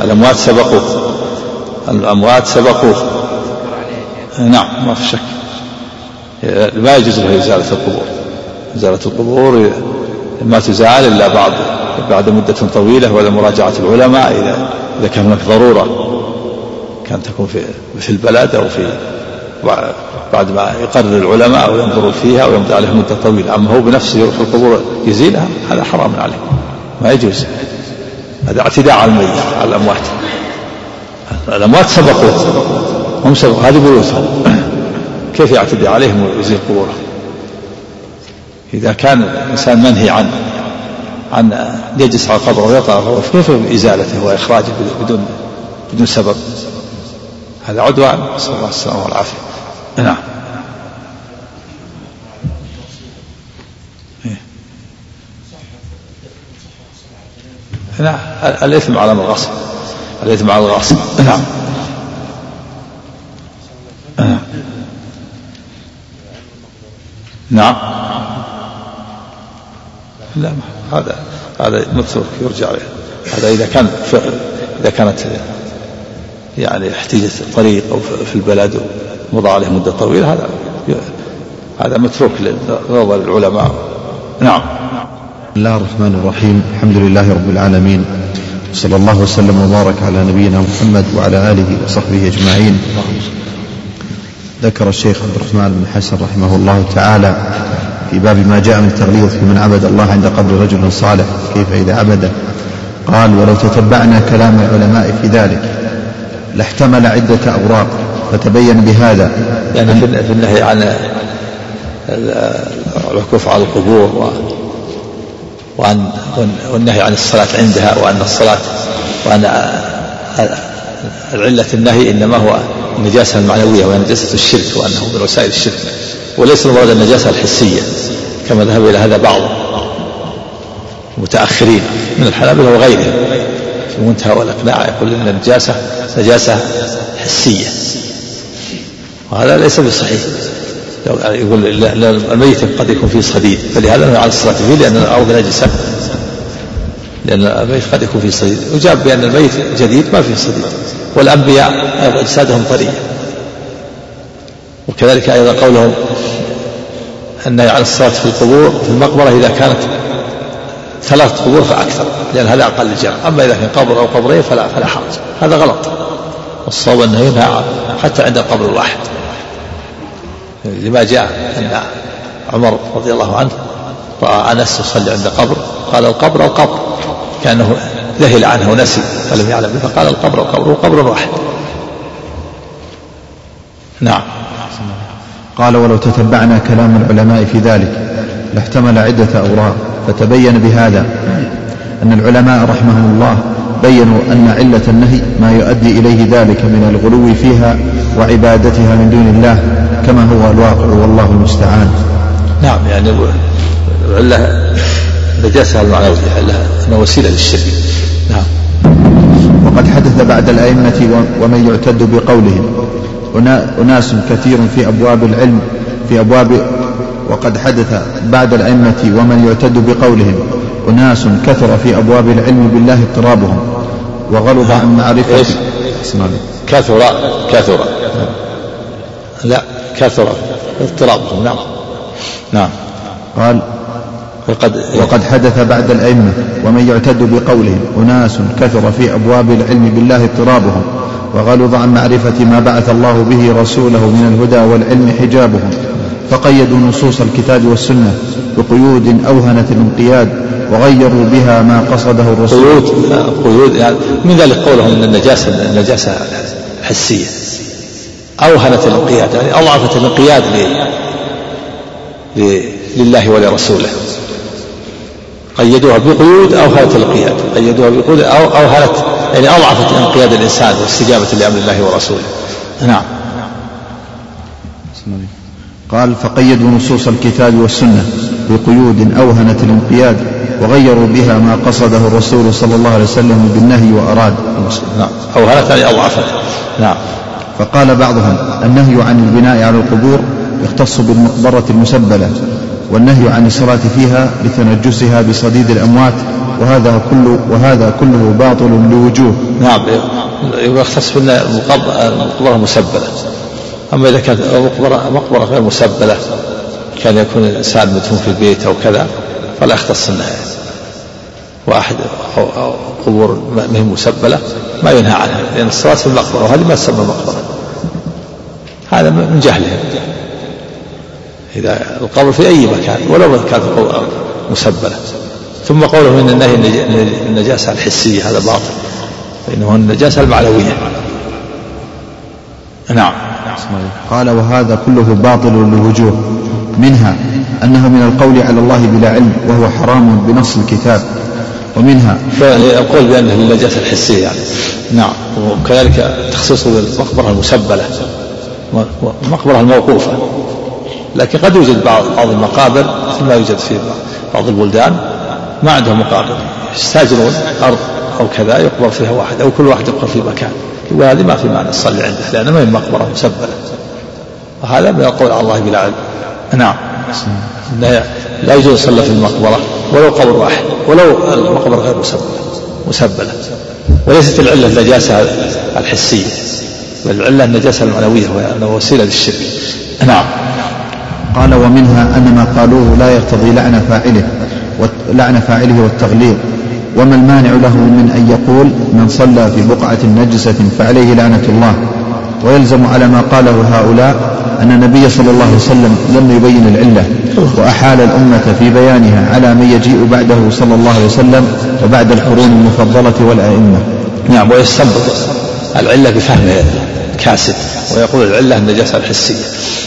الأموات سبقوه. نعم ما في شك ما يجوز له إزالة القبور ما تزال إلا بعد مدة طويلة ولا مراجعة العلماء إذا كان هناك ضرورة كان تكون في البلد أو بعد ما يقرر العلماء وينظروا فيها ويمضي عليه مدة طويلة. أما هو بنفسه يروح القبور يزيلها هذا حرام عليه ما يجوز. هذا اعتداء على الميت على الأموات سبقوه هم سبقوا هذه بيوتهم كيف يعتدي عليهم ويزيل قبورهم؟ إذا كان الإنسان منهي عن يجلس على القبر ويطأ كيف إزالته وإخراجه بدون سبب؟ هذا عدوان نسأل الله السلامة والعافية. نعم الإثم على الغصب نعم نعم لا هذا متروك يرجع هذا إذا كانت يعني احتيجت الطريق أو في البلد ومضى عليه مدة طويلة هذا متروك لنظر العلماء. نعم. بسم الله الرحمن الرحيم. الحمد لله رب العالمين صلى الله وسلم وبارك على نبينا محمد وعلى آله وصحبه أجمعين. ذكر الشيخ عبد الرحمن بن حسن رحمه الله تعالى في باب ما جاء من التغليظ في من عبد الله عند قبر رجل صالح كيف إذا عبده. قال ولو تتبعنا كلام العلماء في ذلك لاحتمل عدة أوراق فتبين بهذا يعني في النهي عن الوقوف على القبور والنهي عن الصلاة عندها وأن العلة النهي إنما هو النجاسة المعنوية وهي نجاسة الشرك وأنه من وسائل الشرك وليس المراد النجاسة الحسية كما ذهب إلى هذا بعض المتأخرين من الحنابلة وغيرهم في منتهى والإقناع يقول إن النجاسة نجاسة حسية، وهذا ليس بصحيح. يقول الميت قد يكون فيه صديد، فلهذا نهى عن الصلاة فيه لأن الأرض نجسة، لأن الميت قد يكون فيه صديد. وجاب بأن الميت جديد ما فيه صديد، والأنبياء أيضا أجسادهم طرية. وكذلك أيضا قولهم النهي عن الصلاة في القبور في المقبرة إذا كانت 3 قبور فأكثر، لأن هذا أقل الجمع. أما إذا كان قبر أو قبرين فلا حرج. هذا غلط، والصواب أنه ينهى حتى عند القبر الواحد، لما جاء أن عمر رضي الله عنه رأى أنس يصلي عند قبر، قال القبر القبر، كأنه ذهل عنه ونسي فلم يعلم به، فقال القبر القبر وقبر واحد. نعم. قال ولو تتبعنا كلام العلماء في ذلك لاحتمل عدة أوراق، فتبين بهذا أن العلماء رحمهم الله بينوا أن علة النهي ما يؤدي إليه ذلك من الغلو فيها وعبادتها من دون الله كما هو الواقع، والله المستعان. نعم، يعني العلة نجاسة المعنوية، أنها وسيلة للشرك. نعم. وقد حدث بعد الأئمة ومن يعتد بقولهم أناس كثير في أبواب العلم وقد حدث بعد الأئمة ومن يعتد بقولهم أناس كثر في أبواب العلم بالله اضطرابهم وغلظ عن معرفة كثر اضطرابهم. نعم. نعم. قال وقد حدث بعد الأئمة ومن يعتد بقولهم أناس كثر في أبواب العلم بالله اضطرابهم وغلظ عن معرفة ما بعث الله به رسوله من الهدى والعلم حجابهم، فقيدوا نصوص الكتاب والسنة بقيود أوهنت الانقياد وغيروا بها ما قصده الرسول. قيود يعني من ذلك قولهم أن النجاسة حسية، أوهنت الانقياد يعني أضعفت الانقياد لله ولرسوله، قيدوها بقيود أوهنت الانقياد، قيدوها بقيود أوهنت يعني أضعفت انقياد الإنسان واستجابة لأمر الله ورسوله. نعم. قال فقيدوا نصوص الكتاب والسنة بقيود أوهنت الانقياد وغيروا بها ما قصده الرسول صلى الله عليه وسلم بالنهي وأراد. نعم. أوهنت يعني أضعفت. نعم. فقال بعضهم النهي عن البناء على القبور يختص بالمقبرة المسبلة، والنهي عن الصلاة فيها لتنجسها بصديد الأموات، وهذا كله باطل لوجوه. نعم، يختص بالمقبرة المسبلة. أما إذا كانت مقبرة غير مسبلة، كان يكون الإنسان مدفون في البيت أو كذا، فلا يختص النهي. واحد أو قبور ما هي مسبلة ما ينهى عنها، لأن الصلاة في المقبرة وهذه ما تسمى مقبرة، هذا من جهلهم. إذا القبر في أي مكان ولو كانت مسبلة. ثم قوله من النهي النجاسة الحسية هذا باطل، فإنه النجاسة المعنوية. نعم. قال وهذا كله باطل لوجوه، منها أنه من القول على الله بلا علم وهو حرام بنص الكتاب، ومنها القول بأنه النجاسة الحسية يعني. نعم. وكذلك تخصيصه بالمقبرة المسبلة، المقبرة الموقوفة، لكن قد يوجد بعض المقابر مثل ما يوجد في بعض البلدان ما عندهم مقابر، يستاجرون أرض أو كذا يقبر فيها واحد أو كل واحد يقبر في مكان، وهذه ما في معنى تصلي عنده لأنه ما هي مقبرة مسبلة، وهذا من القول على الله بلا علم. نعم. لا يجوز يصلى في المقبرة ولو قبر واحد، ولو المقبرة غير مسبلة. وليست العلة النجاسة الحسية، بل العلة النجاسة المعنوية، وهي وسيلة للشرك. نعم. قال ومنها أن ما قالوه لا يقتضي لعن فاعله والتغليظ، وما المانع له من أن يقول من صلى في بقعة نجسة فعليه لعنة الله، ويلزم على ما قاله هؤلاء أن النبي صلى الله عليه وسلم لم يبين العلة، وأحال الأمة في بيانها على من يجيء بعده صلى الله عليه وسلم وبعد القرون المفضلة والأئمة. نعم. ويستنبط العلة بفهم كاسد، ويقول العلة النجاسة الحسية.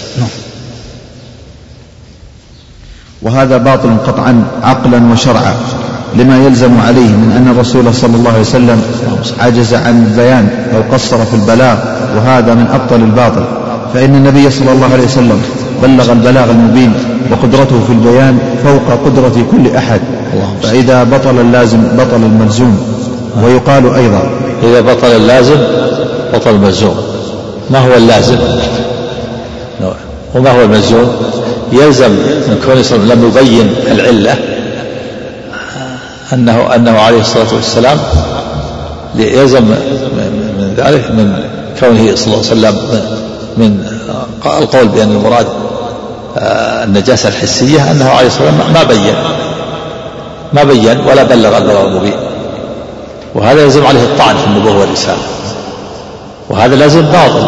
وهذا باطل قطعا عقلا وشرعا، لما يلزم عليه من أن الرسول صلى الله عليه وسلم عجز عن البيان أو قصر في البلاغ، وهذا من أبطل الباطل، فإن النبي صلى الله عليه وسلم بلغ البلاغ المبين، وقدرته في البيان فوق قدرة كل أحد، فإذا بطل اللازم بطل الملزوم. ويقال أيضا إذا بطل اللازم بطل الملزوم. ما هو اللازم وما هو الملزوم؟ يلزم من كونه صلى الله عليه وسلم لم يبين العلة أنه عليه الصلاة والسلام يلزم من ذلك من كونه صلى الله عليه وسلم من القول بأن المراد النجاسة الحسية أنه عليه الصلاة والسلام ما بين ولا بلغ البلاغ المبين، وهذا يلزم عليه الطعن في النبوة والرسالة، وهذا لازم باطل،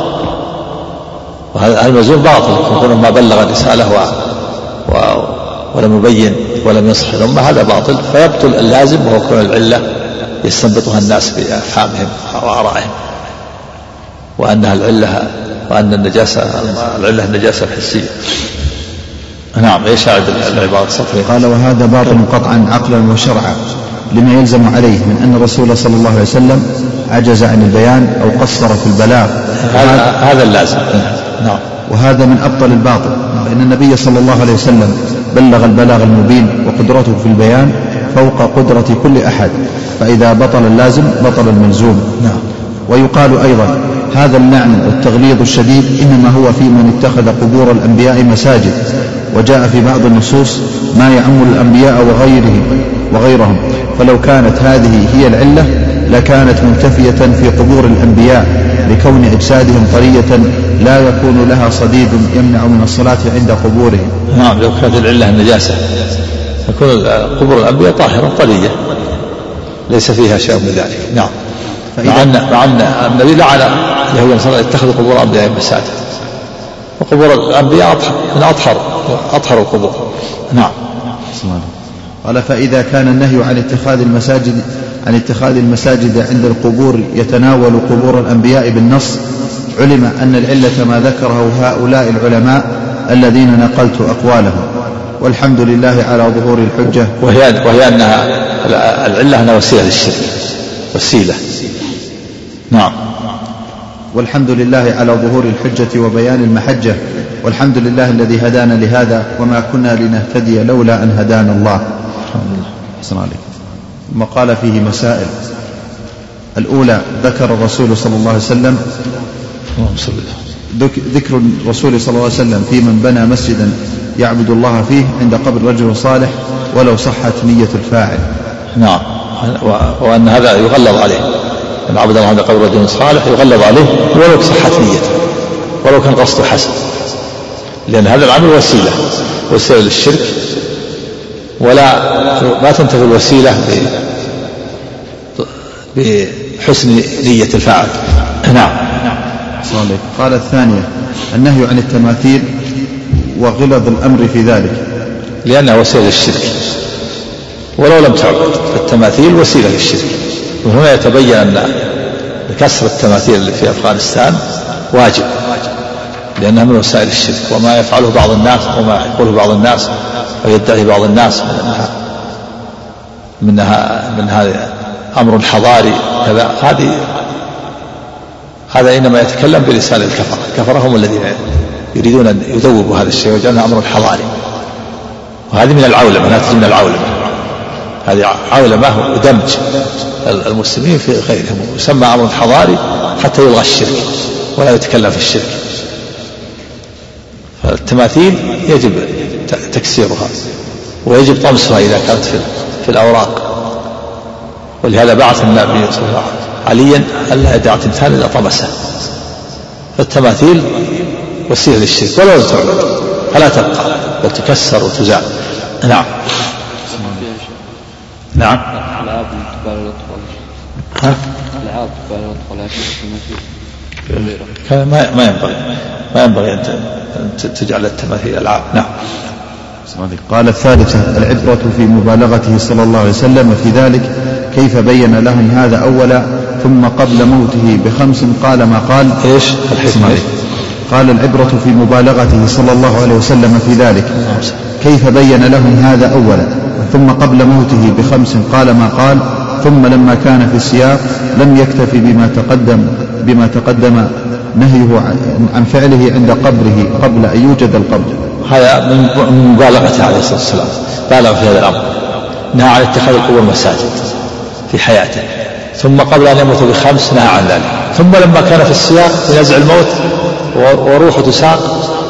وهذا الملزوم باطل يكون ما بلغ الرسالة ولم يبين ولم ينصح الأمة، هذا باطل، فيبطل اللازم وهو كون العلة يستنبطها الناس بأفهامهم وآرائهم، وأنها العلة وأن العلة النجاسة الحسية. نعم. ايش العبارة السطرية؟ قال وهذا باطل قطعا عقلا وشرعا لما يلزم عليه من أن الرسول صلى الله عليه وسلم عجز عن البيان أو قصر في البلاغ. هذا اللازم. نعم. وهذا من أبطل الباطل، فإن النبي صلى الله عليه وسلم بلغ البلاغ المبين وقدرته في البيان فوق قدرة كل أحد، فإذا بطل اللازم بطل الملزوم. نعم. ويقال أيضا هذا اللعن والتغليظ الشديد إنما هو في من اتخذ قبور الأنبياء مساجد، وجاء في بعض النصوص ما يعم الأنبياء وغيرهم، فلو كانت هذه هي العلة لكانت منتفية في قبور الأنبياء لكون أجسادهم طرية لا يكون لها صديد يمنع من الصلاة عند قبورهم. نعم. لو كانت العلة النجاسة يكون قبور الأنبياء طاهرة طرية ليس فيها شيء من ذلك. نعم. مع أن النبي لعن اليهود والنصارى اتخذوا قبور الأنبياء مساجد، وقبور الأنبياء من أطهر القبور. نعم. قال فإذا كان النهي عن اتخاذ المساجد عند القبور يتناول قبور الأنبياء بالنص، علم أن العلة ما ذكره هؤلاء العلماء الذين نقلت أقوالهم، والحمد لله على ظهور الحجة. وهي أنها العلة أنها وسيلة للشرك، وسيلة. نعم. والحمد لله على ظهور الحجة وبيان المحجة، والحمد لله الذي هدانا لهذا وما كنا لنهتدي لولا أن هدانا الله. حسن عليك. ثم قال فيه مسائل. الأولى ذكر الرسول صلى الله عليه وسلم ذكر الرسول صلى الله عليه وسلم في من بنى مسجدا يعبد الله فيه عند قبر رجل صالح ولو صحت نية الفاعل. نعم. وأن هذا يغلظ عليه، أن عبد الله عند قبر رجل صالح يغلظ عليه ولو صحت نيته، ولو كان قصده حسن، لأن هذا العمل وسيلة للشرك، ما تنتفي الوسيلة بحسن نية الفاعل. نعم. قال الثانية النهي عن التماثيل وغلظ الأمر في ذلك، لأنها وسيلة للشرك ولو لم تعبد، فالتماثيل وسيلة للشرك. وهنا يتبين أن كسر التماثيل اللي في أفغانستان واجب، لأنها من وسائل الشرك، وما يفعله بعض الناس وما يقوله بعض الناس ويدعي بعض الناس من هذا أمر حضاري كذا، هذا إنما يتكلم بلسان الكفرة هم الذين يريدون أن يذوبوا هذا الشيء ويجعلونه أمر حضاري، وهذه من العولمة، لا تجي من العولمة، هذه عولمة ودمج المسلمين في غيرهم، يسمى أمر حضاري حتى يلغى الشرك ولا يتكلم في الشرك. فالتماثيل يجب تكسيرها ويجب طمسها إذا كانت في الأوراق، ولهذا بعث النبي صلى الله عليه وسلم عليا ألا يدع تمثال إلا طمسه. فالتماثيل وسيلة للشرك ولو تعبد فلا تبقى بل تكسر وتزال. نعم. نعم. ما ينبغي أن تجعل التماثيل ألعاب. نعم. قال الثالثة العبرة في مبالغته صلى الله عليه وسلم في ذلك، كيف بين لهم هذا أولا ثم قبل موته ب5 قال ما قال. إيش الحكمة؟ قال العبرة في مبالغته صلى الله عليه وسلم في ذلك، كيف بين لهم هذا أولا ثم قبل موته ب5 قال ما قال، ثم لما كان في السياق لم يكتفي بما تقدم نهيه عن فعله عند قبره قبل أن يوجد القبر. هذا من مبالغته عليه الصلاة والسلام، بالغ في هذا الأمر، نهى عن اتخاذ القبور مساجد في حياته، ثم قبل أن يموت ب5 نهى عن ذلك، ثم لما كان في السياق في نزع الموت وروحه تساق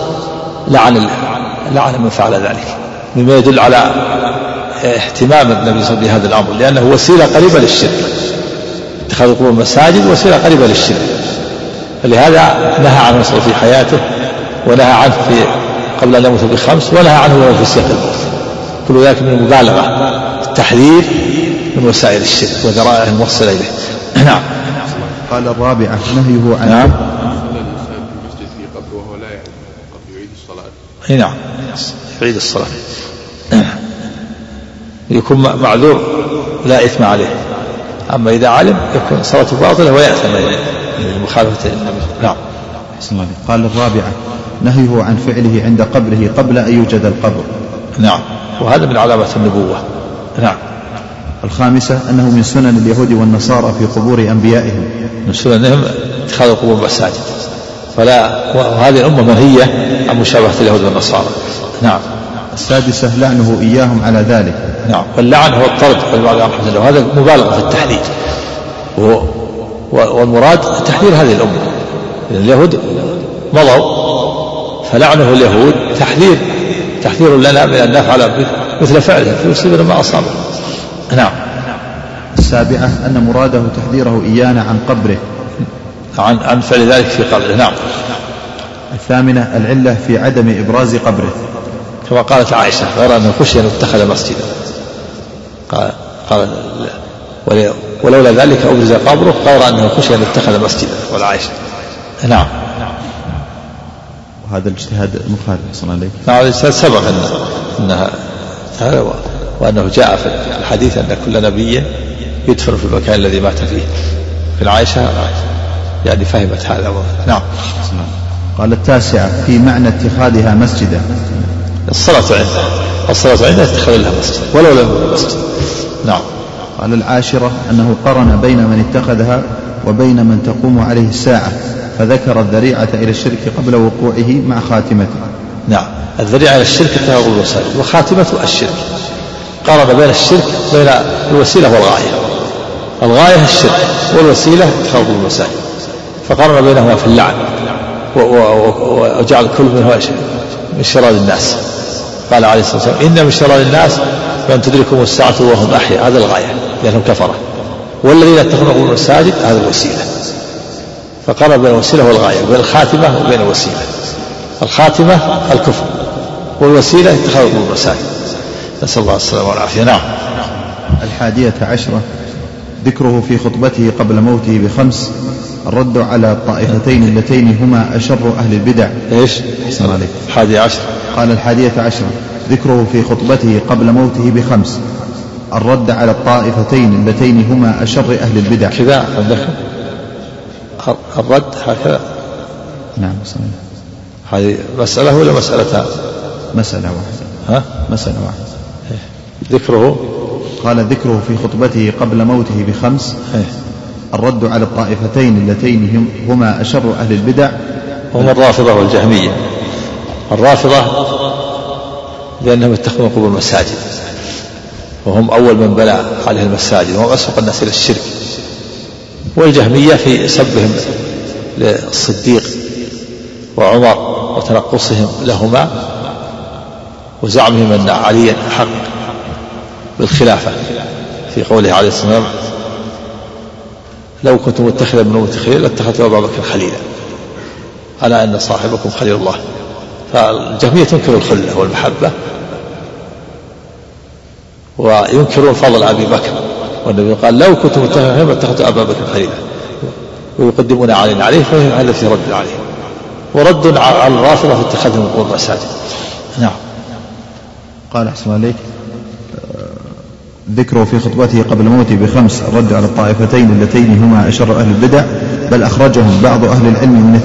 لعن من فعل ذلك، مما يدل على اهتمام النبي صلى الله عليه وسلم بهذا الأمر، لأنه وسيلة قريبة للشرك. اتخاذ القبور مساجد وسيلة قريبة للشرك، فلهذا نهى عنه في حياته، ونهى عنه قبل أن يموت ب5، ونهى عنه في سياق الموت. كل ذلك من المبالغة التحذير من وسائل الشرك وذرائعه الموصلة إليه. نعم. قال الرابعة نهيه عن نعم. المسجد في قبر وهو لا يعلم قبل يعيد الصلاة. نعم يعيد الصلاة، يكون معذور لا إثم عليه، أما إذا علم يكون صلاته باطلة ويأثم مخالفة النبي. نعم. قال الرابعة نهيه عن فعله عند قبره قبل أن يوجد القبر. نعم، وهذا من علامات النبوة. نعم. الخامسة أنه من سنن اليهود والنصارى في قبور أنبيائهم، من سننهم اتخاذ القبور مساجد، وهذه الأمة منهية عن مشابهة اليهود والنصارى. نعم. السادسة لعنه إياهم على ذلك. نعم، واللعن هو الطرد وهذا مبالغة في التحذير، والمراد تحذير هذه الأمة. اليهود مضوا، فلعنه اليهود تحذير لنا من أن نفعل مثل فعله فيصيبنا ما أصابه. نعم. السابعة أن مراده تحذيره إيانا عن قبره، عن فعل ذلك في قبره. نعم. الثامنة العلة في عدم إبراز قبره، كما قالت عائشة غير أنه خشي أن يتخذ مسجدا، قال ولولا ذلك أبرز قبره غير أنه خشي أن يتخذ مسجدا، والعائشة. نعم. وهذا الاجتهاد مخالف صلى الله عليه. نعم، الاجتهاد سبق أنها وأنه جاء في الحديث أن كل نبي يدفن في المكان الذي مات فيه، في عائشة يعني فهمت هذا. نعم. قال التاسعة في معنى اتخاذها مسجدا، الصلاة عندها اتخاذ لها مسجد ولو لم يكن مسجد. نعم. قال العاشرة أنه قرن بين من اتخذها وبين من تقوم عليه الساعة، فذكر الذريعة إلى الشرك قبل وقوعه مع خاتمته. نعم، الذريعة إلى الشرك اتخاذ المساجد وخاتمته الشرك، قارن بين الشرك بين الوسيلة والغاية، الغاية الشرك والوسيلة اتخاذ المساجد، فقارن بينهما في اللعن، وجعل كل منهما من شرار الناس. قال عليه الصلاة والسلام إن من شرار الناس من تدركهم الساعة وهم أحياء، هذا الغاية لأنهم كفرة، والذين اتخذوا المساجد هذا الوسيلة، فقارن بين الوسيلة والغاية، بين الخاتمة وبين الوسيلة. الخاتمة الكفر، والوسيلة اتخاذ المساجد، نسأل الله السلامة والعافية. نعم. 11 ذكره في خطبته قبل موته ب5 الرد على الطائفتين اللتين هما أشر أهل البدع. إيش؟ حسن عليك. 11. قال 11 ذكره في خطبته قبل موته ب5 الرد على الطائفتين اللتين هما أشر أهل البدع. كذا الرد هكذا. نعم. هذه مسألة ولا مسألتان؟ مسألة واحدة. مسألة واحدة. ذكره، قال ذكره في خطبته قبل موته ب5 الرد على الطائفتين اللتين هما أشر أهل البدع، هم الرافضة والجهمية. الرافضة لأنهم اتخذوا قبور المساجد، وهم أول من بنى عليه المساجد، وهم أسبق الناس إلى الشرك. والجهمية في سبهم للصديق وعمر وتنقصهم لهما، وزعمهم أن عليا حق بالخلافة، في قوله عليه الصلاة والسلام لو كنت متخذا من أمتي خليلا لاتخذت أبا بكر خليلا، ألا أن صاحبكم خليل الله. فالجهمية تنكر الخلة والمحبة، وينكرون فضل أبي بكر، والنبي قال لو كنت متخذا خليلا لاتخذت أبا بكر خليلا، ويقدمون عليه فهذا في رد عليه، ورد على الرافضة في اتخاذهم قبور المساجد. نعم. قال أحسن عليك ذكره في خطبته قبل موته ب5 الرد على الطائفتين اللتين هما أشر أهل البدع، بل أخرجهم بعض أهل العلم من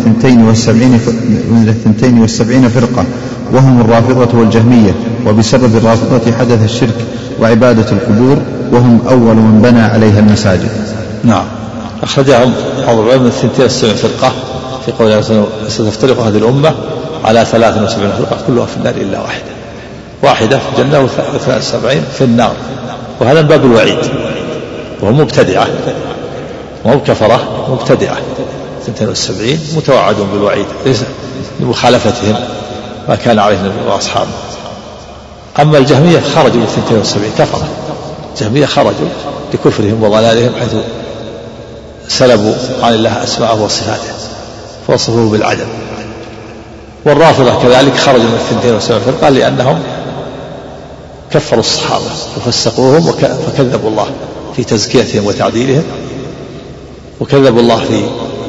72 فرقة، وهم الرافضة والجهمية، وبسبب الرافضة حدث الشرك وعبادة القبور، وهم أول من بنى عليها المساجد. نعم. أخرجهم بعض العلم من 72 فرقة، في قوله ستفترق هذه الأمة على 73 فرقة كلها في النار إلا واحدة في الجنة و73 في النار. وهذا من باب الوعيد، وهم مبتدعة وهم كفرة مبتدعة 72 متوعدون بالوعيد ليس لمخالفتهم ما كان عليه النبي وأصحابه. أما الجهمية خرجوا من 72 كفرة، الجهمية خرجوا لكفرهم وضلالهم حيث سلبوا عن الله أسماءه وصفاته فوصفوه بالعدم. والرافضة كذلك خرجوا من 72 فرقة لأنهم كفروا الصحابة وفسقوهم فكذبوا الله في تزكيتهم وتعديلهم، وكذبوا الله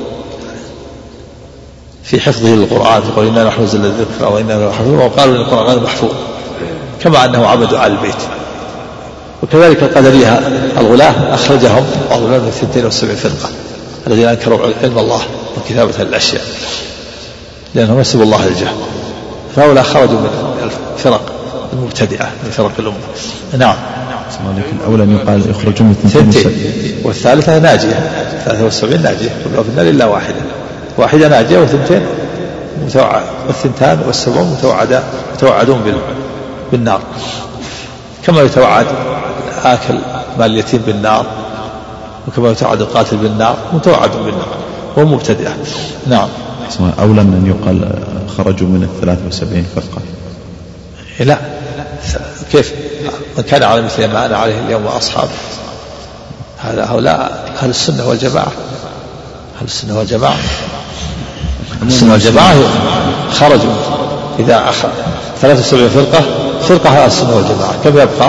في حفظه للقرآن، يقول إنا نحن نزلنا الذكر وإنا له لحافظون، وقالوا إن القرآن غير محفوظ، كما أنهم عبدوا آل البيت. وكذلك القدرية الغلاة أخرجهم الله من 72 فرقة الذين أنكروا علم الله وكتابة الأشياء لأنهم يسبوا الله الجهل، فهؤلاء خرجوا من الفرق المبتدعة من فرق الأمة. نعم. الأولى أن يقال يخرجون من 72 والثالثة ناجية 73 ناجية كلها في النار إلا واحدة ناجية والثنتين والثنتان والسبعون متوعدون بالنار، كما يتوعد آكل مال اليتيم بالنار وكما يتوعد القاتل بالنار متوعد بالنار وهم مبتدعة. نعم. أولى من أن يقال خرجوا من 73 فرقة. لا، كيف من كان على مثل ما أنا عليه اليوم وأصحابه، هؤلاء أهل السنة والجماعة. أهل السنة والجماعة خرجوا إذا 73 فرقة أهل السنة والجماعة كم يبقى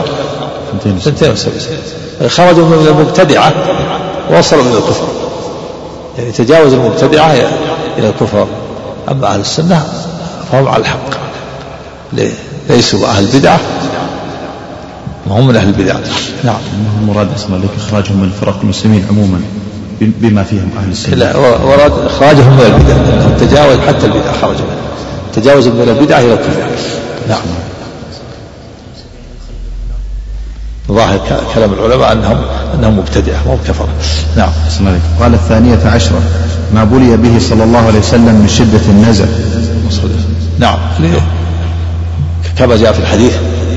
72. خرجوا من المبتدعة وصلوا إلى الكفر، يعني تجاوز المبتدعة إلى الكفر. أما أهل السنة فهم على الحق، ليسوا أهل البدعة وهم من أهل البدعة. نعم. مراد اسمه لك إخراجهم من فرق المسلمين عموما بما فيهم أهل السنة. لا، وراد إخراجهم من البدع، أنهم تجاوز حتى البدع، خرجوا تجاوز من البدع إلى الكفر. نعم. ظاهر كلام العلماء أنهم مبتدعة وهم كفر. نعم. قال 12 ما بلي به صلى الله عليه وسلم من شدة النزع. نعم، كما جاء في الحديث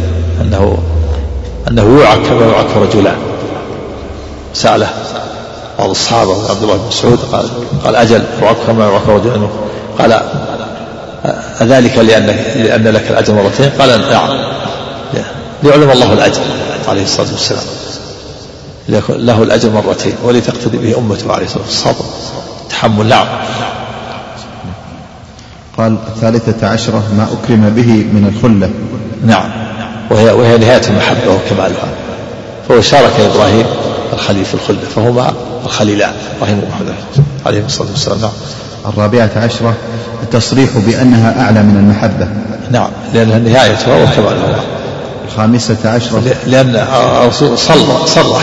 أنه يوعك كما يوعك رجلان. سأله بعض الصحابة عبد الله بن مسعود قال أجل يوعك كما يوعك رجلان، قال أذلك لأن لك الأجر مرتين؟ قال نعم، ليعلم الله الأجر عليه الصلاة والسلام، له الأجر مرتين ولتقتدي به أمته عليه الصلاة والسلام، الصبر تحمل. نعم. قال 13 ما أكرم به من الخلة. نعم، وهي نهاية المحبة وكمالها، فهو شارك إبراهيم الخليل في الخلة، فهما الخليلان إبراهيم ومحمد عليه الصلاة والسلام. نعم. 14 التصريح بأنها أعلى من المحبة. نعم، لأنها نهايتها وكمالها. 15 لأن الرسول صرح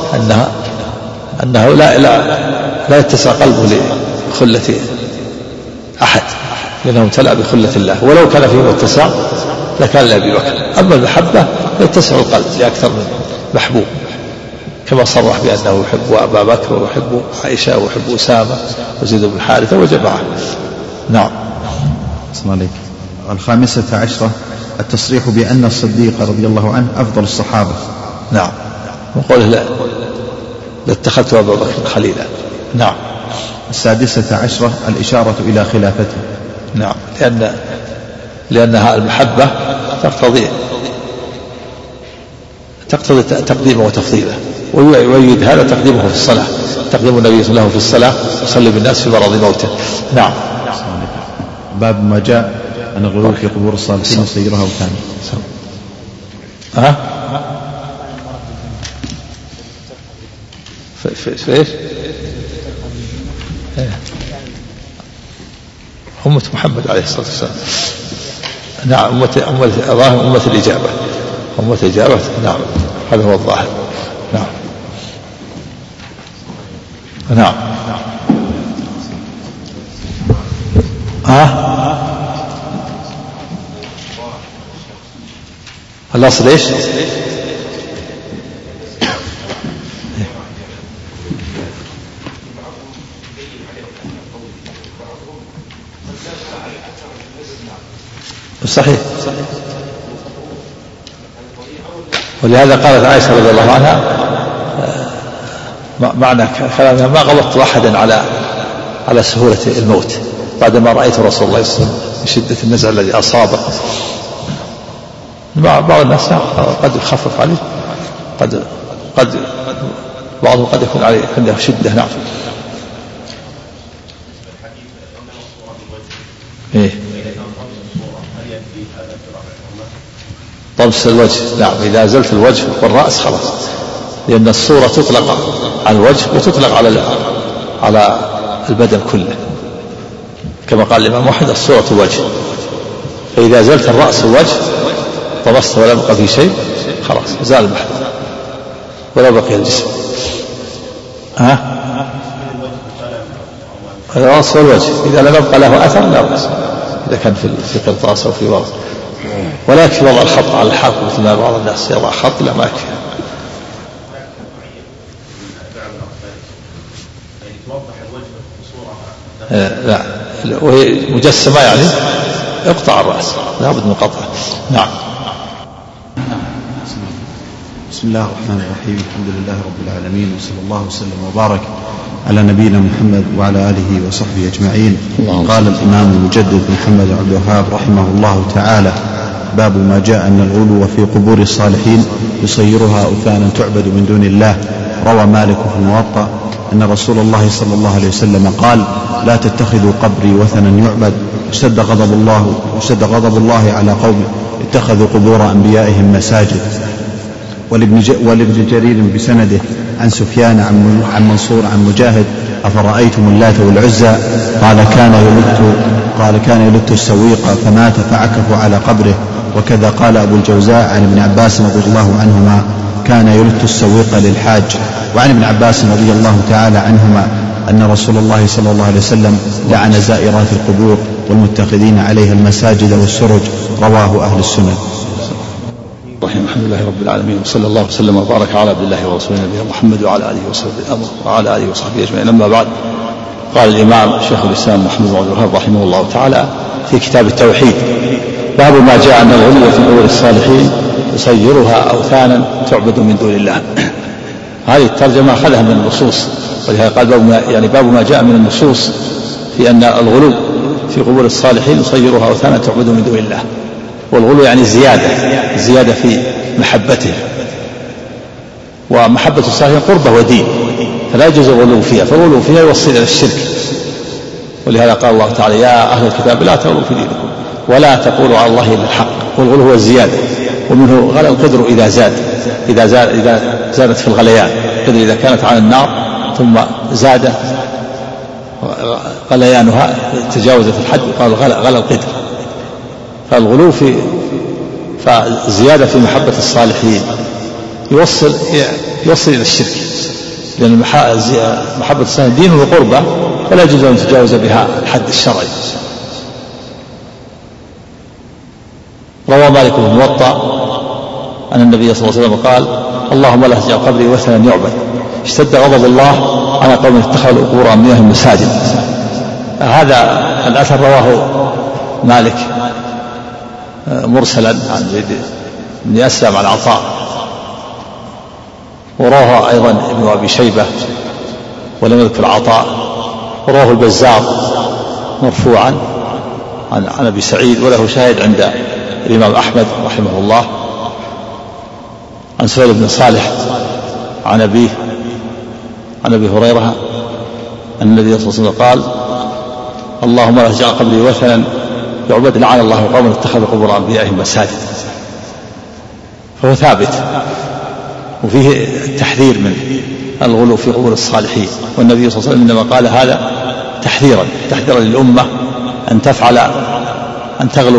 أنه لا يتسع قلبه لخلة أحد، لأنه امتلأ بخلة الله، ولو كان فيه متسع لكان لأبي بكر. أما المحبة يتسع القلب لأكثر من محبوب، كما صرح بأنه يحب أبا بكر ويحب عائشة ويحب أسامة وزيد بن حارثة وجماعة. نعم. 15 التصريح بأن الصديق رضي الله عنه أفضل الصحابة. نعم، وقوله لاتخذت أبا بكر خليلا. نعم. 16 الإشارة إلى خلافته. نعم، لأنها المحبة تقتضي تقديمه وتفضيله، ويؤيد هذا تقديمه في الصلاة، تقديم النبي صلى الله عليه وسلم في الصلاة يصلي بالناس في مرض موته. نعم. باب ما جاء أن الغلو في قبور الصالحين يصيرها وثاني. في ايش؟ أمة محمد عليه الصلاة والسلام. نعم، أمة الإجابة، أمة الإجابة. نعم، هذا هو الظاهر. نعم. نعم. الأصل إيش؟ صحيح. ولهذا قالت عائشة رضي الله عنها معنى كلامها: ما غلطت أحدا على سهولة الموت بعدما رأيت رسول الله صلى الله عليه وسلم بشدة النزع الذي أصابه. بعض الناس قد يخفف عليه، قد بعضهم قد يكون عليه عنده شدة. نعم. إيه؟ طمس الوجه، نعم، إذا زلت الوجه والرأس خلاص، لأن الصورة تطلق على الوجه وتطلق على البدن كله، كما قال الإمام أحمد: الصورة الوجه. فإذا زلت الرأس والوجه طمست ولا بقى في شيء، خلاص زال المحل ولا بقي الجسم. الرأس والوجه إذا لم يبقى له أثر لا بأس، إذا كان في قرطاس أو في ورق. ولا يكفي وضع الخط على الحافة مثل ما بعض الناس يضع خط، لا ما يكفي. لا، وهي مجسمة يعني يقطع الرأس، لا بد من قطعه. نعم. بسم الله الرحمن الرحيم. الحمد لله رب العالمين، وصلى الله وسلم وبارك على نبينا محمد وعلى آله وصحبه أجمعين. قال الإمام المجدد محمد عبد الوهاب رحمه الله تعالى: باب ما جاء أن الغلو في قبور الصالحين يصيرها أوثانا تعبد من دون الله. روى مالك في الموطأ أن رسول الله صلى الله عليه وسلم قال: لا تتخذوا قبري وثنا يعبد. اشتد غضب الله على قوم اتخذوا قبور أنبيائهم مساجد. ولابن جرير بسنده عن سفيان عن منصور عن مجاهد: أفرأيتم اللات والعزى؟ قال كان يلت السويق فمات فعكفوا على قبره. وكذا قال أبو الجوزاء عن ابن عباس رضي الله عنهما: كان يلت السويق للحاج. وعن ابن عباس رضي الله تعالى عنهما أن رسول الله صلى الله عليه وسلم لعن زائرات القبور والمتخذين عليها المساجد والسرج. رواه أهل السنن. الحمد لله رب العالمين، وصلى الله وسلم وبارك على عبد الله ورسوله نبينا محمد وعلى آله وصحبه أجمعين. أما بعد، قال الإمام شيخ الإسلام محمد بن عبد الوهاب رحمه الله تعالى في كتاب التوحيد: باب ما جاء أن الغلو في قبور الصالحين يصيرها أوثانا تعبد من دون الله. هذه الترجمة أخذها من النصوص، ولهذا قال باب ما جاء من النصوص في أن الغلو في قبور الصالحين يصيرها أوثانا تعبد من دون الله. والغلو يعني زيادة في محبته، ومحبة الصالحين قربة ودين، فلا يجوز الغلو فيها، فالغلو فيها يوصل إلى الشرك. ولهذا قال الله تعالى: يا أهل الكتاب لا تغلوا في دينكم ولا تقولوا على الله إلا الحق. والغلو هو الزيادة، ومنه غلى القدر إذا زادت في الغليان. القدر إذا كانت على النار ثم زاد غليانها تجاوزت الحد قال غلى القدر. فالغلو فالزيادة في محبة الصالحين يوصل إلى الشرك، لأن محبة الصالحين دين وقربة، فلا يجوز أن تجاوز بها الحد الشرعي. روى مالك بن الموطأ أن النبي صلى الله عليه وسلم قال: اللهم لا تجعل قبري وثنا يعبد. اشتد غضب الله على قوم اتخذوا قبور أنبيائهم مساجد. هذا الأثر رواه مالك مرسلا عن زيد بن أسلم عن عطاء، ورواه أيضا ابن أبي شيبة ولم يذكر عطاء، ورواه البزار مرفوعا عن أبي سعيد، وله شاهد عند الإمام أحمد رحمه الله عن سهيل بن صالح عن أبي هريرة أن النبي صلى الله عليه وسلم قال: اللهم لا تجعل قبري وثنا يعبد. لعن الله قوما اتخذوا قبور أنبيائهم مساجد. فهو ثابت، وفيه التحذير من الغلو في قبور الصالحين. والنبي صلى الله عليه وسلم إنما قال هذا تحذيرا للأمة أن تغلو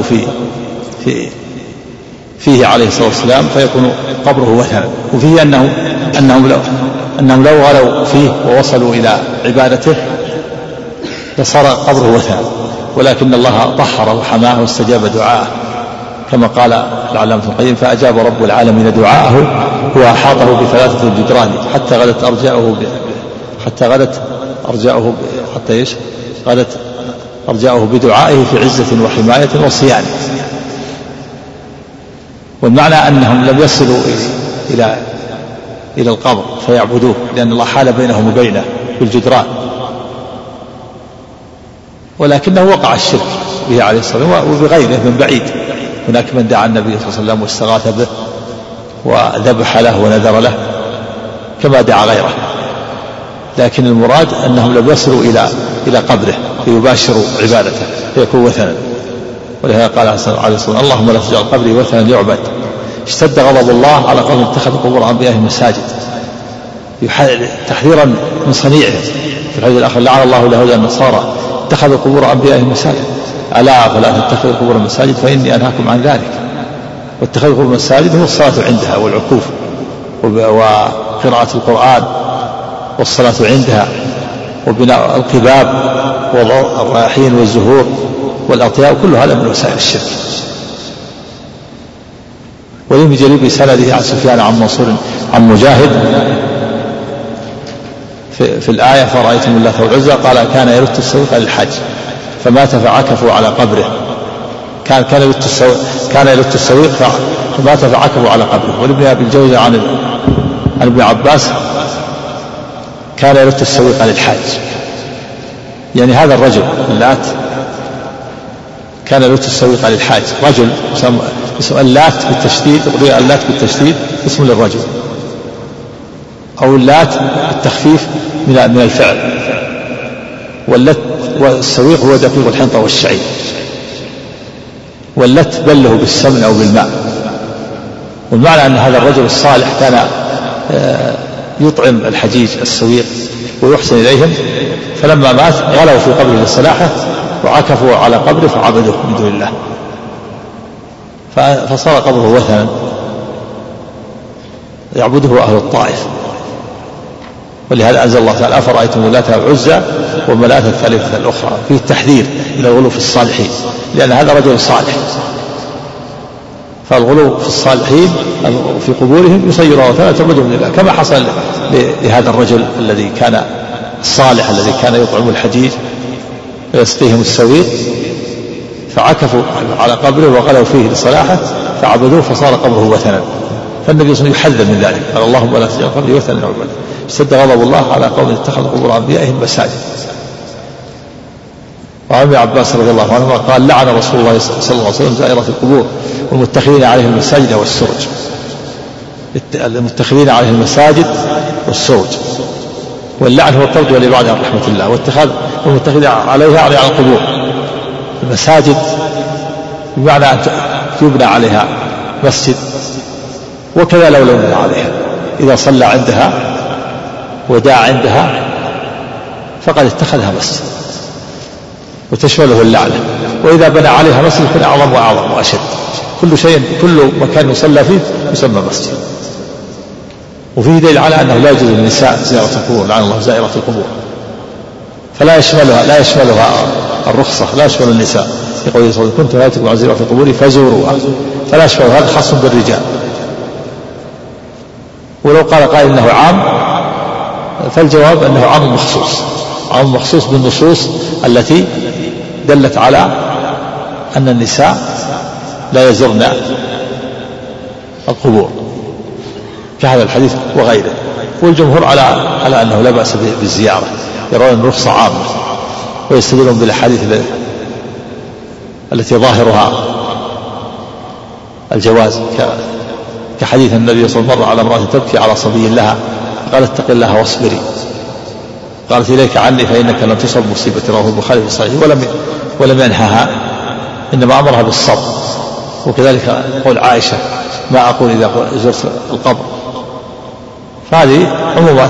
فيه عليه الصلاة والسلام فيكون قبره وثنا. وفيه أنهم لو غلوا فيه ووصلوا إلى عبادته لصار قبره وثنا، ولكن الله طهره وحماه واستجاب دعاءه، كما قال العلامة ابن القيم: فأجاب رب العالمين دعاءه وأحاطه بثلاثة جدران غدت أرجاؤه بدعائه في عزة وحماية وصيانة. والمعنى أنهم لم يصلوا إلى القبر فيعبدوه، لأن الله حال بينهم وبينه بالجدران، ولكنه وقع الشرك به عليه الصلاة والسلام وبغيره من بعيد. هناك من دعا النبي صلى الله عليه وسلم واستغاث به وذبح له ونذر له كما دعا غيره، لكن المراد أنهم لم يصلوا إلى قبره ليباشروا عبادته فيكون وثنا. ولهذا قال عليه الصلاة والسلام: اللهم لا تجعل قبري وثنا يعبد. اشتد غضب الله على قوم اتخذوا قبور أنبيائهم مساجد، تحذيرا من صنيعهم. في الحديث الآخر: لعن الله اليهود والنصارى اتخذوا قبور أنبيائهم مساجد، ألا فلا تتخذوا قبور المساجد فإني أنهاكم عن ذلك. واتخاذ قبور المساجد هو الصلاة عندها والعكوف وقراءة القرآن والصلاة عندها وبناء القباب ووضع الرياحين والزهور والأطياء، كل هذا من وسائل الشرك. ولم جرير بسنده عن سفيان عن منصور عن مجاهد في الآية: فرأيتم اللات والعزى، قال: كان يلت السويق للحج فمات فعكفوا على قبره. كان يلت السويق فمات فعكفوا على قبره. ولابن أبي الجوزة عن ابن عباس: كان يلت السويق للحج، يعني هذا الرجل اللات كان يلت السويق للحاج. رجل اسم اللات بالتشديد، اللات بالتشديد اسم للرجل، أو اللات بالتخفيف من الفعل. واللت والسويق هو دقيق الحنطة والشعير، واللت بله بالسمن أو بالماء. والمعنى أن هذا الرجل الصالح كان يطعم الحجيج السويق ويحسن إليهم، فلما مات غلوا في قبره للصلاحة وعكفوا على قبره فعبدوه من دون الله، فصار قبره وثنا يعبده أهل الطائف. ولهذا أنزل الله تعالى: أفرأيتم اللات والعزى ومناة الثالثة الأخرى، فيه التحذير من الغلو في الصالحين، لأن هذا رجل صالح، فالغلو في الصالحين في قبورهم يصير وثنا تعبدهم لله، كما حصل لهذا الرجل الذي كان الصالح الذي كان يطعم الحجيج ويسقيهم السويق، فعكفوا على قبره وغلوا فيه لصلاحه فعبدوه فصار قبره وثنا. فالنبي صلى الله عليه وسلم يحذر من ذلك، قال: اللهم لا تجعل قبري وثنا يعبد. اشتد غضب الله على قوم اتخذوا قبور أنبيائهم مساجد. وعن ابن عباس رضي الله عنهما قال: لعن رسول الله صلى الله عليه وسلم زائرة القبور والمتخذين عليهم المساجد والسرج. المتخذين عليهم المساجد والسرج، واللعن هو الطرد والإبعاد عن رحمة الله، واتخاذ المتخذ عليها على القبور. المساجد بمعنى أن يبنى عليها مسجد، وكذا لو بنى عليها، إذا صلى عندها ودعا عندها فقد اتخذها مسجد وتشمله اللعنة. وإذا بنى عليها مسجد يكون أعظم وأعظم وأشد. كل مكان يصلى فيه يسمى مسجد. وفيه دليل على أنه لا يجوز للنساء زيارة القبور، لعن الله زائرة القبور، فلا يشملها الرخصة، لا يشمل النساء. يقول صلى الله عليه وسلم: كنت نهيتكم عن زيارة القبور فزوروها، فلا يشمل، هذا خاص بالرجال. ولو قال قائل انه عام، فالجواب انه عام مخصوص، عام مخصوص بالنصوص التي دلت على ان النساء لا يزرن القبور كهذا الحديث وغيره. والجمهور على انه لا باس بالزياره، يرون الرخصه عامه، ويستدلون بالاحاديث التي ظاهرها الجواز، كحديث النبي صلى الله عليه وسلم: مر على امرأة تبكي على صبي لها قال: اتق الله واصبري، قالت: إليك عني فإنك لم تصب مصيبة. رواه البخاري في صحيحه. ولم ينهها، إنما أمرها بالصبر. وكذلك قول عائشة: ما أقول إذا زرت القبر. فهذه عمومات،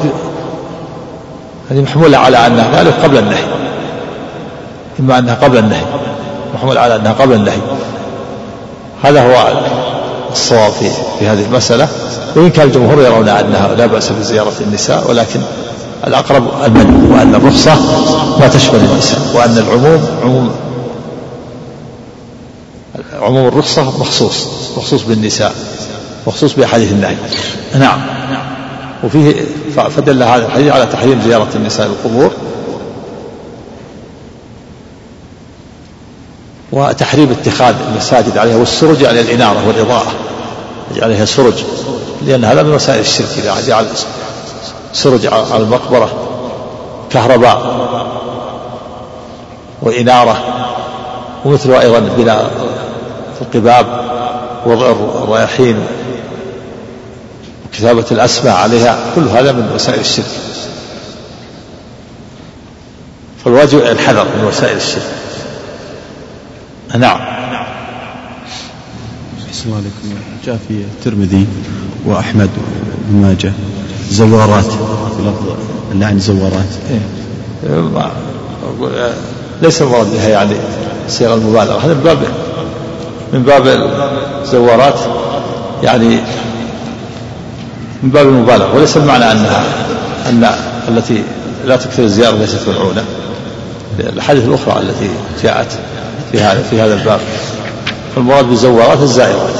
هذه محمولة على أنها ذلك قبل النهي، إما أنها قبل النهي، محمول على أنها قبل النهي. هذا هو الصواب في هذه المسألة. وإن كان الجمهور يرون أنها لا بأس بزيارة النساء، ولكن الأقرب المنع، وأن الرخصة ما تشمل النساء، وأن عموم الرخصة مخصوص بالنساء، مخصوص بأحاديث النهي. نعم. وفيه فدل هذا الحديث على تحريم زيارة النساء القبور، وتحريم اتخاذ المساجد عليها، والسرج على الإنارة والإضاءة، عليها سرج لأن هذا من وسائل الشرك. إذا جعل سرج على المقبرة كهرباء وإنارة، ومثله أيضا بناء القباب وضع الرياحين وكتابة الأسماء عليها، كل هذا من وسائل الشرك. فالواجب الحذر من وسائل الشرك. نعم. السلام عليكم. جاء في الترمذي وأحمد بن ماجه زوارات، بلفظ اللعن زوارات. ليس المراد بها يعني صيغة المبالغة، هذا من باب الزوارات، يعني من باب المبالغة، وليس المعنى أن التي لا تكثر الزيارة ليست ملعونة. الحديث الأخرى التي جاءت في هذا الباب، فالمراد بالزوارات الزائرات.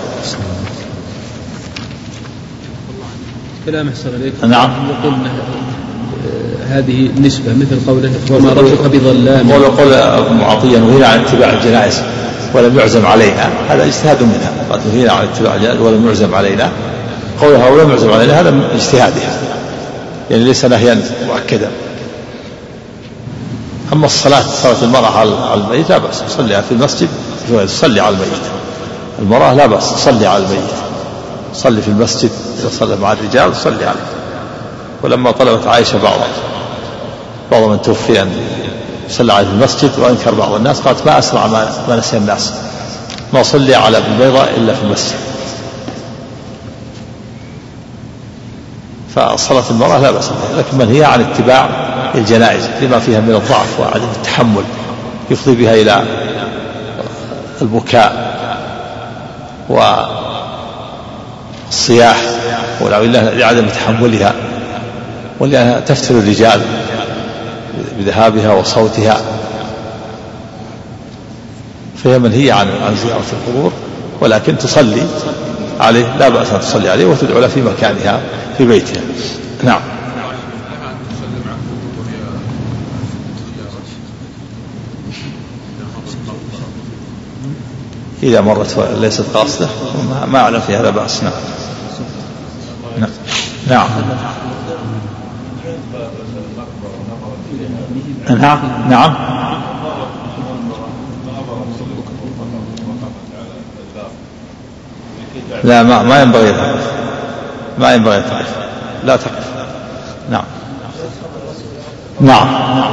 كلام أحسن عليك. نعم. يقول هذه نسبة مثل قوله وما ربك بظلام، ويقول معطيا نهينا عن اتباع الجنائز ولم يعزم علينا، هذا اجتهاد منها. قد نهينا عن اتباع الجنائز ولم يعزم علينا، قولها ولم يعزم علينا هذا من اجتهادها، يعني ليس نهيا مؤكدا. أما صلاة المرأة على الميت لا بأس، تصلي في المسجد، تصلي على الميت. المرأة لا بأس تصلي على الميت، صلي في المسجد، إذا صلى مع الرجال صلي عليه. ولما طلبت عائشة بعض من توفي أن صلى عليه في المسجد، وأنكر بعض الناس، قالت ما أسرع ما نسي الناس، ما صلي على ابن البيضاء إلا في المسجد. فصلاة المرأة لا بأس بها، لكن منهية عن اتباع الجنائز لما فيها من الضعف وعدم التحمل، يفضي بها إلى البكاء والصياح لعدم تحملها، ولأنها تفتر الرجال بذهابها وصوتها، فهي منهية عن زيارة القبور، ولكن تصلي عليه، لا بأس أن تصلي عليه وتدعو له في مكانها في بيتها. نعم. إذا مرت ليست قاصدة ما أعلم في هذا بأس. نعم. نعم. نعم. نعم. لا ما ينبغي التعريف، لا تقف. نعم. نعم.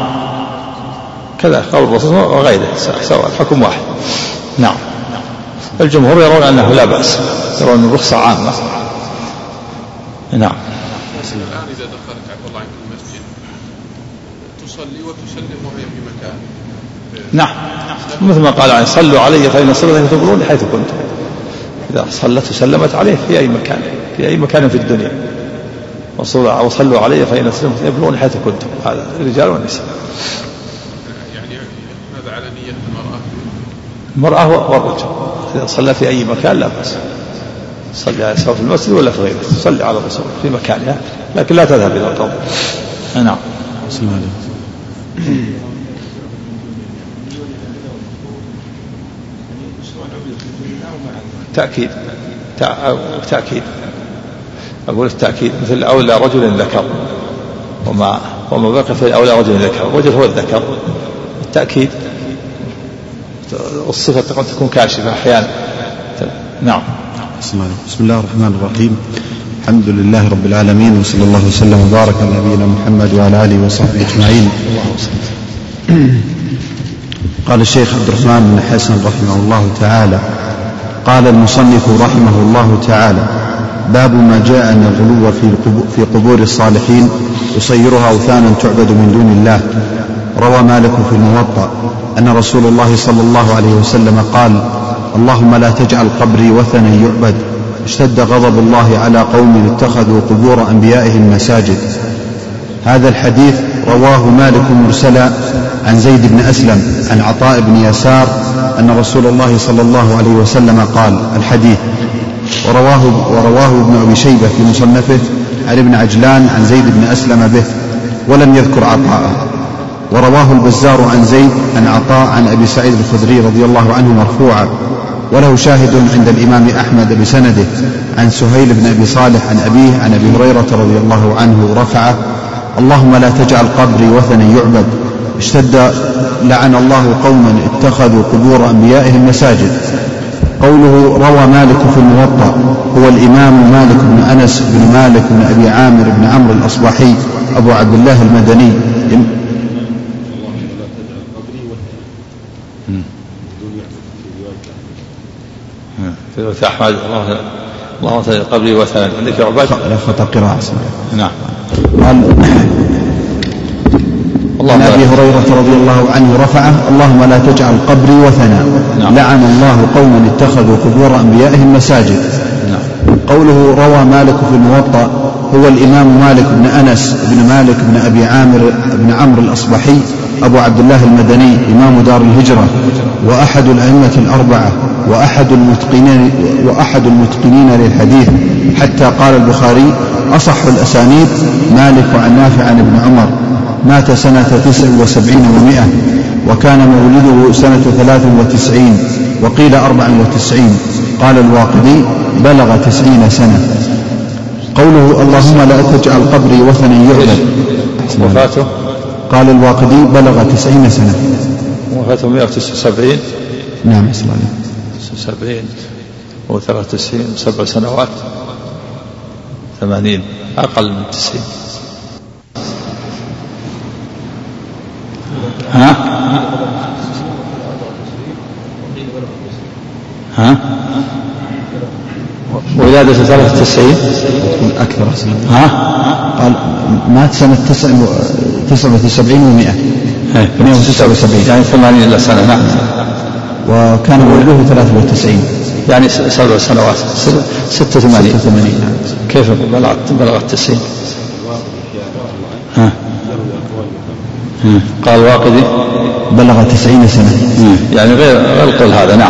كذا قول الرسول وغيره سواء، الحكم واحد. نعم. الجمهور يرون أنه لا بأس، يرون الرخصة عامة. نعم. الآن إذا دخلت عبد الله عنك المسجد تصلي وتسلم وهي في مكان. نعم، مثل ما قال عنه صلوا علي فإن صلاتي تقبلون حيث كنتم. إذا صلت وسلمت عليه في أي مكان في الدنيا، وصلوا علي فإن صلاتي تقبلون حيث كنتم، هذا الرجال والنساء. يعني هذا على نية المرأة والرجل، إذا صلى في أي مكان لا بأس، صلي سواء في المسجد ولا في غيره، صلي على الرسول في مكانها، لكن لا تذهب إلى القبر. نعم. تأكيد أقول التأكيد، مثل أولى رجل ذكر، وما بقي في أولى رجل ذكر، الرجل هو الذكر، التأكيد. الصفة قد تكون كاشفة أحيانا. نعم. بسم الله الرحمن الرحيم. الحمد لله رب العالمين، وصلى الله وسلم وبارك على نبينا محمد وعلى آله وصحبه أجمعين. قال الشيخ عبد الرحمن بن حسن رحمه الله تعالى: قال المصنف رحمه الله تعالى: باب ما جاء أن الغلو في قبور الصالحين يصيرها أوثانا تعبد من دون الله. روى مالك في الموطأ أن رسول الله صلى الله عليه وسلم قال: اللهم لا تجعل قبري وثنا يعبد. اشتد غضب الله على قوم اتخذوا قبور أنبيائهم مساجد. هذا الحديث رواه مالك مرسلا عن زيد بن أسلم عن عطاء بن يسار أن رسول الله صلى الله عليه وسلم قال الحديث. ورواه ابن أبي شيبة في مصنفه عن ابن عجلان عن زيد بن أسلم به ولم يذكر عطاء. ورواه البزار عن زيد عن عطاء عن أبي سعيد الخدري رضي الله عنه مرفوعا: وله شاهد عند الإمام أحمد بسنده عن سهيل بن أبي صالح عن أبيه عن أبي هريرة رضي الله عنه رفعه: اللهم لا تجعل قبري وثنا يعبد. اشتد: لعن الله قوما اتخذوا قبور أنبيائهم مساجد. قوله روى مالك في الموطأ هو الإمام مالك بن أنس بن مالك بن أبي عامر بن عمرو الأصبحي أبو عبد الله المدني. في رواية أحمد: اللهم تجعل قبري وثنا. عندك عباد قراءة. نعم. قال عن أبي هريرة رضي الله عنه رفعه: اللهم لا تجعل قبري وثنا. لعن الله قوما اتخذوا قبور أنبيائهم مساجد. قوله روى مالك في الموطأ هو الإمام مالك بن أنس بن مالك بن أبي عامر بن عمرو الأصبحي أبو عبد الله المدني إمام دار الهجرة وأحد الأئمة الأربعة وأحد المتقنين للحديث، حتى قال البخاري: أصح الأسانيد مالك عن نافع عن ابن عمر. مات سنة 79 و100، وكان مولده سنة 93 وقيل 94. قال الواقدي: بلغ 90 سنة. قوله اللهم لا تجعل قبري وثنا يعبد. وفاته قال الواقدي: بلغ 90 سنة. وفاته 179. نعم. 79 و93 7 سنوات 80 أقل من 90. ولادة 93 أكثر سنة. قال مات سنة 79 و100 179 يعني 80 سنة. نعم. وكان مولده 93 يعني 7 سنوات 86. كيف بلغت 90؟ قال الواقدي: بلغ 90 سنة. يعني غير القول هذا. نعم.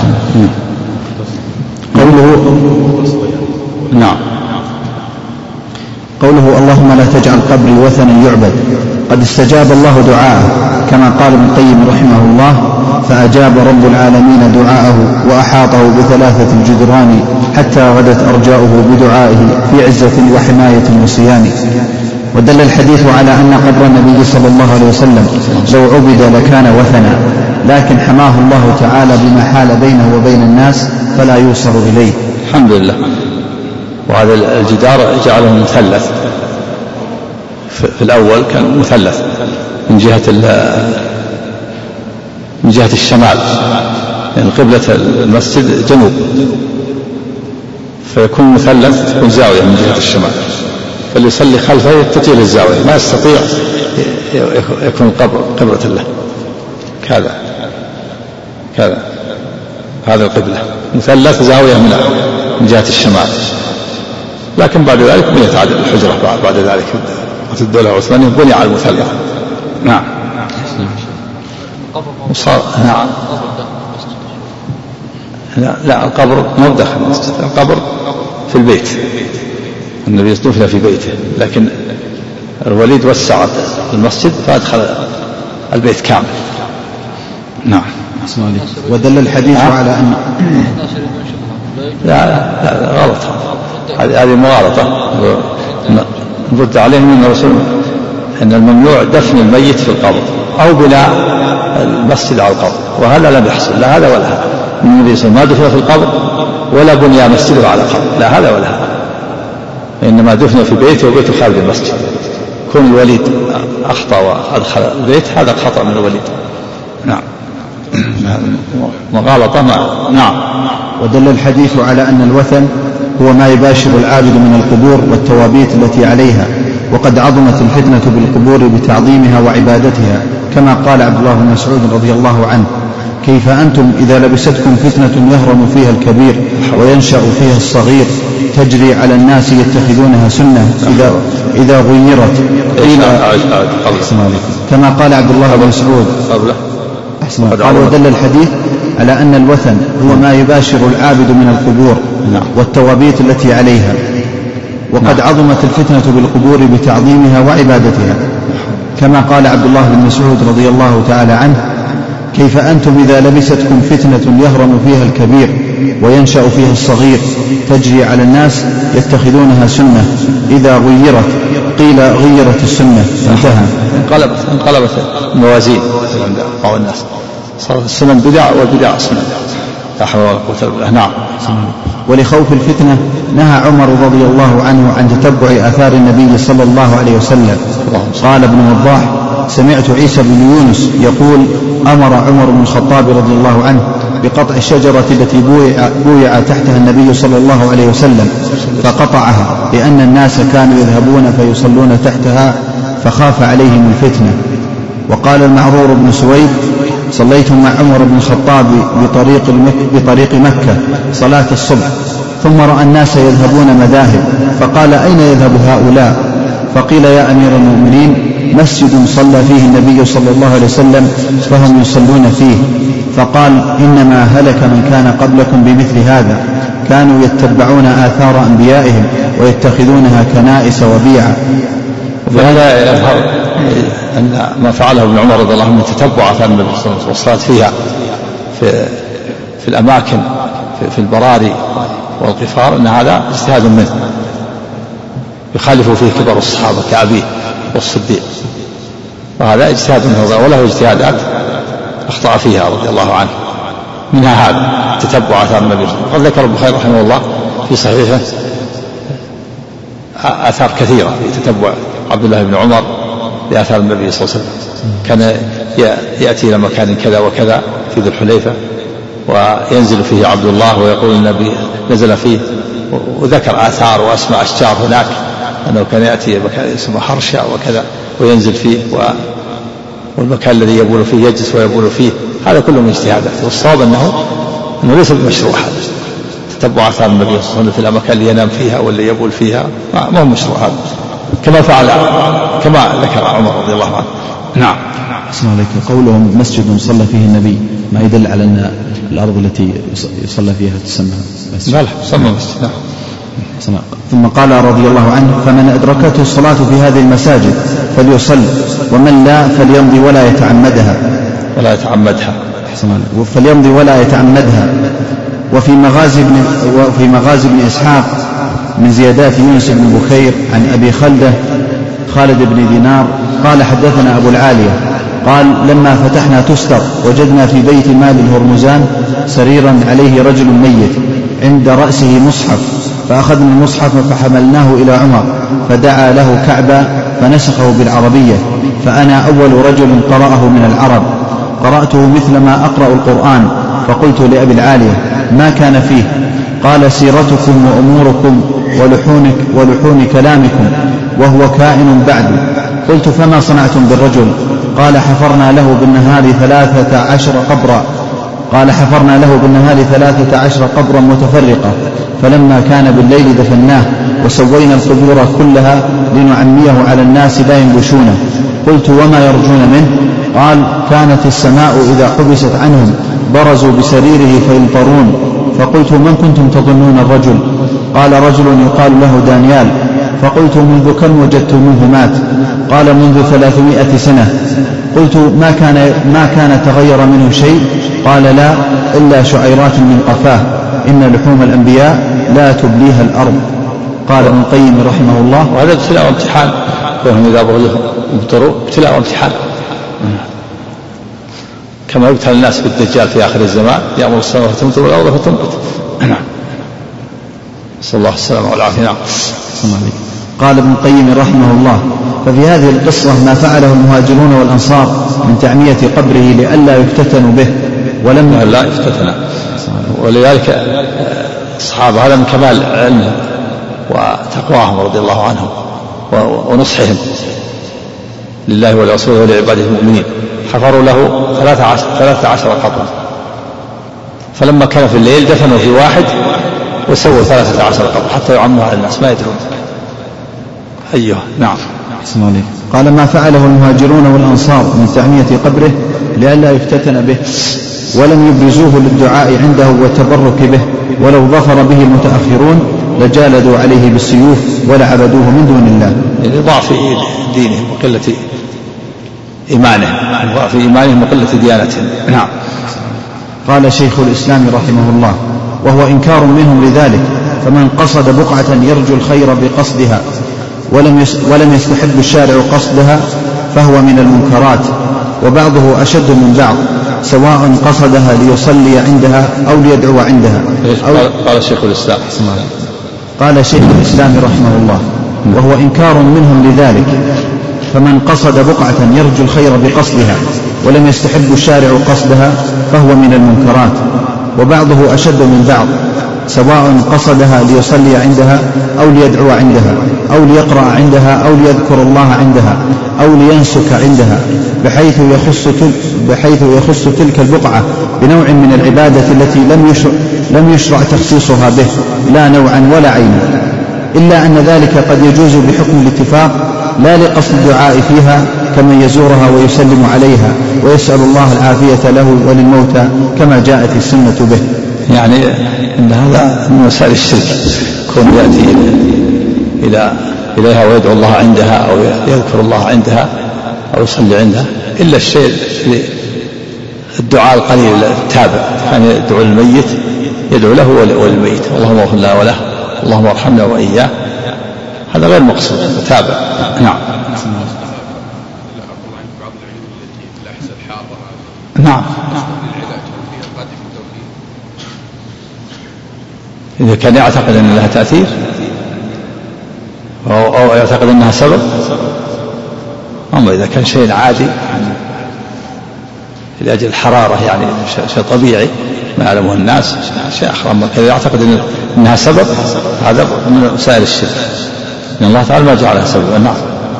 قوله اللهم لا تجعل قبري وثنا يعبد. قد استجاب الله دعاءه كما قال ابن القيم رحمه الله: فأجاب رب العالمين دعاءه وأحاطه ب3 الجدران حتى غدت أرجاؤه بدعائه في عزة وحماية وصيان. ودل الحديث على أن قبر النبي صلى الله عليه وسلم لو عبد لكان وثنا، لكن حماه الله تعالى بما حال بينه وبين الناس فلا يوصل إليه. الحمد لله. وهذا الجدار جعله مثلث. في الأول كان مثلث من جهة الشمال، يعني قبلة المسجد جنوب، فيكون مثلث، تكون زاوية من جهة الشمال، فاللي يصلي خلفه يتجه للزاوية، ما يستطيع يكون قبلة له. كذا هذا القبلة مثلث زاوية من جهة الشمال. لكن بعد ذلك بنيت عاد الحجرة بعد ذلك في الدولة العثمانية بني على المثلث. نعم. نعم. لا القبر مو داخل المسجد، القبر في البيت، النبي دفن في بيته، لكن الوليد وسع المسجد فأدخل البيت كامل. نعم. ودل الحديث على أن لا غلط، هذه مغالطة نرد عليهم من الرسول أن الممنوع دفن الميت في القبر أو بناء المسجد على القبر، وهذا لم يحصل، لا هذا ولا هذا. النبي صلى الله عليه وسلم ما دفن في القبر ولا بني مسجده على قبر، لا هذا ولا هذا، إنما دفن في بيته وبيته خارج المسجد. كون الوليد أخطأ وأدخل البيت هذا خطأ من الوليد. نعم. مغالطة. نعم. ودل الحديث على أن الوثن هو ما يباشر العابد من القبور والتوابيت التي عليها، وقد عظمت الفتنة بالقبور بتعظيمها وعبادتها، كما قال عبد الله بن مسعود رضي الله عنه: كيف أنتم إذا لبستكم فتنة يهرم فيها الكبير وينشأ فيها الصغير، تجري على الناس يتخذونها سنة إذا غيرت. كما قال عبد الله بن مسعود. قال ودل الحديث على أن الوثن هو ما يباشر العابد من القبور والتوابيت التي عليها، وقد عظمت الفتنة بالقبور بتعظيمها وعبادتها، كما قال عبد الله بن مسعود رضي الله تعالى عنه: كيف أنتم إذا لبستكم فتنة يهرم فيها الكبير وينشأ فيها الصغير تجري على الناس يتخذونها سنة إذا غيرت قيل غيرت السنة انتهى. انقلبت الموازين عند بعض الناس، صارت السنن بدع والبدع سنن. لا حول ولا قوة إلا بالله. نعم. ولخوف الفتنة نهى عمر رضي الله عنه عن تتبع آثار النبي صلى الله عليه وسلم. قال ابن وضاح: سمعت عيسى بن يونس يقول: أمر عمر بن الخطاب رضي الله عنه بقطع الشجرة التي بويع تحتها النبي صلى الله عليه وسلم فقطعها، لأن الناس كانوا يذهبون فيصلون تحتها فخاف عليهم الفتنة. وقال المعرور بن سويد: صليت مع عمر بن الخطاب بطريق مكة صلاة الصبح، ثم رأى الناس يذهبون مذاهب فقال: أين يذهب هؤلاء؟ فقيل: يا أمير المؤمنين، مسجد صلى فيه النبي صلى الله عليه وسلم فهم يصلون فيه. فقال: إنما هلك من كان قبلكم بمثل هذا، كانوا يتبعون آثار أنبيائهم ويتخذونها كنائس وبيعا. وهذا يظهر أن ما فعله ابن عمر رضي الله عنه من تتبع آثار النبي صلى الله عليه وسلم والصلاة فيها في الأماكن في البراري والقفار، أن هذا اجتهاد منه يخالف فيه كبار الصحابة كأبيه والصديق، وهذا اجتهاد منه وله اجتهادات أخطأ فيها رضي الله عنه، منها هذا تتبع آثار النبي. قد ذكر البخاري رحمه الله في صحيحه آثار كثيرة في تتبع عبد الله بن عمر لآثار النبي صلى الله عليه وسلم. كان يأتي إلى مكان كذا وكذا في ذي الحليفة وينزل فيه عبد الله ويقول النبي نزل فيه، وذكر آثار وأسماء أشجار هناك، أنه كان يأتي مكان اسمه حرشة وكذا وينزل فيه، والمكان الذي يبول فيه يجلس ويبول فيه. هذا كله من اجتهادات، والصواب أنه ليس بمشروع هذا تتبع آثار النبي صلى الله عليه وسلم في الأماكن اللي ينام فيها واللي يبول فيها، ما هو مشروع هذا، كما فعل كما ذكر عمر رضي الله عنه. نعم. أحسن عليك. قولهم مسجد صلى فيه النبي ما يدل على أن الأرض التي يصلى فيها تسمى مسجد؟ لا تسمى مسجد. نعم. ثم قال رضي الله عنه: فمن أدركته الصلاة في هذه المساجد فليصل، ومن لا فليمضي ولا يتعمدها. فليمضي ولا يتعمدها. وفي مغازي بن إسحاق من زيادات يونس بن بكير عن أبي خالد بن دينار قال: حدثنا أبو العالية قال: لما فتحنا تستر وجدنا في بيت مال الهرمزان سريرا عليه رجل ميت عند رأسه مصحف، فأخذنا المصحف فحملناه إلى عمر فدعا له كعبا فنسخه بالعربية، فأنا أول رجل قرأه من العرب، قرأته مثل ما أقرأ القرآن. فقلت لأبي العالية: ما كان فيه؟ قال: سيرتكم وأموركم ولحون كلامكم، وهو كائن بعد. قلت: فما صنعتم بالرجل؟ قال: حفرنا له بالنهار 13 قبرا متفرقة، فلما كان بالليل دفناه، وسوينا القبور كلها لنعميه على الناس لا ينبشونه. قلت: وما يرجون منه؟ قال: كانت السماء إذا حبست عنهم برزوا بسريره فيمطرون. فقلت: من كنتم تظنون الرجل؟ قال: رجل يقال له دانيال. فقلت: منذ كم وجدتموه مات؟ قال: منذ 300 سنة. قلت: ما كان تغير منه شيء؟ قال: لا، إلا شعيرات من قفاه، إن لحوم الأنبياء لا تبليها الأرض. قال ابن القيم رحمه الله: وهذا ابتلاء وامتحان، وهم إذا بغلهم يبتروا ابتلاء وامتحان، كما يبتلى الناس بالدجال في آخر الزمان، يأمر السماء فتمطر والأرض فتنبت. نعم. صلى الله السلامة والعافية. نعم. قال ابن القيم رحمه الله: ففي هذه القصة ما فعله المهاجرون والأنصار من تعمية قبره لئلا يفتتنوا به، ولما لا يفتتنا، ولذلك الصحابة هذا من كمال علمهم وتقواهم رضي الله عنهم ونصحهم لله ولرسوله ولعباده المؤمنين. حفروا له 13 قبرا، فلما كان في الليل دفنوا في واحد وسووا 13 قبر حتى يعموا على الناس ما يدرون. أيوه. نعم. قال: ما فعله المهاجرون والأنصار من تعمية قبره لئلا يفتتن به، ولم يبرزوه للدعاء عنده والتبرك به، ولو ظفر به المتأخرون لجالدوا عليه بالسيوف ولعبدوه من دون الله، لضعف دينهم إيمانه وفي إيمانهم وقلة ديانتهم. نعم. قال شيخ الإسلام رحمه الله: وهو إنكار منهم لذلك، فمن قصد بقعة يرجو الخير بقصدها ولم يستحب الشارع قصدها فهو من المنكرات، وبعضه أشد من بعض، سواء قصدها ليصلي عندها أو ليدعو عندها. قال شيخ الإسلام. قال شيخ الإسلام رحمه الله: وهو إنكار منهم لذلك، فمن قصد بقعة يرجو الخير بقصدها ولم يستحب الشارع قصدها فهو من المنكرات، وبعضه أشد من بعض، سواء قصدها ليصلي عندها أو ليدعو عندها أو ليقرأ عندها أو ليذكر الله عندها أو لينسك عندها، بحيث يخص تلك البقعة بنوع من العبادة التي لم يشرع تخصيصها به لا نوعا ولا عينا، إلا أن ذلك قد يجوز بحكم الاتفاق لا لقصد الدعاء فيها، كمن يزورها ويسلم عليها ويسأل الله العافية له وللموتى كما جاءت السنة به. يعني أن هذا من وسائل الشرك، كون يأتي إليها ويدعو الله عندها أو يذكر الله عندها أو يصلي عندها، إلا الشيء الدعاء القليل التابع، يعني يدعو الميت يدعو له وللميت: اللهم اغفر له وله، اللهم ارحمنا وإياه، هذا غير مقصود تابع. نعم. نعم. إذا كان يعتقد أن لها تأثير أو يعتقد أنها سبب، أما إذا كان شيء عادي لأجل الحرارة، يعني شيء طبيعي ما يعلمه الناس، شيء آخر. أما كذا يعتقد أنها سبب، هذا من وسائل الشرك، إن الله تعالى ما جعلها سببا. نعم.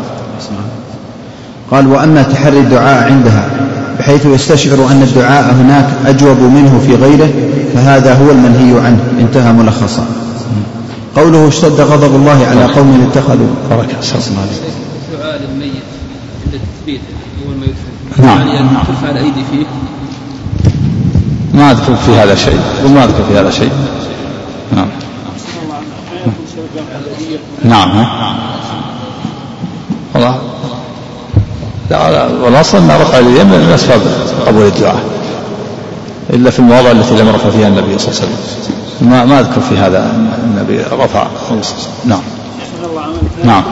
قال: وأما تحري الدعاء عندها بحيث يستشعر أن الدعاء هناك أجوب منه في غيره فهذا هو المنهي عنه. انتهى ملخصا. قوله: اشتد غضب الله على قوم اتخذوا الدعاء للميت عند التثبيت أول ما يدفن، يعني أن ترفع الأيدي فيه. ما أذكر في هذا شيء وما أذكر في هذا شيء. نعم. نعم. والله والأصل أن رفع اليدين من أسباب قبول الدعاء، إلا في المواضع التي لم يرفع فيها النبي صلى الله عليه وسلم. ما أذكر في هذا النبي رفع. نعم. نعم.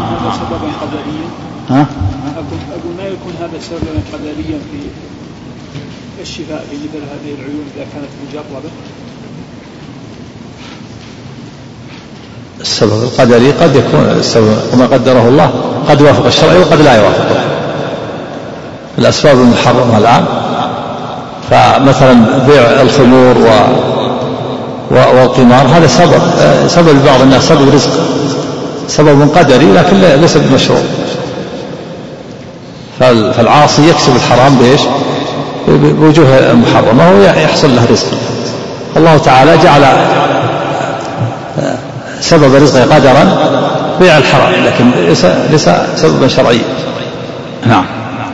أقول ما يكون هذا سببا قدريا في الشفاء في مثل هذه العيون إذا كانت مجربة؟ السبب القدري قد يكون السبب وما قدره الله قد يوافق الشرع وقد لا يوافقه. الأسباب المحرمة الآن، فمثلا بيع الخمور والقمار هذا سبب لبعض الناس، سبب رزق، سبب قدري لكن ليس بمشروع. فالعاصي يكسب الحرام بإيش؟ بوجوه محرمة ويحصل له رزق. الله تعالى جعل سبب رزقه قدرا بيع الحرام، لكن ليس سببا شرعيا. نعم.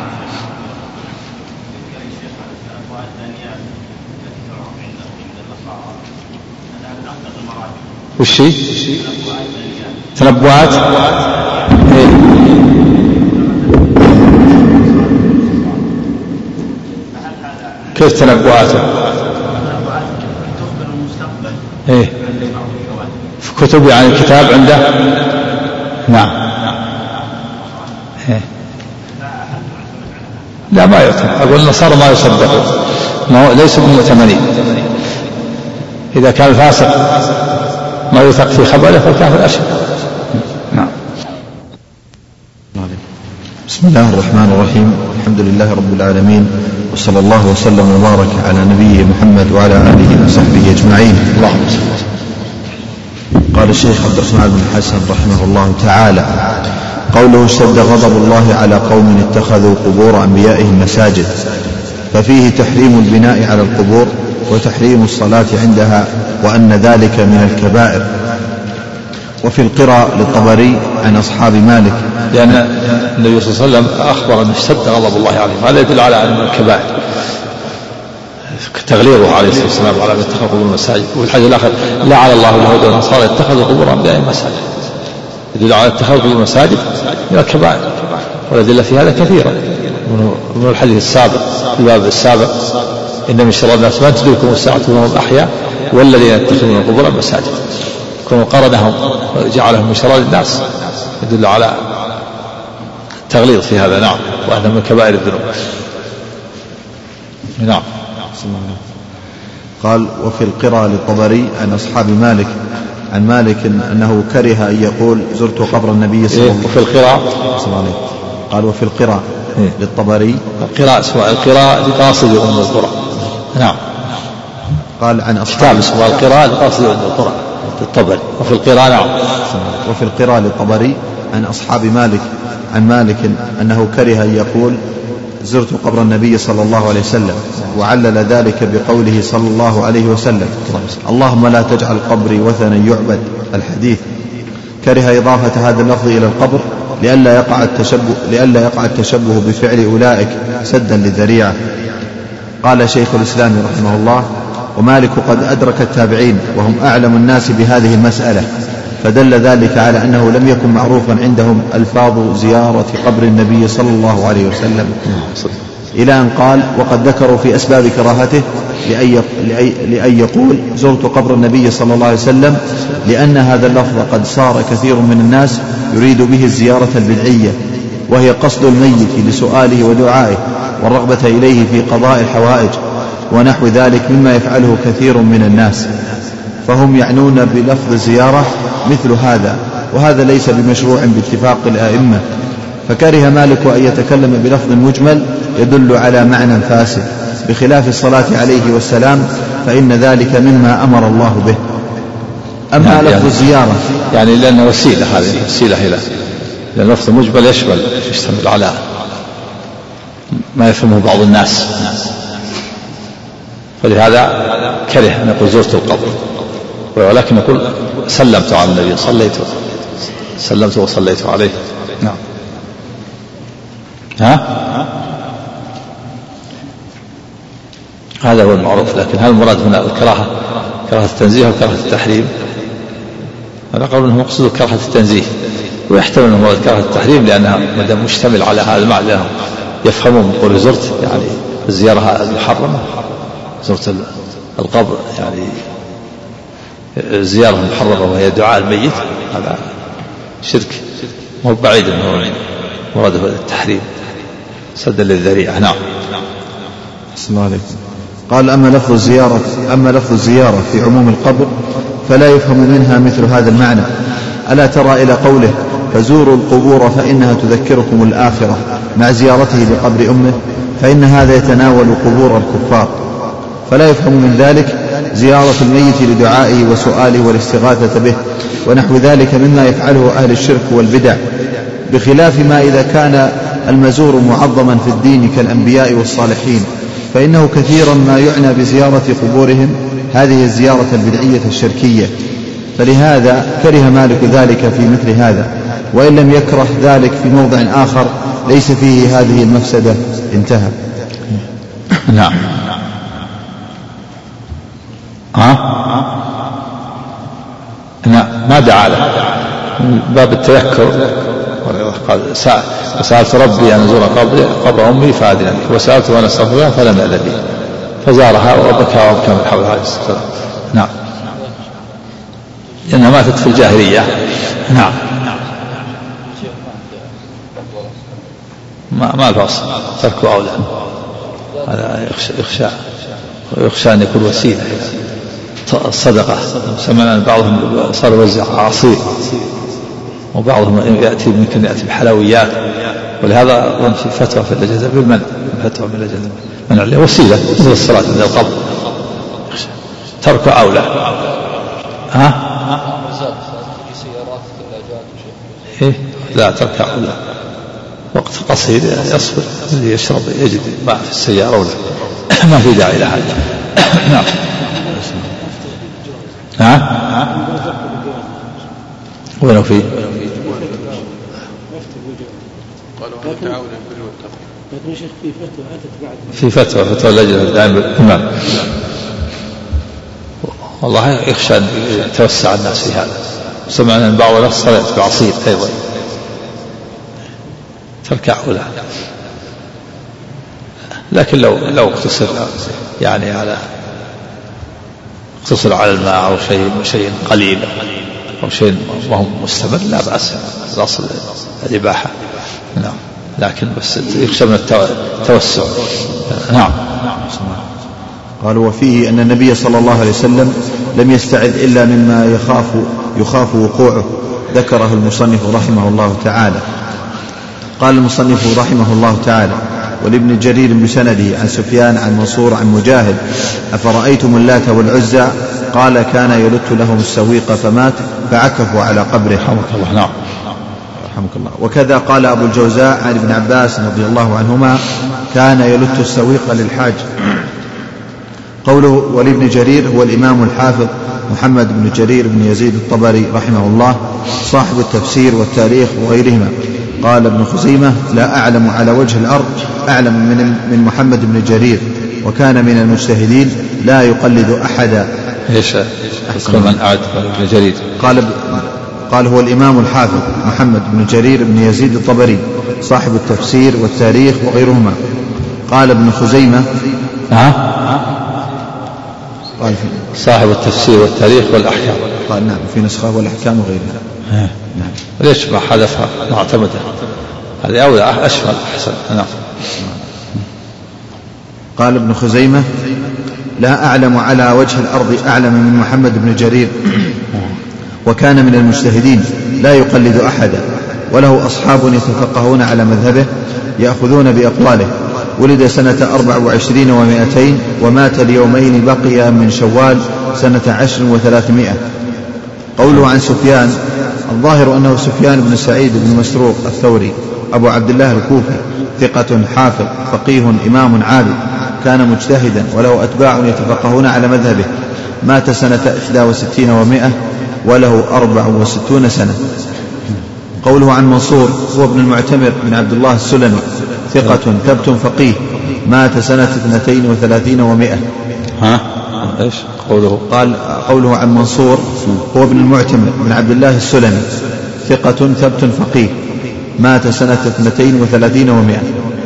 وشي تنبؤات كيف تنبؤاته؟ ايه في كتب، يعني الكتاب عنده. نعم. إيه. لا ما يعتمد. أقول النصارى ما يصدقون، ليسوا بمؤتمنين. إذا كان الفاسق ما يثق في خبره فالكافر أشد. نعم. بسم الله الرحمن الرحيم. الحمد لله رب العالمين، وصلى الله وسلم وبارك على نبيه محمد وعلى آله وصحبه أجمعين. اللهم صل وسلم. قال الشيخ عبد الرحمن بن حسن رحمه الله تعالى: قوله: اشتد غضب الله على قوم اتخذوا قبور أنبيائهم مساجد، ففيه تحريم البناء على القبور وتحريم الصلاة عندها، وأن ذلك من الكبائر. وفي القراء للطبري عن أصحاب مالك، لأن النبي صلى الله عليه وسلم أخبر أن اشتد غضب الله عليهم، هذا يدل على أن من الكبائر تغليظه عليه الصلاة والسلام على من اتخذ قبور المساجد. وفي الحديث الآخر: لعن الله اليهود والنصارى اتخذوا قبور أنبيائهم مساجد، يدل على اتخاذ قبور المساجد من الكبائر، والأدلة في هذا كثيرة. من الحديث السابق في الباب السابق إن من شر الناس من تدركهم الساعة وهم أحياء والذين يتخذون القبور مساجد. كون قرنهم وجعلهم من شرار الناس يدل على تغليظ في هذا. نعم. وأنه من كبائر الذنوب. نعم. قال وفي القراءة للطبري عن أصحاب مالك عن مالك أنه كره أن يقول زرت قبر النبي صلى الله عليه وسلم. وفي القراءة قال وفي القراءة للطبري القراءة اسمها القراءة لقاصد أم القرى. نعم. قال عن أصحاب اسمها القراءة لقاصد أم القرى للطبري. وفي القراءة نعم. وفي القراءة للطبري عن أصحاب مالك عن مالك أنه كره أن يقول زرت قبر النبي صلى الله عليه وسلم وعلل ذلك بقوله صلى الله عليه وسلم اللهم لا تجعل قبري وثنا يعبد الحديث. كره إضافة هذا اللفظ إلى القبر لئلا يقع التشبه بفعل أولئك سدا للذريعة. قال شيخ الإسلام رحمه الله ومالك قد أدرك التابعين وهم أعلم الناس بهذه المسألة فدل ذلك على أنه لم يكن معروفا عندهم ألفاظ زيارة قبر النبي صلى الله عليه وسلم إلى أن قال وقد ذكروا في أسباب كراهته لأن يقول زرت قبر النبي صلى الله عليه وسلم لأن هذا اللفظ قد صار كثير من الناس يريد به الزيارة البدعية وهي قصد الميت لسؤاله ودعائه والرغبة إليه في قضاء الحوائج ونحو ذلك مما يفعله كثير من الناس فهم يعنون بلفظ الزيارة مثل هذا وهذا ليس بمشروع باتفاق الآئمة. فكره مالك أن يتكلم بلفظ مجمل يدل على معنى فاسد بخلاف الصلاة عليه والسلام فإن ذلك مما أمر الله به. أما لفظ الزيارة يعني لأنه وسيلة هذه وسيلة إلى لأن لفظ مجمل يشتمل على ما يفهمه بعض الناس فلهذا كره أن يقول زرت القبر ولكن يقول سلمت على النبي سلمت وصليت عليه. نعم. هذا هو المعروف. لكن هل المراد هنا الكراهة كراهة التنزيه وكراهة التحريم؟ أنا قول أنه مقصود كراهة التنزيه ويحتمل أنه مراد كراهة التحريم لأنها مدام مشتمل على هذا المعنى لأنهم يفهمون من قول زرت يعني الزيارة المحرمة زرت القبر يعني الزيارة المحرمة وهي دعاء الميت هذا شرك مو بعيد أنه مراد التحريم سدا للذريعة. نعم. السلام عليكم. قال أما لفظ الزيارة في عموم القبر فلا يفهم منها مثل هذا المعنى. ألا ترى إلى قوله فزوروا القبور فإنها تذكركم الآخرة مع زيارته لقبر أمه فإن هذا يتناول قبور الكفار فلا يفهم من ذلك زيارة الميت لدعائه وسؤاله والاستغاثة به ونحو ذلك مما يفعله أهل الشرك والبدع بخلاف ما إذا كان المزور معظما في الدين كالأنبياء والصالحين فإنه كثيرا ما يعنى بزيارة قبورهم هذه الزيارة البدعية الشركية. فلهذا كره مالك ذلك في مثل هذا وإن لم يكره ذلك في موضع آخر ليس فيه هذه المفسدة. انتهى. نعم. ما دعا له باب التذكر قال سألت ربي أن أزور قبر أمي فأذن لي وسألت وأنا استغفرها فلم يأذن لي فزارها وبكى وابكى من حول هذه الصلاة. نعم. لأنها ماتت في الجاهلية. نعم. ما الفاصل تركوا أولى هذا يخشى أن يكون وسيلة الصدقة. سمعنا بعضهم صار يوزع عصير وبعضهم يأتي ممكن يأتي بحلويات ولهذا في فتوى في اللجنة بالمنع فتوى من اللجنة منع وسيلة مثل الصلاة عند القبر ترك أولى. لا ترك أولى وقت قصير يصبر اللي يشرب يجد ماء في السيارة ولا ما في داعي لها. نعم. وينه فيه لكن شيخ في فتوى أتت بعد في فتوى اللجنة دائما الإمام والله يخشى أن يتوسع الناس في هذا. سمعنا أن بعض الناس صلت بعصير أيضا تركع ولا لكن لو اقتصر يعني اقتصر على الماء أو شيء قليل أو شيء ما هو مستمر لا بأس، الأصل الإباحة. نعم، لكن بس يخشى من التوسع. نعم. قال وفيه أن النبي صلى الله عليه وسلم لم يستعذ إلا مما يخاف وقوعه، ذكره المصنف رحمه الله تعالى. قال المصنف رحمه الله تعالى: ولابن جرير بسنده عن سفيان عن منصور عن مجاهد: أفرأيتم اللات والعزى؟ قال: كان يلت لهم السويق فمات فعكفوا على قبره. رحمك الله. نعم، رحمك الله. وكذا قال أبو الجوزاء عن ابن عباس رضي الله عنهما: كان يلت السويق للحاج. قوله ولابن جرير هو الإمام الحافظ محمد بن جرير بن يزيد الطبري رحمه الله، صاحب التفسير والتاريخ وغيرهما. قال ابن خزيمة: لا أعلم على وجه الأرض أعلم من محمد بن جرير، وكان من المجتهدين لا يقلد أحدا. ايش من أعد ابن جرير؟ قال هو الإمام الحافظ محمد بن جرير بن يزيد الطبري، صاحب التفسير والتاريخ وغيرهما. قال ابن خزيمة: قال صاحب التفسير والتاريخ والأحكام. قال نعم، في نسخة والأحكام وغيرها. نعم. ليش ما حذفها معتمدة؟ هذه أولى أشمل أحسن. نعم. قال ابن خزيمة: لا أعلم على وجه الأرض أعلم من محمد بن جرير، وكان من المجتهدين لا يقلد أحدا، وله أصحاب يتفقهون على مذهبه يأخذون بأقواله. ولد سنة 24 و200، ومات اليومين بقي من شوال سنة 10 و300. قوله عن سفيان: الظاهر أنه سفيان بن سعيد بن مسروق الثوري أبو عبد الله الكوفي، ثقة حافظ فقيه إمام عابد، كان مجتهدا وله أتباع يتفقهون على مذهبه. مات سنة 61 و100، وله 64 سنة. قوله عن منصور هو ابن المعتمر بن عبد الله السلمي، ثقة ثبت فقيه، مات سنة 32 و100. ايش قوله عن منصور هو ابن المعتمر بن عبد الله السلمي، ثقة ثبت فقيه، مات سنة 32 و100.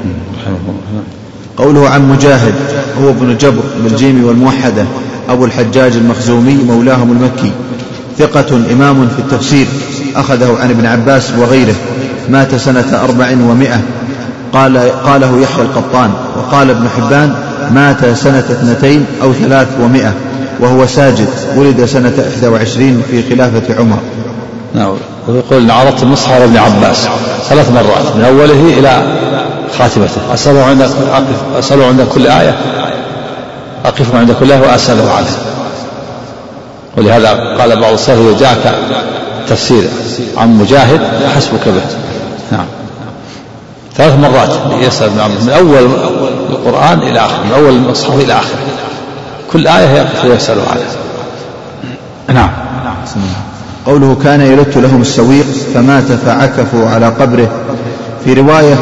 قوله عن مجاهد هو ابن جبر بالجيم والموحدة، أبو الحجاج المخزومي مولاهم المكي، ثقة إمام في التفسير، أخذه عن ابن عباس وغيره، مات سنة 4 و100. قاله يحيى القطان. وقال ابن حبان: مات سنة 2 أو 3 و100، وهو ساجد، ولد سنة 21 في خلافة عمر. نعم. ويقول: عرضت المصحف على ابن عباس 3 مرات من أوله إلى خاتمته، أسأله عند كل آية، أقف عند كل آية وأسأله عنها. ولهذا قال بعض السلف: إذا جاءك تفسير عن مجاهد حسبك به. نعم. 3 مرات يسأل ابن عباس من أول القرآن إلى آخر، من أول المصحف إلى آخر، كل آية يقف ويسأله عنها. نعم. قوله كان يلت لهم السويق فمات فعكفوا على قبره. في رواية: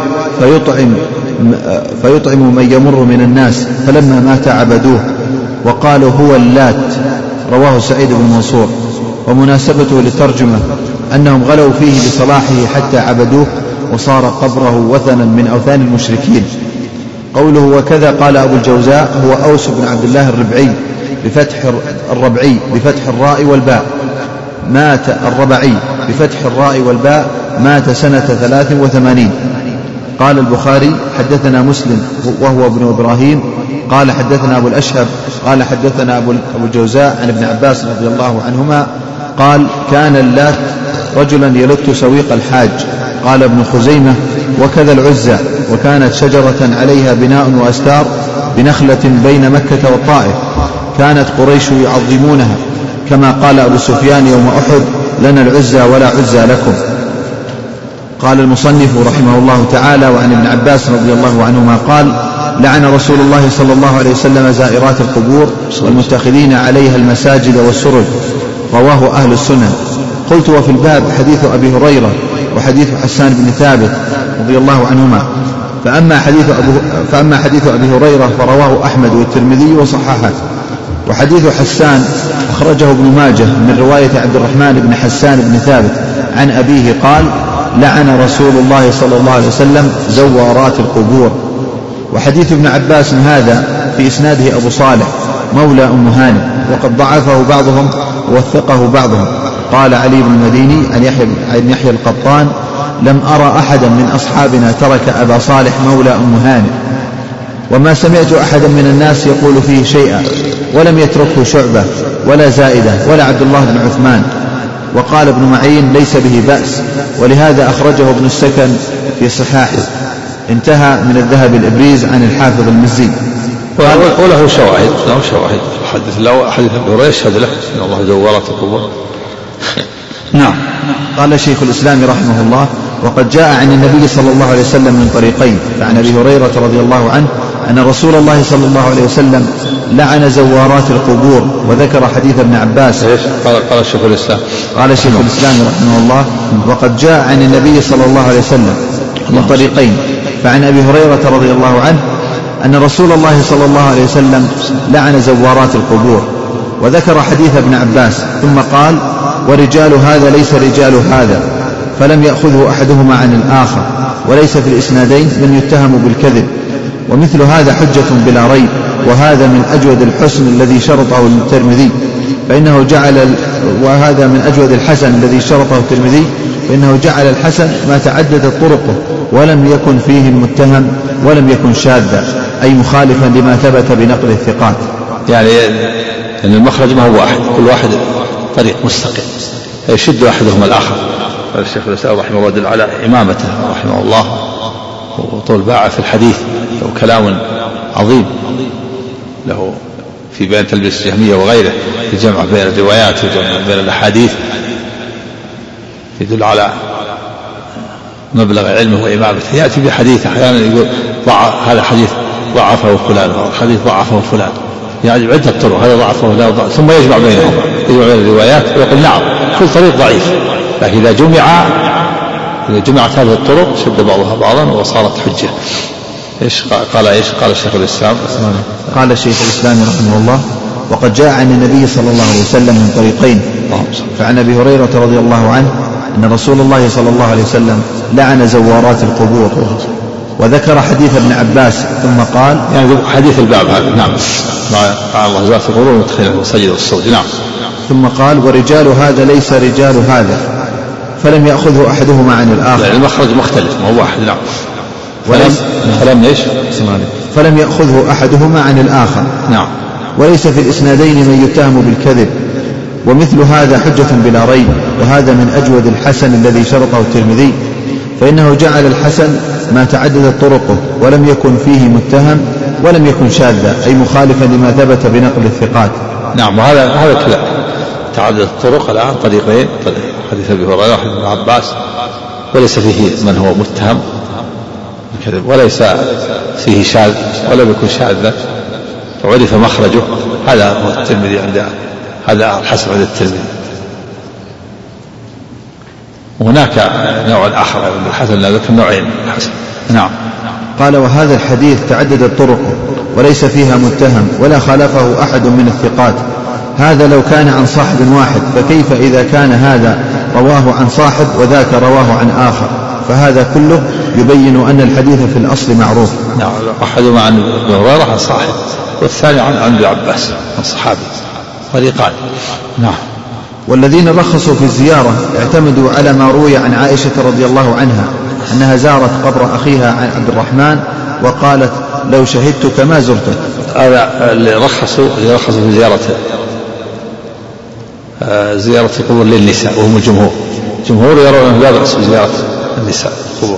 فيطعم من يمر من الناس، فلما مات عبدوه وقالوا هو اللات. رواه سعيد بن منصور. ومناسبته للترجمة أنهم غلوا فيه بصلاحه حتى عبدوه، وصار قبره وثنا من أوثان المشركين. قوله وكذا قال أبو الجوزاء هو أوس بن عبد الله الربعي بفتح الراء والباء، مات الربعي بفتح الراء والباء، مات سنة 83. قال البخاري: حدثنا مسلم وهو ابن إبراهيم قال حدثنا أبو الأشهب قال حدثنا أبو الجوزاء عن ابن عباس رضي الله عنهما قال: كان اللات رجلا يلت سويق الحاج. قال ابن خزيمة: وكذا العزى، وكانت شجرة عليها بناء وأستار بنخلة بين مكة والطائف، كانت قريش يعظمونها، كما قال أبو سفيان يوم أحد: لنا العزى ولا عزى لكم. قال المصنف رحمه الله تعالى: وعن ابن عباس رضي الله عنهما قال: لعن رسول الله صلى الله عليه وسلم زائرات القبور والمتخذين عليها المساجد والسرج. رواه أهل السنن. قلت: وفي الباب حديث أبي هريرة وحديث حسان بن ثابت رضي الله عنهما. فأما حديث أبي هريرة فرواه أحمد والترمذي وصححه، وحديث حسان أخرجه ابن ماجه من رواية عبد الرحمن بن حسان بن ثابت عن أبيه قال: لعن رسول الله صلى الله عليه وسلم زوارات القبور. وحديث ابن عباس هذا في إسناده أبو صالح مولى أم هانئ، وقد ضعفه بعضهم ووثقه بعضهم. قال علي بن المديني عن يحيى القطان: لم أرى أحدا من أصحابنا ترك أبا صالح مولى أم هانئ، وما سمعت أحدا من الناس يقول فيه شيئا، ولم يتركه شعبة ولا زائدة ولا عبد الله بن عثمان. وقال ابن معين: ليس به بأس، ولهذا أخرجه ابن السكن في صحاحه. انتهى من الذهب الإبريز عن الحافظ المزي. وله شواهد، حديث أبي هريرة يشهد له إن الله زورات القبور. نعم. قال شيخ الإسلام رحمه الله: وقد جاء عن النبي صلى الله عليه وسلم من طريقين. فعن أبي هريرة رضي الله عنه أن رسول الله صلى الله عليه وسلم لعن زوارات القبور، وذكر حديث ابن عباس. قال شيخ الإسلام رحمه الله: وقد جاء عن النبي صلى الله عليه وسلم من طريقين. فعن أبي هريرة رضي الله عنه أن رسول الله صلى الله عليه وسلم لعن زوارات القبور، وذكر حديث ابن عباس، ثم قال: ورجال هذا ليس رجال هذا، فلم يأخذه أحدهما عن الآخر، وليس في الإسنادين من يتهم بالكذب، ومثل هذا حجة بلا ريب، وهذا من أجود الحسن الذي شرطه الترمذي، فإنه جعل وهذا من أجود الحسن الذي شرطه الترمذي، فإنه جعل الحسن ما تعددت طرقه، ولم يكن فيه المتهم، ولم يكن شاذا، أي مخالفا لما ثبت بنقل الثقات. يعني أن المخرج ما هو واحد، كل واحد طريق مستقل يشد أحدهما الآخر. الشيخ الإسلام رحمه الله دل على إمامته رحمه الله وطول باعه في الحديث، له كلام عظيم له في بيان تلبيس الجهمية وغيره، في الجمع بين الروايات وجمع بين الأحاديث، يدل على مبلغ علمه وإمامته. يأتي بحديث أحيانا يقول هذا حديث ضعفه فلان، حديث ضعفه فلان، يعني عدة طرق، هذا ضعفه ولا ضعف، ثم يجمع بينهم، يجمع بين الروايات ويقول نعم كل طريق ضعيف، لكن إذا جمعت هذه الطرق شد بعضها بعضا وصارت حجة. قال الشيخ الإسلام قال الشيخ الإسلام رحمه الله: وقد جاء عن النبي صلى الله عليه وسلم من طريقين. فعن أبي هريرة رضي الله عنه أن رسول الله صلى الله عليه وسلم لعن زوارات القبور، وذكر حديث ابن عباس، ثم قال يعني حديث الباب هذا. نعم. مع الله زوارات القبور ومدخل المسجد والصوت. نعم. ثم قال: ورجال هذا ليس رجال هذا، فلم يأخذه أحدهما عن الآخر. يعني المخرج مختلف ما هو واحد. نعم. فلم يأخذه أحدهما عن الآخر. نعم. وليس في الإسنادين من يتهم بالكذب، ومثل هذا حجة بلا ريب، وهذا من أجود الحسن الذي شرطه الترمذي، فإنه جعل الحسن ما تعددت طرقه، ولم يكن فيه متهم، ولم يكن شاذا، أي مخالفا لما ثبت بنقل الثقات. نعم. وهذا كذا تعددت الطرق الآن طريقين، حديث أبي هريرة وحديث ابن عباس، وليس فيه من هو متهم بالكذب، وليس فيه شاذ، ولم يكن شاذا، فعرف مخرجه. هذا هو الترمذي هذا الحسن عند الترمذي. وهناك نوع آخر من الحسن، لا ذكر نوعين من الحسن. نعم. قال: وهذا الحديث تعددت طرقه، وليس فيها متهم، ولا خالفه أحد من الثقات. هذا لو كان عن صاحب واحد، فكيف إذا كان هذا رواه عن صاحب وذاك رواه عن آخر؟ فهذا كله يبين أن الحديث في الأصل معروف. نعم. أحدهما عن ابن هريرة عن صاحب، والثاني عن ابن عباس عن صحابي، طريقان. نعم. والذين رخصوا في الزيارة اعتمدوا على ما روي عن عائشة رضي الله عنها أنها زارت قبر أخيها عن عبد الرحمن، وقالت: لو شهدتك ما زرتك. هذا اللي رخصوا في زيارة القبور للنساء، وهم الجمهور يرون أنه لا بأس بزيارة النساء القبور،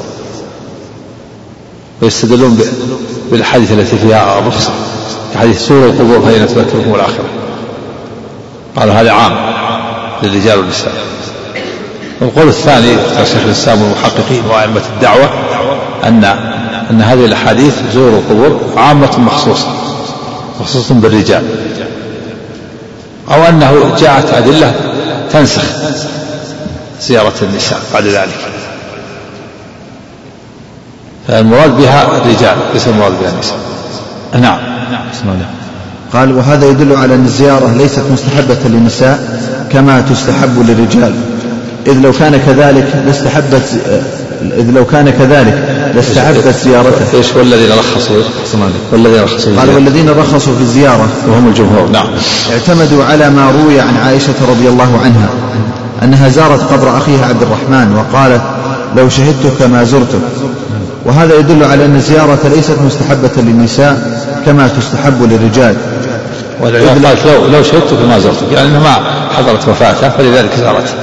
ويستدلون بالحديث التي فيها الرخصة، كحديث سور القبور فإن تذكركم الآخرة. قالوا هذا عام للرجال والنساء. والقول الثاني قال شيخ الإسلام والمحققين وأئمة الدعوة أن هذه الأحاديث زور القبور عامة مخصوصة بالرجال، أو أنه جاءت أدلة تنسخ زيارة النساء بعد ذلك، فالمراد بها الرجال ليس المراد بها النساء. نعم. قال: وهذا يدل على أن الزيارة ليست مستحبة للنساء كما تستحب للرجال، إذ لو كان كذلك لاستحبت زيارته. ايش والذين رخصوا؟ قال والذين رخصوا في الزيارة وهم الجمهور. نعم. اعتمدوا على ما روي عن عائشة رضي الله عنها أنها زارت قبر أخيها عبد الرحمن وقالت لو شهدتك ما زرتك، وهذا يدل على أن الزيارة ليست مستحبة للنساء كما تستحب للرجال. قالت لو شهدتك ما زرتك، يعني ما حضرت وفاته فلذلك زارته.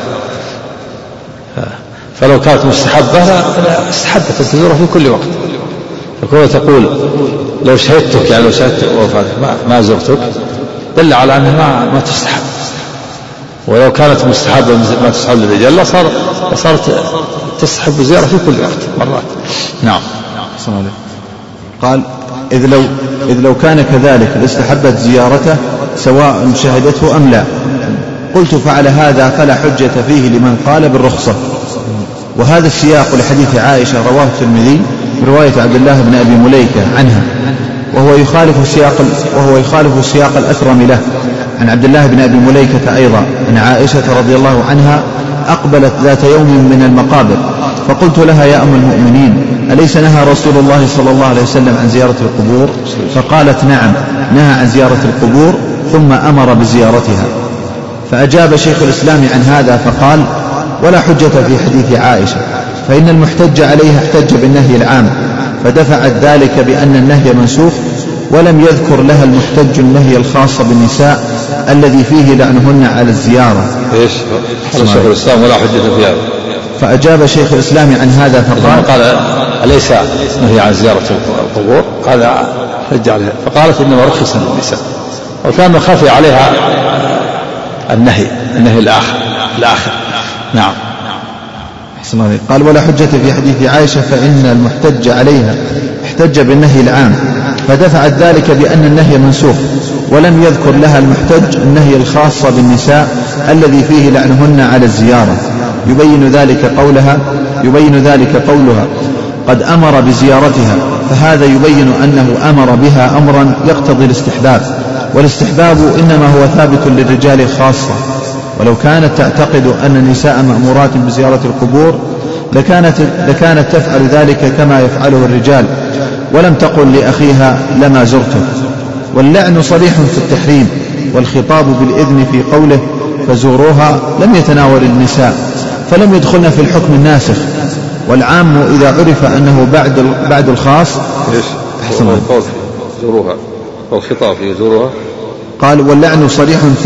فلو كانت مستحبة استحبت أن تزوره في كل وقت. فكون تقول لو شهدتك، يعني لو شهدت وفاتك ما زرتك، دل على أنها ما تستحب. ولو كانت مستحبة ما تستحب للرجال لصارت تستحب الزيارة في كل وقت مرات. نعم. قال إذ لو كان كذلك لاستحبت زيارته سواء شهدته أم لا. قلت فعلى هذا فلا حجة فيه لمن قال بالرخصة. وهذا السياق لحديث عائشة رواه الترمذي برواية عبد الله بن أبي مليكة عنها، وهو يخالف السياق الأكرم له عن عبد الله بن أبي مليكة أيضا أن عائشة رضي الله عنها أقبلت ذات يوم من المقابر فقلت لها يا أم المؤمنين أليس نهى رسول الله صلى الله عليه وسلم عن زيارة القبور؟ فقالت نعم نهى عن زيارة القبور ثم أمر بزيارتها. فأجاب شيخ الإسلام عن هذا فقال ولا حجة في حديث عائشة، فإن المحتج عليها احتج بالنهي العام فدفعت ذلك بأن النهي منسوخ، ولم يذكر لها المحتج النهي الخاص بالنساء الذي فيه لعنهن على الزيارة. إيش شيخ الإسلام ولا حجة في هذا؟ فأجاب شيخ الإسلام عن هذا فقال أليس نهي عن زيارة القبور؟ قال حج عليها، فقالت إنما رخص للنساء، وكان خفي عليها النهي الآخر. نعم. قال ولا حجة في حديث عائشة فإن المحتج عليها احتج بالنهي العام فدفعت ذلك بأن النهي منسوخ، ولم يذكر لها المحتج النهي الخاص بالنساء الذي فيه لعنهن على الزيارة. يبين ذلك قولها قد أمر بزيارتها، فهذا يبين أنه أمر بها أمرا يقتضي الاستحباب، والاستحباب إنما هو ثابت للرجال خاصة. ولو كانت تعتقد أن النساء مأمورات بزيارة القبور لكانت تفعل ذلك كما يفعله الرجال، ولم تقل لأخيها لما زرته. واللعن صريح في التحريم، والخطاب بالإذن في قوله فزوروها لم يتناول النساء فلم يدخلن في الحكم الناسخ. والعام إذا عرف أنه بعد الخاص. زوروها والخطاب يزورها. قال واللعن صريح في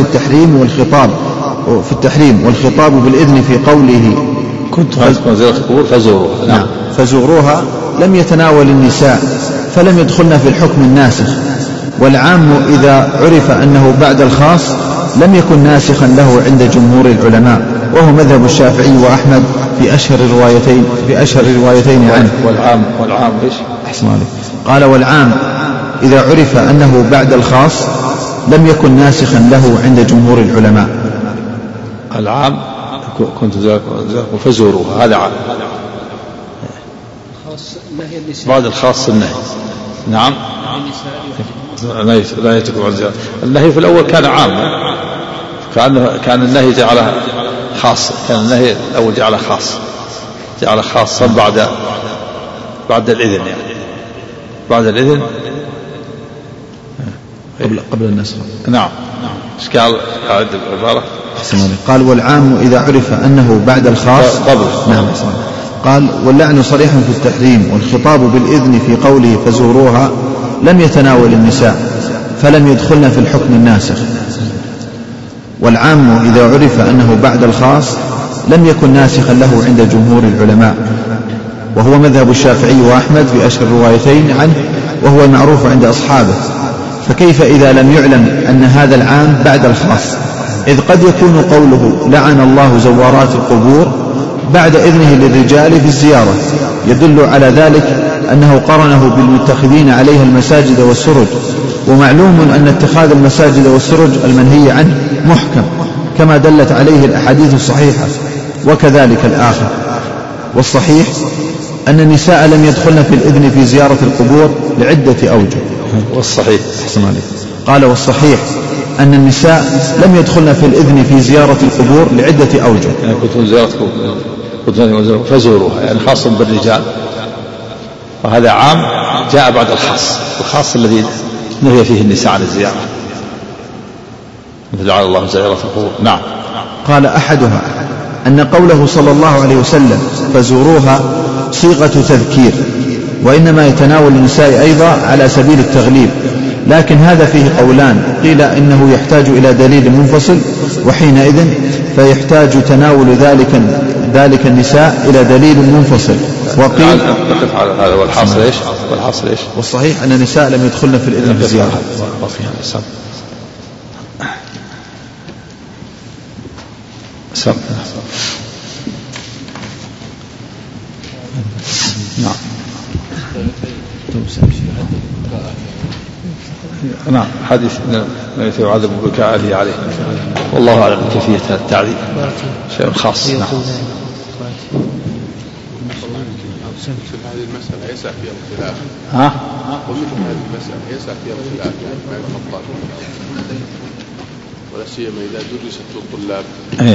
التحريم والخطاب بالإذن في قوله كنت زيارة القبور فزوروها. نعم. فزوروها لم يتناول النساء فلم يدخلن في الحكم الناسخ. والعام إذا عرف أنه بعد الخاص لم يكن ناسخا له عند جمهور العلماء، وهو مذهب الشافعي وأحمد في أشهر الروايتين عنه. والعام إيش؟ أحسن عليك. قال والعام إذا عرف أنه بعد الخاص لم يكن ناسخا له عند جمهور العلماء. العام كنت فزوروها هذا عام، بعد الخاص النهي. نعم. لا يتكلم عن زيارة. النهي في الأول كان عاما، كان النهي جعله خاص، كان النهي الأول جعله خاصا بعد الإذن، يعني بعد الإذن قبل النسخ. نعم. ايش قال العبارة؟ قال والعام إذا عرف أنه بعد الخاص قبل. نعم. قال واللعن صريح في التحريم، والخطاب بالإذن في قوله فزوروها لم يتناول النساء فلم يدخلن في الحكم الناسخ. والعام إذا عرف أنه بعد الخاص لم يكن ناسخا له عند جمهور العلماء، وهو مذهب الشافعي وأحمد في أشهر الروايتين عنه، وهو المعروف عند أصحابه. فكيف إذا لم يعلم أن هذا العام بعد الخاص؟ إذ قد يكون قوله لعن الله زوارات القبور بعد إذنه للرجال في الزيارة يدل على ذلك أنه قرنه بالمتخذين عليها المساجد والسرج، ومعلوم أن اتخاذ المساجد والسرج المنهي عنه محكم كما دلت عليه الأحاديث الصحيحة، وكذلك الآخر. والصحيح أن النساء لم يدخلن في الإذن في زيارة القبور لعدة أوجه. والصحيح قال والصحيح أن النساء لم يدخلن في الإذن في زيارة القبور لعدة أوجه. يعني كنت زيارتكم فزوروها، يعني خاصة بالرجال وهذا عام جاء بعد الخاص الذي نهي فيه النساء عن الزيارة، مثل جعل الله زائرة القبور. نعم. قال أحدها أن قوله صلى الله عليه وسلم فزوروها صيغة تذكير، وإنما يتناول النساء أيضا على سبيل التغليب، لكن هذا فيه قولان، قيل إنه يحتاج إلى دليل منفصل وحينئذ فيحتاج تناول ذلك النساء إلى دليل منفصل، وقيل هذا والحاصل إيش؟ والصحيح أن النساء لم يدخلن في الإذن في الزيارة. نعم. حديث من يعذب بكاء عليه، والله أعلم بكيفية التعذيب، شيء خاص. نعم. هذه المسألة يسع فيها الخلاف. ومثل هذه المسألة يسع فيها الخلاف ما يتخطى، ولا سيما إذا درست للطلاب.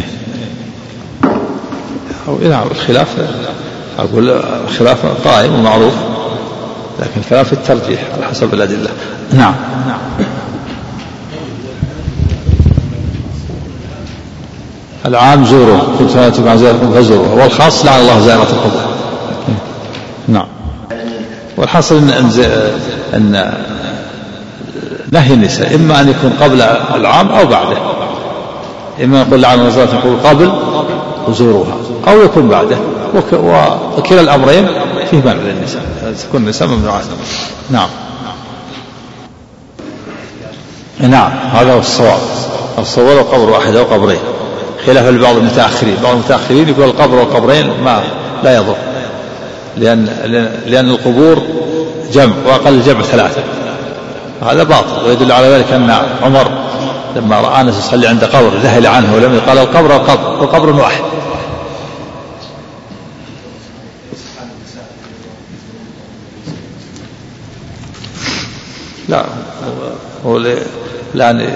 نعم. الخلاف أقول الخلاف قائم ومعروف، لكن الكلام في الترجيح على حسب الأدلة. نعم. العام زوره، كنت فاتكم عن زيارتكم فزوروها، والخاص لعن الله زائرة القبور. نعم. والحاصل أن نهي النساء إما أن يكون قبل العام أو بعده، إما يقول لعن الله زائرة القبور قبل وزوروها، أو يكون بعده، وكلا الأمرين فيه منع للنساء، تكون النساء ممنوعات. نعم. نعم. هذا هو الصواب قبر واحد أو قبرين، خلافا لبعض المتأخرين. بعض المتأخرين يقول القبر والقبرين لا يضر، لأن القبور جمع، وأقل الجمع 3. هذا باطل، ويدل على ذلك أن عمر لما رأى أنس يصلي عند قبر ذهل عنه ولم يقال القبر والقبر واحد. لا، هو لأن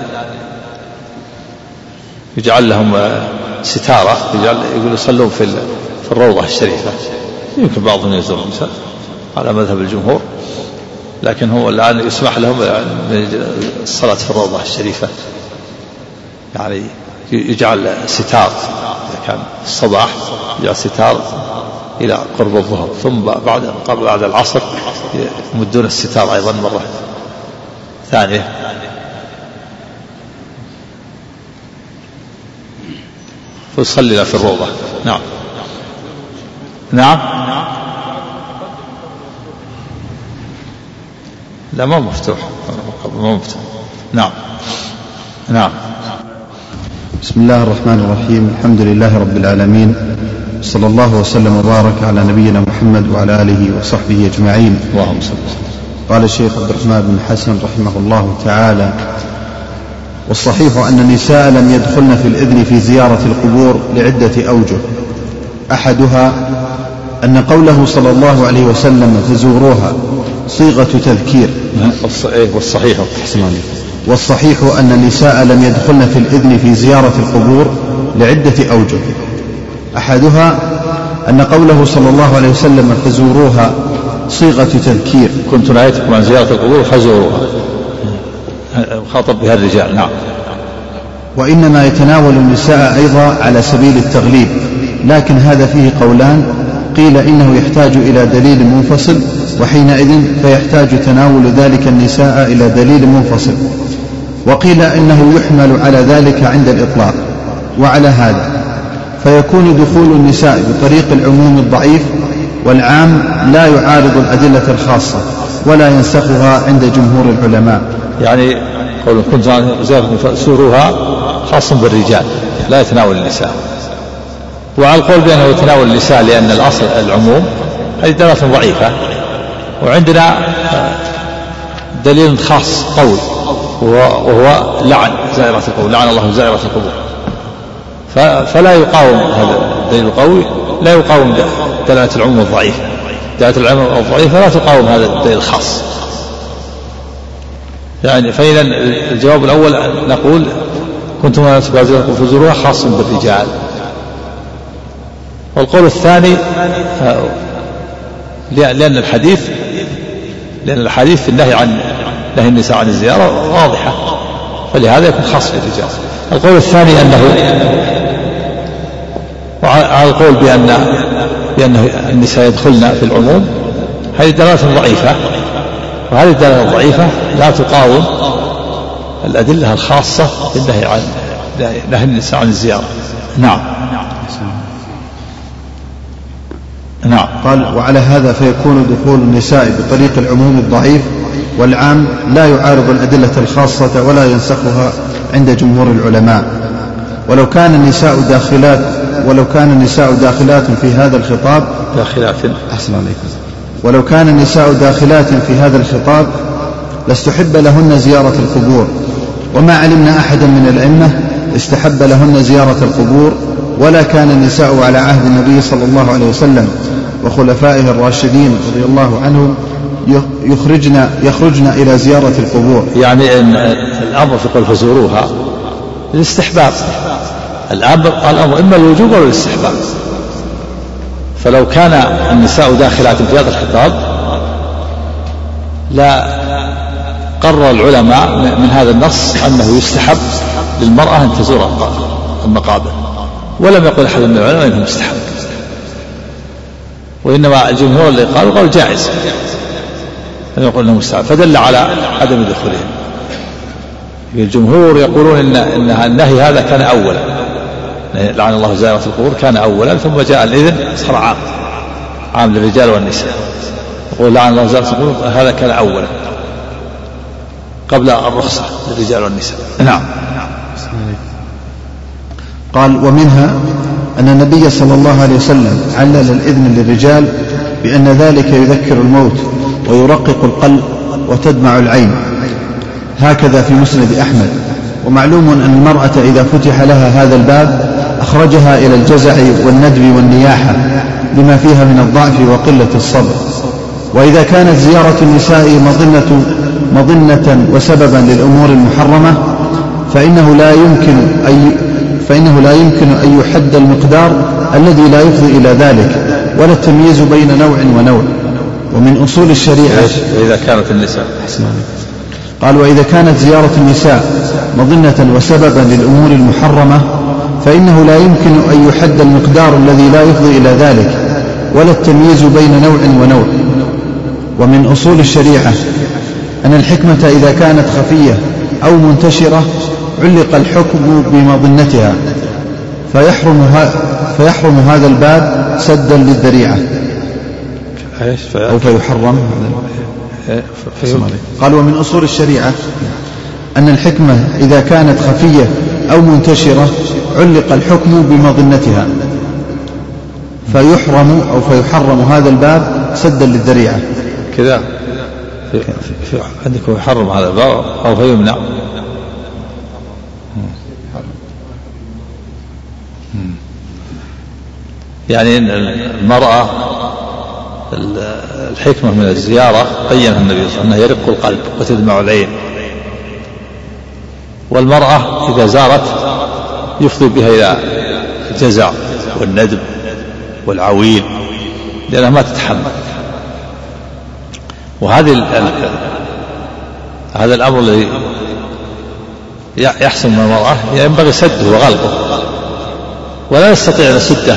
يجعل لهم ستارة، يقول يصلون في الروضة الشريفة، يمكن بعضهم يزور النساء على مذهب الجمهور، لكن هو الآن يسمح لهم الصلاة في الروضة الشريفة، يعني يجعل ستار إذا كان الصباح، يجعل ستار إلى قرب الظهر، ثم بعد العصر يمدون الستار أيضا مرة ثانية. فيصلي في الروضة. نعم. نعم. لا، ما مفتوح. نعم. نعم. بسم الله الرحمن الرحيم. الحمد لله رب العالمين، صلى الله وسلم وبارك على نبينا محمد وعلى آله وصحبه أجمعين. اللهم صل. قال الشيخ عبد الرحمن بن حسن رحمه الله تعالى: والصحيح أن النساء لم يدخلن في الإذن في زيارة القبور لعدة أوجه، أحدها أن قوله صلى الله عليه وسلم فزوروها صيغة تذكير، والصحيح أن النساء لم يدخلن في الإذن في زيارة القبور لعدة أوجه، أحدها أن قوله صلى الله عليه وسلم فزوروها صيغة تذكير، كنت نهيتكم عن زيارة القبور فزوروها، خاطب بها الرجال. نعم. وإنما يتناول النساء أيضا على سبيل التغليب، لكن هذا فيه قولان، قيل إنه يحتاج إلى دليل منفصل، وحينئذ فيحتاج تناول ذلك النساء إلى دليل منفصل، وقيل إنه يحمل على ذلك عند الإطلاق. وعلى هذا فيكون دخول النساء بطريق العموم الضعيف، والعام لا يعارض الأدلة الخاصة ولا ينسخها عند جمهور العلماء. يعني قول كنت زيارة فزوروها خاص بالرجال لا يتناول النساء، وعلى القول بأنه يتناول النساء لأن الأصل العموم، هذه دلالة ضعيفة. وعندنا دليل خاص قوي وهو لعن زائرة القبور، لعن الله زائرة القبور، فلا يقاوم هذا الدليل القوي، لا يقاوم دلالة العموم الضعيفة. دلالة العموم الضعيفة لا تقاوم هذا الدليل الخاص. يعني فإذا الجواب الأول نقول كنتم لا تبازركم فزوروها خاص بالرجال. والقول الثاني لأن الحديث لأن الحديث النهي عن نهي النساء عن الزيارة واضحة، فلهذا يكون خاص بالرجال. القول الثاني أنه على القول بأن النساء يدخلن في العموم، هذه دلالة ضعيفة، وهذه الدلالة الضعيفة لا تقاوم الأدلة الخاصة بالنهي عن نهي النساء عن الزيارة. نعم. قال: وعلى هذا فيكون دخول النساء بطريق العموم الضعيف والعام لا يعارض الأدلة الخاصة ولا ينسخها عند جمهور العلماء. ولو كان النساء داخلات في هذا الخطاب ولو كان النساء داخلات في هذا الخطاب لاستحب لهن زيارة القبور، وما علمنا أحدا من الأئمة استحب لهن زيارة القبور، ولا كان النساء على عهد النبي صلى الله عليه وسلم وخلفائه الراشدين رضي الله عنهم يخرجن إلى زيارة القبور. يعني إن الأمر في قول فزوروها الاستحباب، الأمر إما الوجوب أو الاستحباب. فلو كان النساء داخلات في هذا الخطاب لا قرر العلماء من هذا النص أنه يستحب للمرأة أن تزور المقابر، ولم يقل أحد من العلماء أنه مستحب، وإنما الجمهور اللي قالوا جائز، لم يقل أنه مستحب، فدل على عدم دخولهم. الجمهور يقولون إن النهي هذا كان أولا، لعن الله زائرة القبور كان أولا، ثم جاء الإذن صار عام للرجال والنساء. يقول لعن الله زائرة القبور هذا كان أولا قبل الرخصة للرجال والنساء. نعم. قال: ومنها أن النبي صلى الله عليه وسلم علل الإذن للرجال بأن ذلك يذكر الموت ويرقق القلب وتدمع العين، هكذا في مسند أحمد. ومعلوم أن المرأة إذا فتح لها هذا الباب أخرجها إلى الجزع والندب والنياحة لما فيها من الضعف وقلة الصبر. وإذا كانت زيارة النساء مظنة وسببا للأمور المحرمة فإنه لا يمكن أن يحد المقدار الذي لا يفضي إلى ذلك، ولا التمييز بين نوع ونوع. ومن أصول الشريعة إذا كانت النساء قال: وإذا كانت زيارة النساء مظنة وسببا للأمور المحرمة فإنه لا يمكن أن يحد المقدار الذي لا يفضي إلى ذلك، ولا التمييز بين نوع ونوع. ومن أصول الشريعة أن الحكمة إذا كانت خفية أو منتشرة علق الحكم بمظنتها، فيحرم هذا الباب سدا للذريعة، أو فيحرم. قال: ومن أصول الشريعة أن الحكمة إذا كانت خفية أو منتشرة علق الحكم بمظنتها، فيحرم هذا الباب سدا للذريعة. كذا عندكم يحرم هذا الباب أو فيمنع. يعني المرأة الحكمة من الزيارة بينها النبي صلى الله عليه وسلم أنه يرق القلب وتدمع العين، والمرأة إذا زارت يفضي بها إلى الجزع والندب والعويل لأنها ما تتحمل. هذا الأمر الذي يحصل من المرأة ينبغي سده وغلقه، ولا نستطيع أن نسده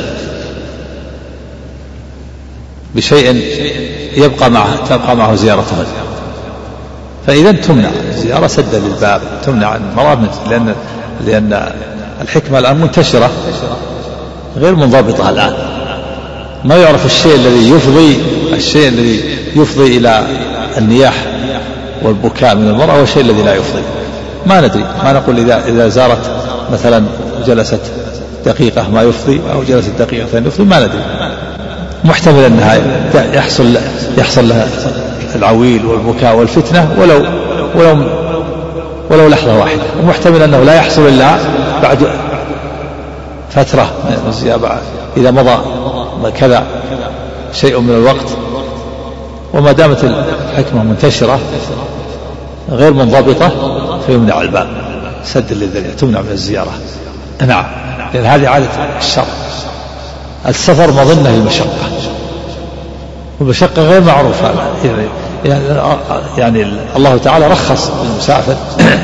بشيء تبقى معه زيارته، فإذا تمنع الزيارة سدا للباب، تمنع عن المرأة، لأن الحكمة الآن منتشرة غير منضبطة الآن، ما يعرف الشيء الذي يفضي إلى النياح والبكاء من المرأة والشيء الذي لا يفضي، ما ندري، ما نقول إذا زارت مثلا جلست دقيقة ما يفضي أو جلست دقيقتين يفضي، ما ندري، محتمل أنها يحصل لها العويل والبكاء والفتنة ولو لحظة واحدة، ومحتمل أنه لا يحصل إلا بعد فترة إذا مضى كذا شيء من الوقت. وما دامت الحكمة منتشرة غير منضبطة فيمنع الباب سد للذريعة، تمنع من الزيارة. نعم، لأن هذه عادة الشرع. السفر مظنة للمشقة، والمشقة غير معروفة يعني الله تعالى رخص للمسافر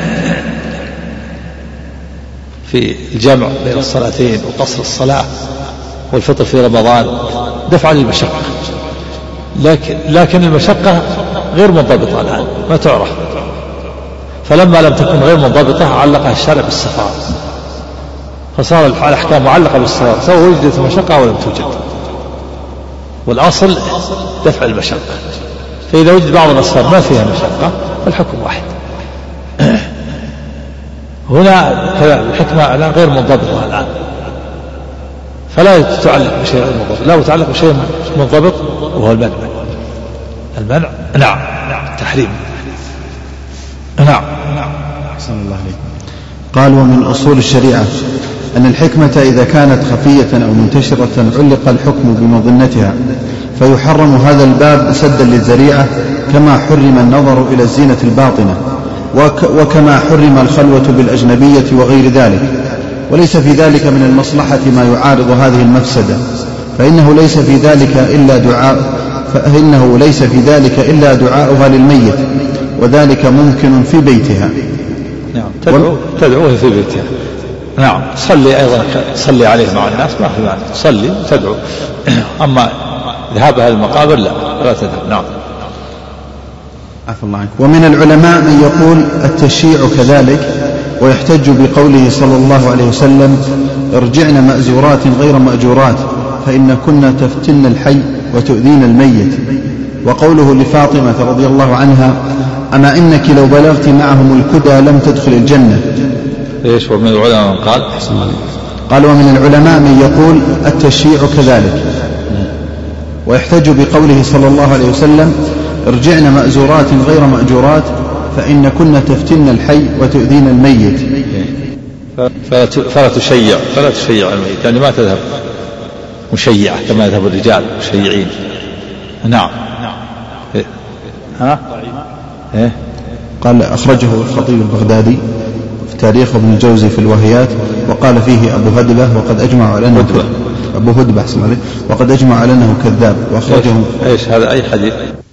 في الجمع بين الصلاتين وقصر الصلاة والفطر في رمضان دفعا للمشقة، لكن المشقة غير منضبطة الآن ما تعرف، فلما لم تكن غير منضبطة علقها الشارع بالسفارة، فصار الأحكام معلقة بالسفارة سواء وجدت المشقة أو لم توجد، والأصل دفع المشقة. فإذا وجد بعض الأسفار ما فيها مشقة فالحكم واحد. هنا الحكمة الآن غير منضبطة الآن، فلا تتعلق بشيء غير منضبط، لا تتعلق بشيء منضبط وهو المنع نعم تحريم نعم. أحسن الله عليك. قال ومن أصول الشريعة أن الحكمة إذا كانت خفية أو منتشرة علق الحكم بمظنتها، فيحرم هذا الباب سدا للذريعة، كما حرم النظر إلى الزينة الباطنة، وكما حرم الخلوة بالأجنبية وغير ذلك. وليس في ذلك من المصلحة ما يعارض هذه المفسدة، فإنه ليس في ذلك إلا دعاؤها للميت، وذلك ممكن في بيتها. نعم تدعوه في بيتها. نعم صلي أيضا، صلي عليه مع الناس ما في معنى، تصلي تدعو. أما ذهابها المقابر لا تذهب. نعم. عفى الله عنك. ومن العلماء من يقول التشييع كذلك، ويحتج بقوله صلى الله عليه وسلم ارجعن مأزورات غير مأجورات فإن كنا تفتن الحي وتؤذين الميت، وقوله لفاطمة رضي الله عنها أما إنك لو بلغت معهم الكدى لم تدخل الجنة. إيش ومن العلماء من قال ومن العلماء من يقول التشييع كذلك، ويحتج بقوله صلى الله عليه وسلم ارجعن مأزورات غير مأجورات فإن كنا تفتن الحي وتؤذين الميت. فلا تشيع الميت، يعني ما تذهب مشيعة كما يذهب الرجال مشيعين. نعم. إيه؟ قال أخرجه الخطيب البغدادي في تاريخ ابن الجوزي في الوهيات، وقال فيه أبو هدبة وقد أجمع على أنه وقد أجمع على أنه كذاب، وأخرجه. إيش هذا أي حديث؟